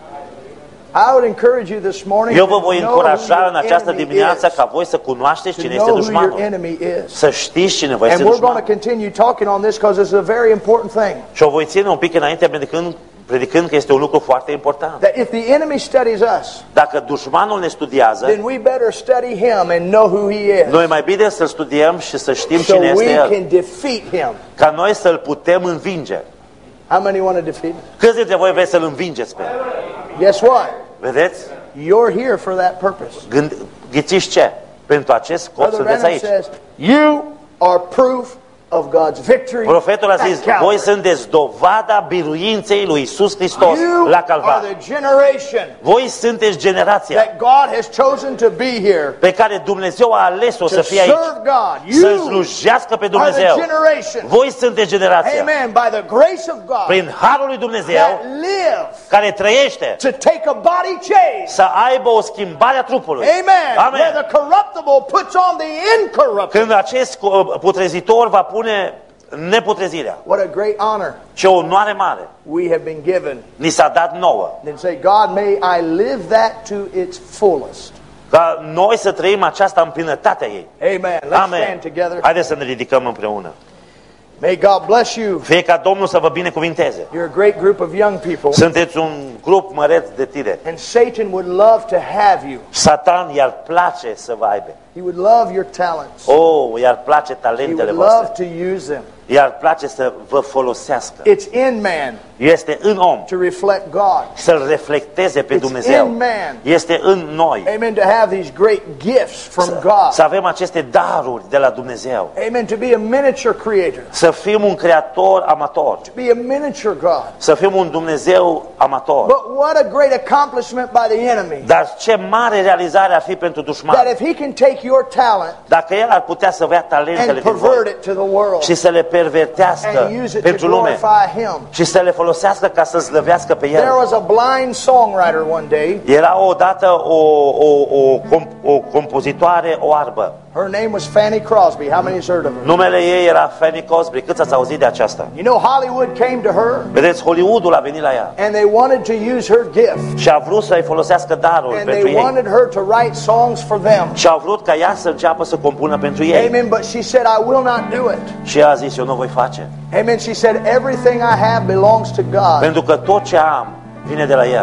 I would encourage you this morning Eu to vă voi know încuraja who în your această enemy dimineață is. ca voi să cunoașteți To cine este know who your dușmanul. enemy is. Să știți cine vă este And we're going to dușmanul. continue talking on this because it's a very important thing. Și o voi ține un pic înainte predicând, predicând că este un lucru foarte important. That if the enemy studies us, Dacă dușmanul ne studiază, then we better study him and know who he is. noi mai bine să-l studiem și să știm So cine este we el. can defeat him. Ca noi să-l putem învinge. How many want to defeat him? Câți dintre voi vreți să-l învingeți pe el? Guess what? Vedeți? You're here for that purpose. Gând, ghițiți ce? Pentru acest scop Brother sunteți Branham aici. says, you are proof of God's victory. Profetul a at zis, Calvary. voi sunteți dovada biruinței lui Iisus Hristos You la are Calvar. the generation Voi sunteți generația that God has chosen to be here pe care Dumnezeu a ales-o să to fie aici, serve God. să You slujească pe are the Dumnezeu. generation, Voi sunteți generația, amen, by the grace of God, prin harul lui Dumnezeu, that live care trăiește to take a body change. să aibă o schimbare a trupului. Amen. Amen. Where the corruptible puts on the incorruptible. Când acest putrezitor va pune neputrezirea. What a great honor Ce o onoare mare we have been given. ni s-a dat nouă. Then say, God, may I live that to its fullest. Ca noi să trăim aceasta în plinătatea ei. Amen. Let's stand Amen. together. Haideți să ne ridicăm împreună. May God bless you. Fie ca Domnul să vă binecuvinteze. You're a great group of young people. Sunteți un grup măreț de tineri. And Satan would love to have you. Satan i-ar place să vă aibă. He would love your talents. Oh, i-ar place He talentele would love voastre. to use them. I-ar place să vă folosească. It's in man Este în om to reflect God. să-L reflecteze pe It's Dumnezeu. in man. Este în noi Amen. To have these great gifts from God. să avem aceste daruri de la Dumnezeu. Amen. To be a miniature creator. Să fim un creator amator. To be a miniature God. Să fim un Dumnezeu amator. But what a great accomplishment by the enemy. Dar ce mare realizare ar fi pentru dușman. That if he can take your talent Dacă el ar putea să vrea talentele and din voi pervert it to the world și să le pervertească and use it to pentru lume glorify him. și să le folosească ca să slăvească pe There el. was a blind songwriter one day. Era odată o, o, o, comp, o compozitoare oarbă. Her name was Fanny Crosby. How many's heard of her? Numele ei era Fanny Crosby. Câți ați auzit de aceasta? You know, Hollywood came to her Vedeți, Hollywoodul a venit la ea and they wanted to use her gift. și a vrut să-i folosească darul And pentru they ei. wanted her to write songs for them. Și a vrut ca ea să înceapă să compună pentru ei. Amen. But she said, I will not do it. Și ea a zis, eu nu voi face. Amen. She said, everything I have belongs to God. Pentru că tot ce am vine de la el.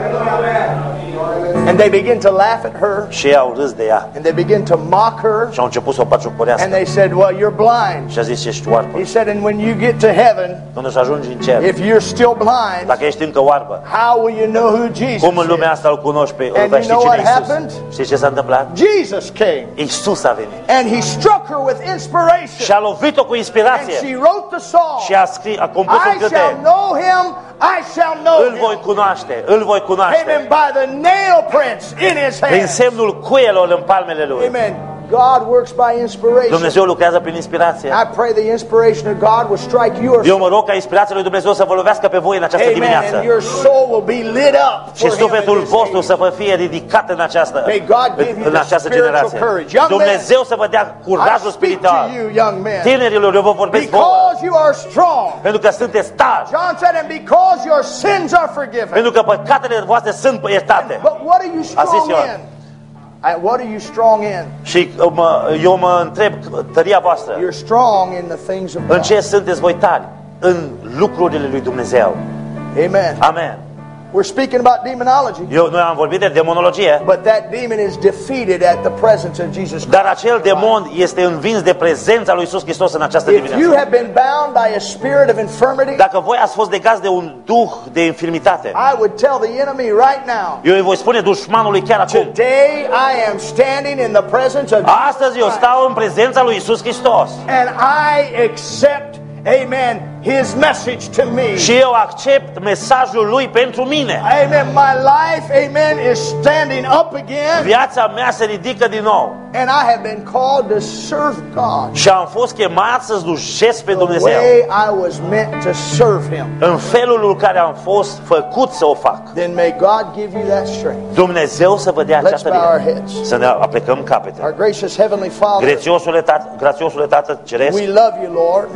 And they begin to laugh at her. Și ei au râs de ea. And they begin to mock her. Și au început să o paciucorească. And they said, well, you're blind. Și a zis, ești oarbă. He said, and when you get to heaven, Când o să ajungi în cer, if you're still blind, dacă ești încă oarbă, how will you know who Jesus cum în lumea is? asta îl cunoști pe, îl And vei you ști know cine what e Iisus? happened? Știi ce s-a întâmplat? Jesus came. Iisus a venit. And he struck her with Și inspiration. a lovit-o cu And inspirație. she wrote the song. Și a scris, a compus un I shall cântec. know him. I shall know Îl voi him. cunoaște, îl voi Amen. cunoaște. By the nail prints in his Prin hands. semnul cuielor în palmele lui. Amen. God works by inspiration. Dumnezeu lucrează prin inspirație. I pray the inspiration of God will strike your Eu mă rog ca inspirația lui Dumnezeu să vă lovească pe voi în această Amen. dimineață. And your soul will be lit up Și for him in sufletul this vostru age. să vă fie ridicat în această, May God give you în the această spiritual generație. courage. Young Dumnezeu să vă dea I curajul speak spiritual. to you, young men, Tinerilor, eu vă vorbesc vouă. because you are strong. Pentru că sunteți tari. John said, and because your sins are forgiven. Pentru că păcatele voastre sunt iertate. But what are you A zis strong Ioan. in? I, what are you strong in? Și uh, mă, eu mă întreb, tăria voastră, You're strong in the things of în God. ce sunteți voi tari? În lucrurile lui Dumnezeu. Amen. Amen. We're speaking about demonology. Eu, noi am vorbit de demonologie, But that demon is defeated at the presence of Jesus Christ. dar acel demon este învins de prezența lui Iisus Hristos în această If you dimineață. have been bound by a spirit of infirmity, Dacă voi ați fost legați de un duh de infirmitate, I would tell the enemy right now, eu îi voi spune dușmanului chiar acum, today I am standing in the presence of Jesus astăzi eu Christ, stau în prezența lui Iisus Hristos and I accept Amen. His message to me. Și eu accept mesajul lui pentru mine. Amen. My life, amen, is standing up again. Viața mea se ridică din nou. And I have been called to serve God. Și am fost chemat să slujesc pe The Dumnezeu. way I was meant to serve Him. În felul în care am fost făcut să o fac. Then may God give you that strength. Dumnezeu să vă dea Let's această bow our viață. heads. Să ne aplecăm Our capetele. gracious Heavenly Father, Grațiosule Tată, grațiosule Tată Ceresc, we love you, Lord.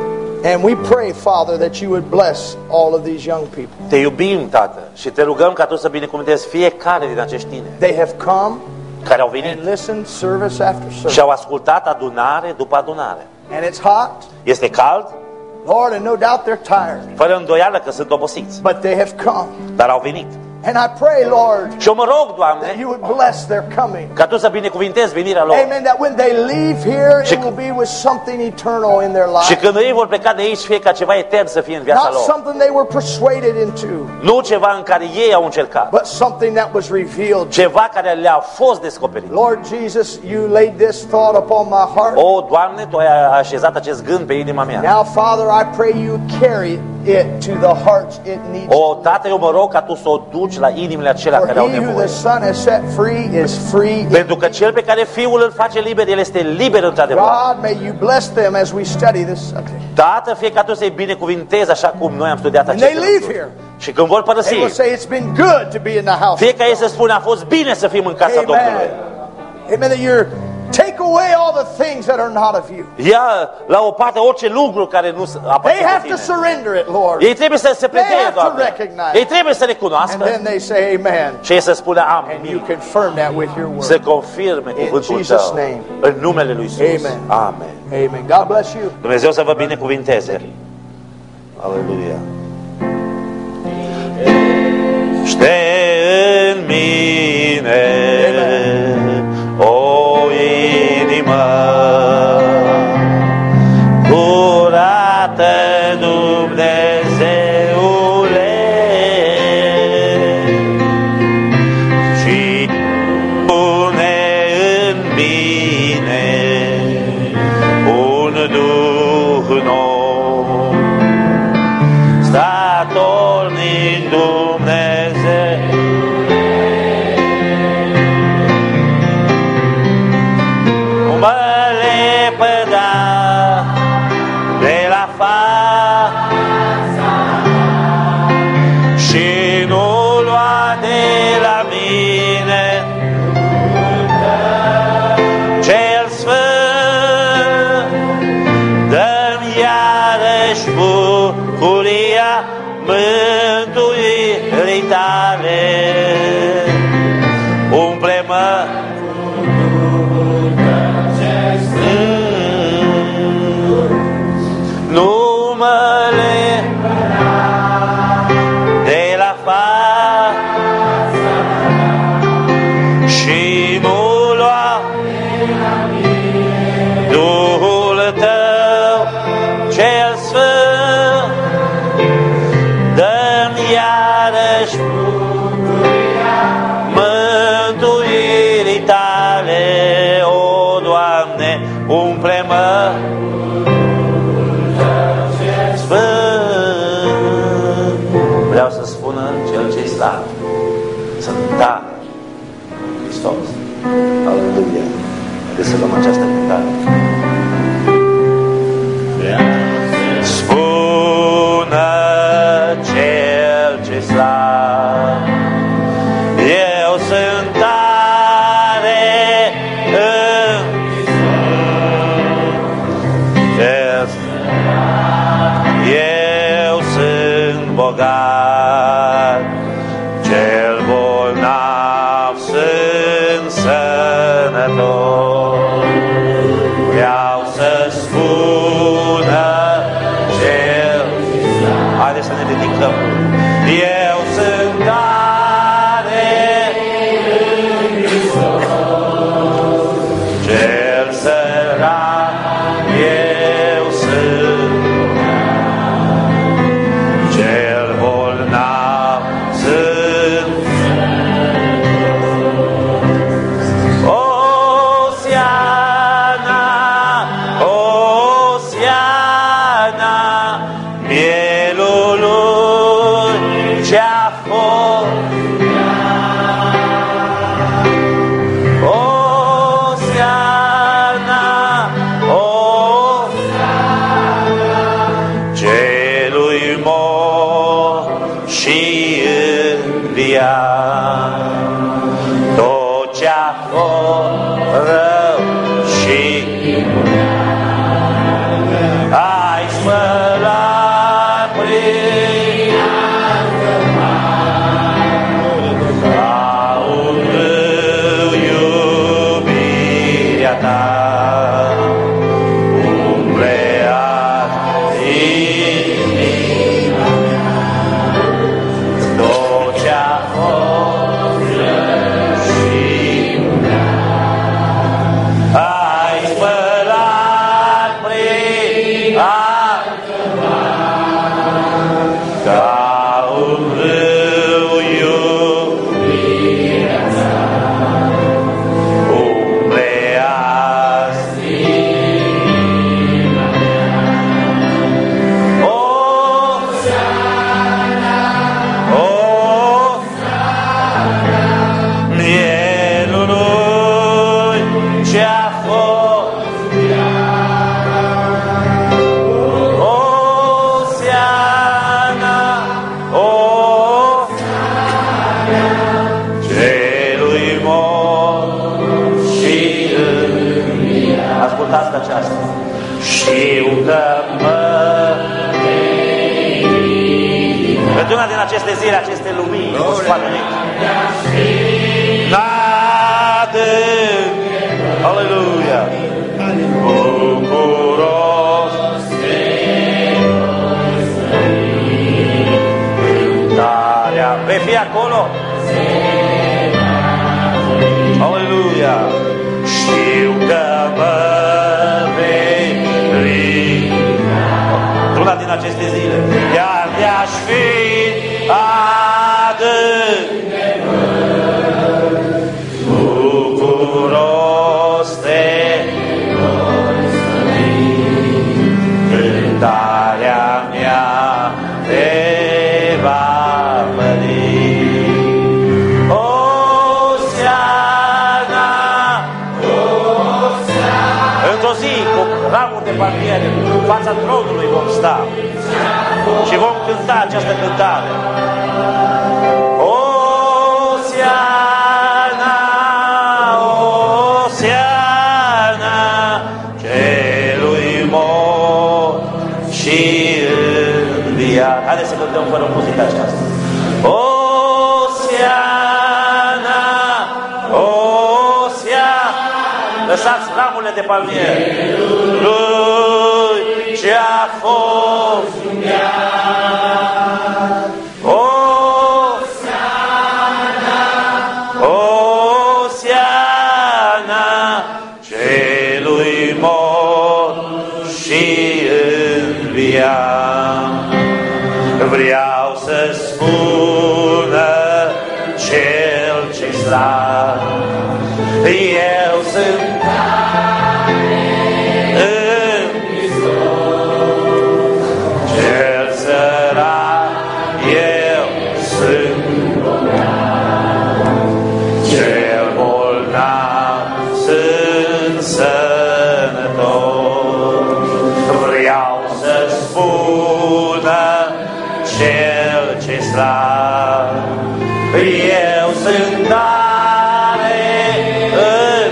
And we pray, Father, that you would bless all of these young people. te iubim, Tată, și te rugăm ca Tu să binecuvântezi fiecare din acești tineri They have come care au venit and listened service after și service. au ascultat adunare după adunare. And it's hot, Este cald, Lord, and no doubt they're tired. fără îndoială că sunt obosiți, But they have come. dar au venit. And I pray, Lord, Și eu mă rog, that Doamne, you would bless their coming. ca Tu să binecuvintezi venirea lor. Amen. That when they leave here, Și- it will be with something eternal in their Și life. când ei vor pleca de aici, fie ca ceva etern să fie în viața Not lor. something they were persuaded into, Nu ceva în care ei au încercat, but something that was revealed. ceva care le-a fost descoperit. Lord Jesus, you laid this thought upon my heart. O, Doamne, Tu ai așezat acest gând pe inima mea. Now, Father, I pray you carry it to the hearts it needs. O, Tată, eu mă rog ca Tu să o duci la inimile acelea For care au he who the nevoie. Son has set free is free. Pentru că cel pe care Fiul îl face liber, el este liber într-adevăr. God, may you bless them as we study this subject. Tată, fie ca Tu să-i binecuvintezi așa cum noi am studiat When they aceste leave lucruri. here, Și când vor părăsi, they will say it's been good to be in the house. fie ca ei să spună, a fost bine să fim în casa Domnului. Amen. Amen. That you're take away all the things that are not of you. Ia la o parte orice lucru care nu They aparține have to Tine. surrender it, Lord. Ei trebuie să se They predea, have to Doamne. recognize. Ei trebuie să And recunoască then they say amen. și ei să spună And you amin. confirm that with your Să word. confirme cuvântul Jesus' Tău name. în numele Lui Iisus. Amen. Amen. Amen. God bless you. Dumnezeu să vă binecuvinteze. Aleluia. Ște în mine o inimă curată, Dumnezeule, și pune în mine un duh nou, statornic Dumnezeu. Mă lepăda de la fața și nu lua de la mine cel sfânt. Dă-mi iarăși bucuria mântuirii Tale. Umple-mă nu mă lepăda de la fața și nu lua Duhul Tău cel sfânt. Dă-mi iarăși mântuirii Tale, o Doamne, umple-mă Sfânt. Vreau să spună cel ce-i slab, sunt tare Hristos. Aleluia. Haideți să luăm această cântare. Spună cel ce slab, eu sunt tare în Hristos. Eu sunt bogat, cel bolnav sunt sănătos. Vreau să spună cel. Haideți să ne ridicăm. Eu sunt tare în Hristos. Cel sărac eu sunt, cel bolnav sunt. Osiana, Osiana, și învia. Tot ce-a fost rău și ai spălat prin ca un râu iubirea ta. Într-una din aceste zile, aceste lumini, cu spatele n-adânc, aleluia, bucuros, cântarea, vei fi acolo? Aleluia, știu că mă vei ridica. Într-una din aceste zile, iar de-aș fi adânc bucuros te voi slăvi, cântarea mea te va mări. Osiana, Osiana. Într-o zi, cu ramuri de palmiere, în fața tronului vom sta și vom cânta această cântare. Osiana, Osiana, celui mort și înviat. Haideți să cântăm fără muzica aceasta. Osiana, Osiana. Lăsați ramurile de palmiere. Lui ce-a fost Osiana, Osiana, celui mort și înviat. Vreau să spună cel ce slab, eu sunt eu sunt tare în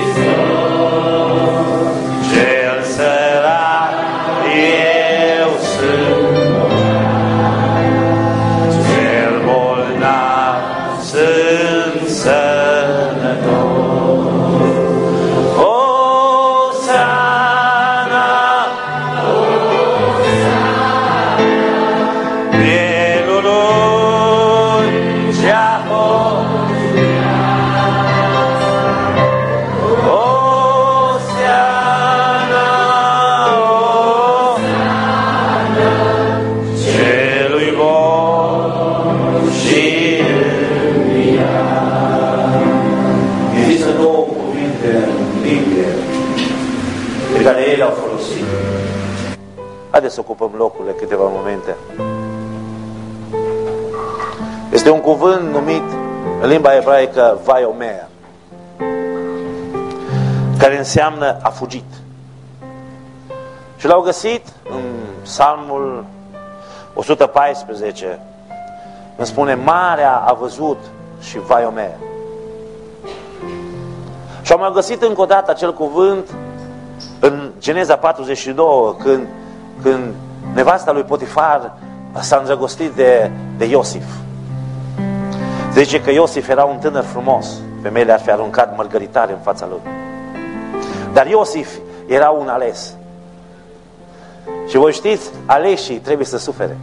Hristos, cel sărac, eu sunt cel bolnav, sunt sănătos. Osiana, mielului ce-a fost Osiana, celui mort și înviat. Există două cuvinte în Biblie pe care ei le-au folosit. Haideți să ocupăm locurile câteva momente. Este un cuvânt numit în limba ebraică vaiomer, care înseamnă a fugit. Și l-au găsit în Psalmul o sută paisprezece, Îmi spune, marea a văzut și vai o mere. Și am mai găsit încă o dată acel cuvânt în Geneza patruzeci și doi, când, când nevasta lui Potifar s-a îndrăgostit de, de Iosif. Se zice că Iosif era un tânăr frumos. Femeile ar fi aruncat mărgăritare în fața lui. Dar Iosif era un ales. Și voi știți, aleșii trebuie să sufere.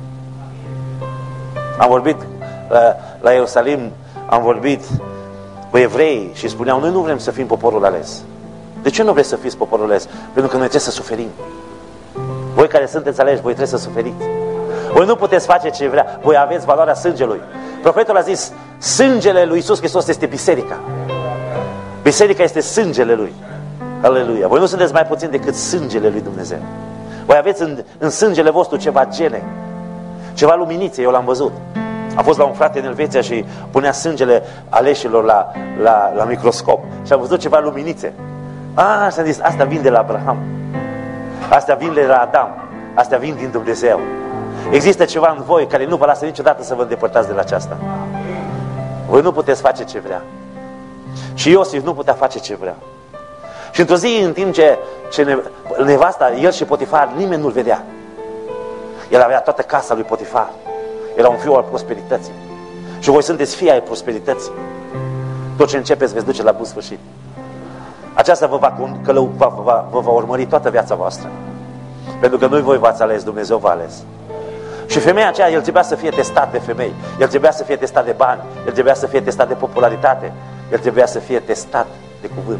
Am vorbit la, la Ierusalim, am vorbit cu evrei și spuneau, noi nu vrem să fim poporul ales. De ce nu vreți să fiți poporul ales? Pentru că noi trebuie să suferim. Voi care sunteți aleși, voi trebuie să suferiți. Voi nu puteți face ce vrea, voi aveți valoarea sângelui. Profetul a zis, sângele lui Iisus Hristos este biserica. Biserica este sângele lui. Aleluia. Voi nu sunteți mai puțin decât sângele lui Dumnezeu. Voi aveți în, în sângele vostru ceva gene, ceva luminițe, eu l-am văzut. Am fost la un frate în Elveția și punea sângele aleșilor la, la, la microscop și am văzut ceva luminițe. Ah, și am zis, asta vin de la Abraham, astea vin de la Adam, astea vin din Dumnezeu. Există ceva în voi care nu vă lasă niciodată să vă îndepărtați de la aceasta. Voi nu puteți face ce vrea. Și Iosif nu putea face ce vrea. Și într-o zi, în timp ce, ce nevasta, el și Potifar, nimeni nu-l vedea. El avea toată casa lui Potifar. Era un fiu al prosperității. Și voi sunteți fii ai prosperității. Tot ce începeți veți duce la bun sfârșit. Aceasta vă va, călău, va, va, vă va urmări toată viața voastră. Pentru că nu voi v-ați ales, Dumnezeu v-a ales. Și femeia aceea, el trebuia să fie testat de femei. El trebuia să fie testat de bani. El trebuia să fie testat de popularitate. El trebuia să fie testat de cuvânt.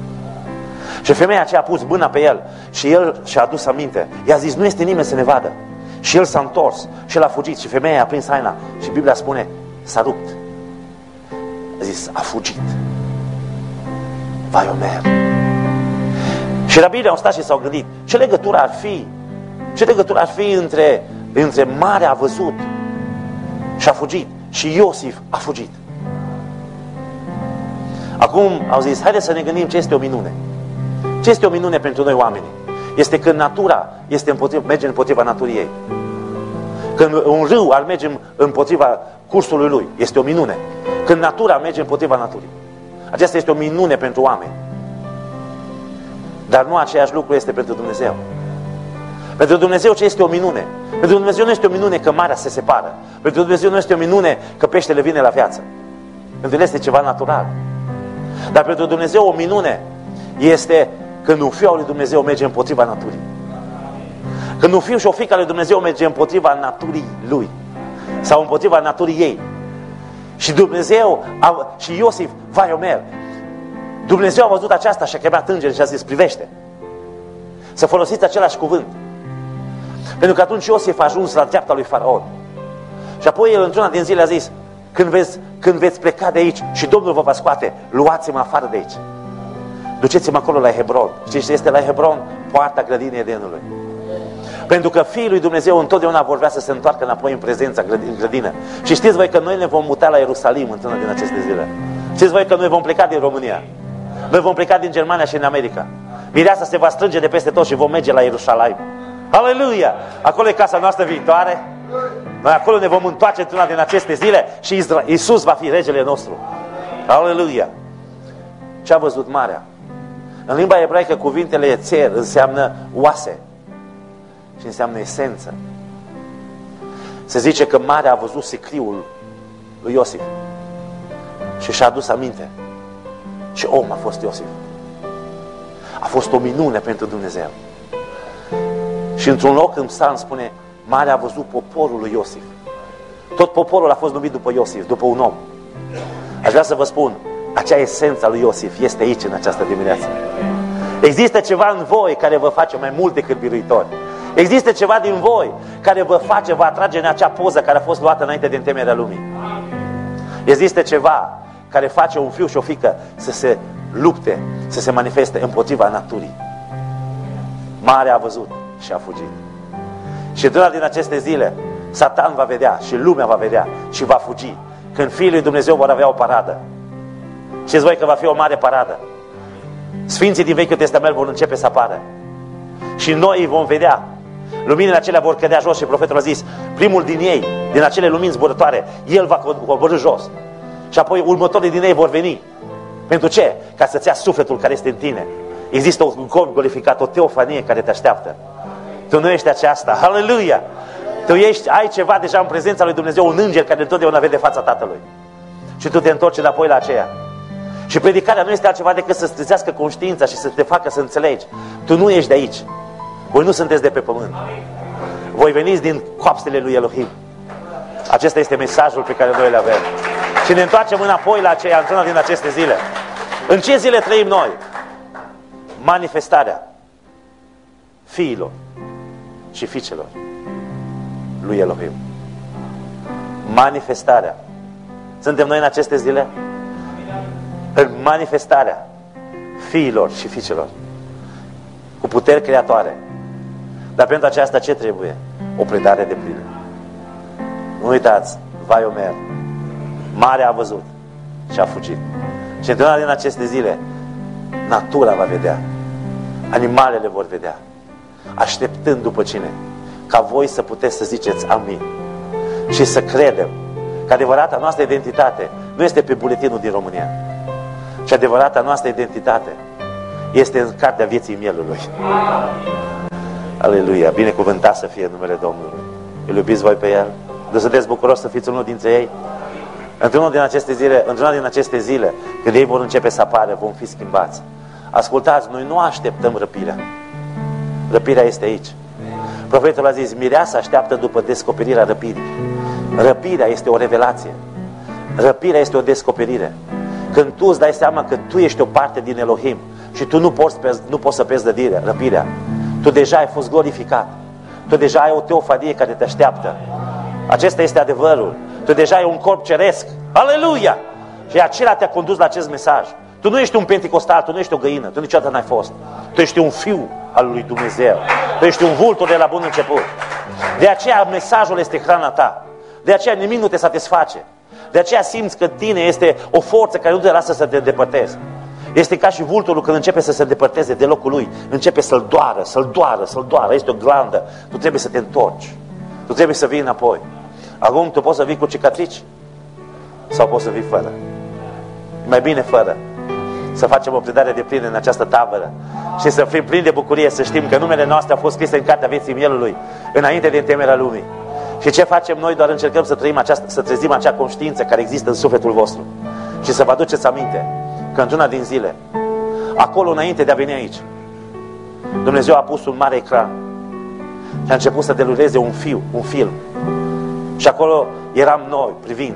Și femeia aceea a pus mâna pe el și el și-a adus aminte. I-a zis, nu este nimeni să ne vadă. Și el s-a întors și el a fugit și femeia a prins haina și Biblia spune, s-a rupt. A zis, a fugit. Vai o mere. Și rabinii au stat și s-au gândit, ce legătură ar fi? Ce legătură ar fi între, între mare a văzut și a fugit și Iosif a fugit? Acum au zis, haideți să ne gândim ce este o minune. Ce este o minune pentru noi oamenii? Este când natura este împotriva, merge împotriva naturii ei. Când un râu ar merge împotriva cursului lui, este o minune. Când natura merge împotriva naturii. Aceasta este o minune pentru oameni. Dar nu aceeași lucru este pentru Dumnezeu. Pentru Dumnezeu ce este o minune? Pentru Dumnezeu nu este o minune că marea se separă. Pentru Dumnezeu nu este o minune că peștele vine la viață. Pentru El este ceva natural. Dar pentru Dumnezeu o minune este când un fiu al lui Dumnezeu merge împotriva naturii. Când un fiu și o fiică al lui Dumnezeu merge împotriva naturii lui. Sau împotriva naturii ei. Și Dumnezeu, a, și Iosif, vai Omer, Dumnezeu a văzut aceasta și a chemat îngerul și a zis, privește. Să folosiți același cuvânt. Pentru că atunci Iosif a ajuns la dreapta lui Faraon. Și apoi el într-una din zile a zis, când veți, când veți pleca de aici și Domnul vă va scoate, luați-mă afară de aici. Duceți-mă acolo la Hebron. Știți ce este la Hebron? Poarta grădinii Edenului. Pentru că fiii lui Dumnezeu întotdeauna vor vrea să se întoarcă înapoi în prezența în grădină. Și știți voi că noi ne vom muta la Ierusalim într-una din aceste zile. Știți voi că noi vom pleca din România. Noi vom pleca din Germania și în America. Mireasa se va strânge de peste tot și vom merge la Ierusalim. Aleluia! Acolo e casa noastră viitoare. Noi acolo ne vom întoarce într-una din aceste zile și Iisus va fi regele nostru. Aleluia! Ce a văzut marea? În limba ebraică cuvintele ețer înseamnă oase și înseamnă esență. Se zice că marea a văzut sicriul lui Iosif și și-a adus aminte. Ce om a fost Iosif. A fost o minune pentru Dumnezeu. Și într-un loc în psalm spune, marea a văzut poporul lui Iosif. Tot poporul a fost numit după Iosif, după un om. Aș vrea să vă spun, acea esență a lui Iosif este aici în această dimineață. Există ceva în voi care vă face mai mult decât biruitori. Există ceva din voi care vă face, vă atrage în acea poză care a fost luată înainte de întemeierea lumii. Există ceva care face un fiu și o fiică să se lupte, să se manifeste împotriva naturii. Marea a văzut și a fugit. Și într-una din aceste zile, Satan va vedea și lumea va vedea și va fugi. Când fiii lui Dumnezeu vor avea o paradă. Știți voi că va fi o mare paradă. Sfinții din Vechiul Testament vor începe să apară. Și noi îi vom vedea. Luminile acelea vor cădea jos și profetul a zis, primul din ei, din acele lumini zburătoare, el va coborî jos. Și apoi următorii din ei vor veni. Pentru ce? Ca să-ți ia sufletul care este în tine. Există un corp glorificat, o teofanie care te așteaptă. Tu nu ești aceasta. Haleluia! Tu ești, ai ceva deja în prezența lui Dumnezeu, un înger care întotdeauna vede fața Tatălui. Și tu te întorci înapoi la aceea. Și predicarea nu este altceva decât să-ți trezească conștiința și să te facă să înțelegi. Tu nu ești de aici. Voi nu sunteți de pe pământ. Voi veniți din coapsele lui Elohim. Acesta este mesajul pe care noi îl avem. Și ne întoarcem înapoi la aceea, într-una din aceste zile. În ce zile trăim noi? Manifestarea fiilor și fiicelor lui Elohim. Manifestarea. Suntem noi în aceste zile? În manifestarea fiilor și fiicelor cu puteri creatoare. Dar pentru aceasta ce trebuie? O predare de plină. Nu uitați, vai Omer, marea a văzut și a fugit. Și într-una din aceste zile natura va vedea, animalele vor vedea, așteptând după cine? Ca voi să puteți să ziceți amin și să credem că adevărata noastră identitate nu este pe buletinul din România, ci adevărata noastră identitate este în cartea vieții mielului. Aleluia! Binecuvântat să fie numele Domnului. Îl iubiți voi pe El? De sunteți bucuros să fiți unul dintre ei? Într-una din aceste zile, într-una din aceste zile, când ei vor începe să apară, vom fi schimbați. Ascultați, noi nu așteptăm răpirea. Răpirea este aici. Profetul a zis, mireasa așteaptă după descoperirea răpirii. Răpirea este o revelație. Răpirea este o descoperire. Când tu îți dai seama că tu ești o parte din Elohim și tu nu poți, nu poți să pierzi răpirea, tu deja ai fost glorificat. Tu deja ai o teofanie care te așteaptă. Acesta este adevărul. Tu deja ai un corp ceresc. Aleluia! Și acela te-a condus la acest mesaj. Tu nu ești un penticostal, tu nu ești o găină, tu niciodată n-ai fost. Tu ești un fiu al lui Dumnezeu. Tu ești un vultur de la bun început. De aceea mesajul este hrana ta. De aceea nimic nu te satisface. De aceea simți că tine este o forță care nu te lasă să te îndepărtezi. Este ca și vulturul când începe să se îndepărteze de locul lui. Începe să-l doară, să-l doară, să-l doară. Este o glandă. Tu trebuie să te întorci. Tu trebuie să vii înapoi. Acum tu poți să vii cu cicatrici sau poți să vii fără. Mai bine fără. Să facem o predare de plină în această tabără și să fim plini de bucurie, să știm că numele noastre a fost scrise în cartea vieții mielului înainte de întemeierea lumii. Și ce facem noi? Doar încercăm să trăim această, să trezim acea conștiință care există în sufletul vostru și să vă aduceți aminte că într-una din zile, acolo înainte de a veni aici, Dumnezeu a pus un mare ecran și a început să deruleze un, fiu, un film. Și acolo eram noi privind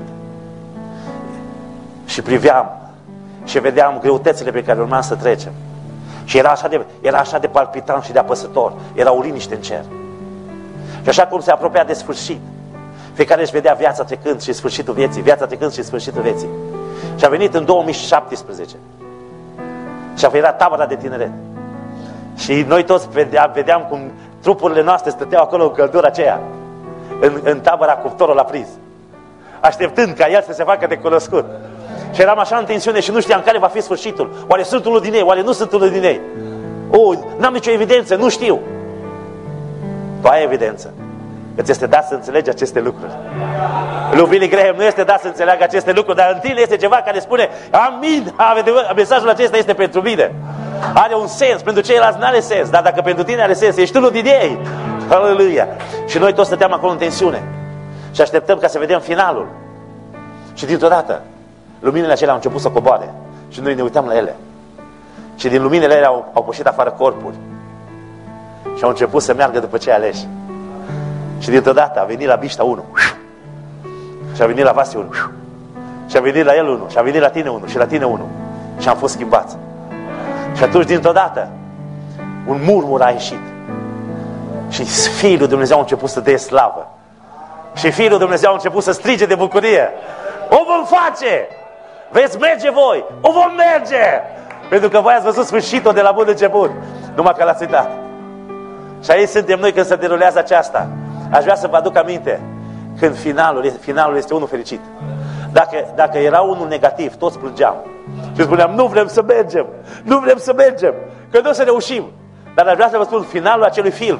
și priveam și vedeam greutățile pe care urma să trecem. Și era așa, de, era așa de palpitant și de apăsător. Era o liniște în cer. Și așa cum se apropia de sfârșit, fiecare își vedea viața trecând și sfârșitul vieții, viața trecând și sfârșitul vieții. Și a venit în două mii șaptesprezece. Și a venit tabăra de tineret. Și noi toți vedeam, vedeam cum trupurile noastre stăteau acolo în căldura aceea, în, în tabăra cuptorul aprins, așteptând ca el să se facă de cunoscut. Și eram așa în tensiune și nu știam care va fi sfârșitul. Oare sunt unul din ei, oare nu sunt unul din ei? Oh, n-am nicio evidență, nu știu. Tu ai evidență. Îți este dat să înțelegi aceste lucruri. Lui Billy Graham nu este dat să înțeleagă aceste lucruri, dar în tine este ceva care spune amin, mesajul acesta este pentru mine. Are un sens, pentru ceilalți nu are sens, dar dacă pentru tine are sens, ești unul din ei. Aleluia! Și noi toți stăteam acolo în tensiune și așteptăm ca să vedem finalul. Și dintr-o dată luminile acelea au început să coboare și noi ne uitam la ele. Și din luminile ele au, au pășit afară corpuri și au început să meargă după cei aleși. Și dintr-o dată a venit la Bișta unul și a venit la Vase unul și a venit la el unul și a venit la tine unul și la tine unul și am fost schimbați. Și atunci dintr-o dată un murmur a ieșit și Fiul lui Dumnezeu a început să dea slavă și Fiul lui Dumnezeu a început să strige de bucurie: o vom face! Veți merge voi! O vom merge! Pentru că voi ați văzut sfârșitul de la bun început, numai că l-ați uitat. Și aici suntem noi când se derulează aceasta. Aș vrea să vă aduc aminte când finalul, finalul este unul fericit. Dacă, dacă era unul negativ, toți plângeam și spuneam: nu vrem să mergem, nu vrem să mergem, că nu o să reușim. Dar aș vrea să vă spun, finalul acelui film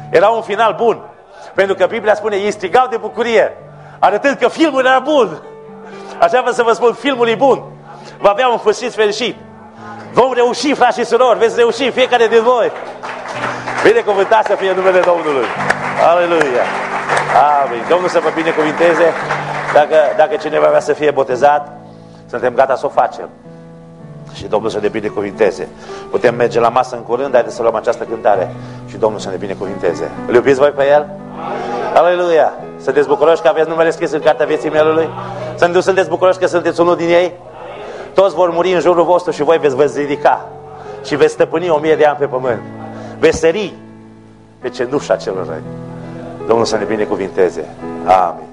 Era un final bun. Pentru că Biblia spune, ei strigau de bucurie, arătând că filmul era bun. Așa vă să vă spun, filmul e bun. Va avea un sfârșit fericit. Vom reuși, frați și surori, veți reuși fiecare din voi. Binecuvântat să fie numele Domnului. Aleluia. Amin. Domnul să vă binecuvinteze. Dacă, dacă cineva vrea să fie botezat, suntem gata să o facem. Și Domnul să ne binecuvinteze. Putem merge la masă în curând, haideți să luăm această cântare și Domnul să ne binecuvinteze. Îl iubiți voi pe El? Aleluia! Sunteți bucuroși că aveți numele scris în cartea vieții Mielului? Sunteți bucuroși că sunteți unul din ei? Toți vor muri în jurul vostru și voi veți vă ridica și veți stăpâni o mie de ani pe pământ. Veți sări pe cenușa celor răi. Domnul să ne binecuvinteze. Amin.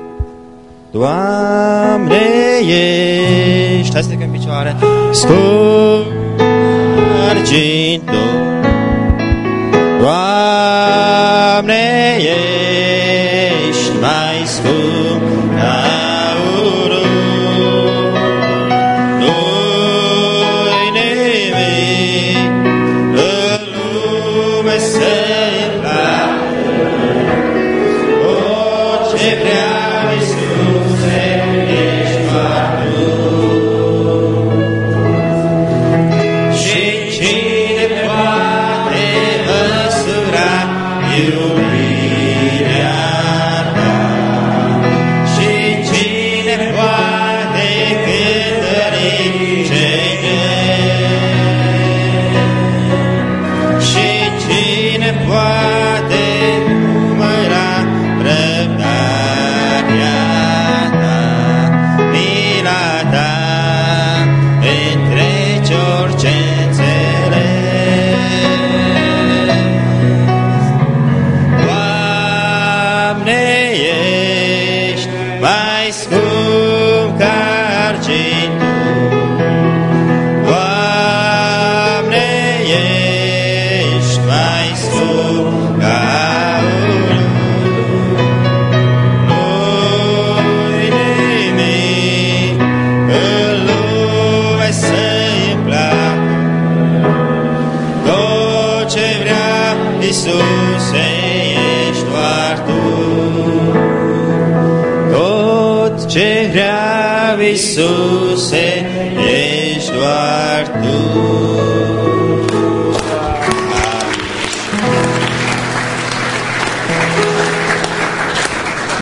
Doamne, ești, hai să te în picioare, scump argintul. Doamne, ești mai scump aurul. Nu-i nimic în lume să-i placă, orice vrea Iisuse, ești doar Tu. Și cine poate măsura iubirea Ta? Și cine poate cântări cei grei? Și cine poate număra răbdarea Ta, mila Ta întrece orice înțeles. Doamne, ești mai scump ca argintul. Doamne, ești mai scump ca aurul. Nu-i nimic în lume să-i placă, tot ce vrea Iisuse, ești doar Tu. Tot ce vrea Iisuse, ești doar Tu.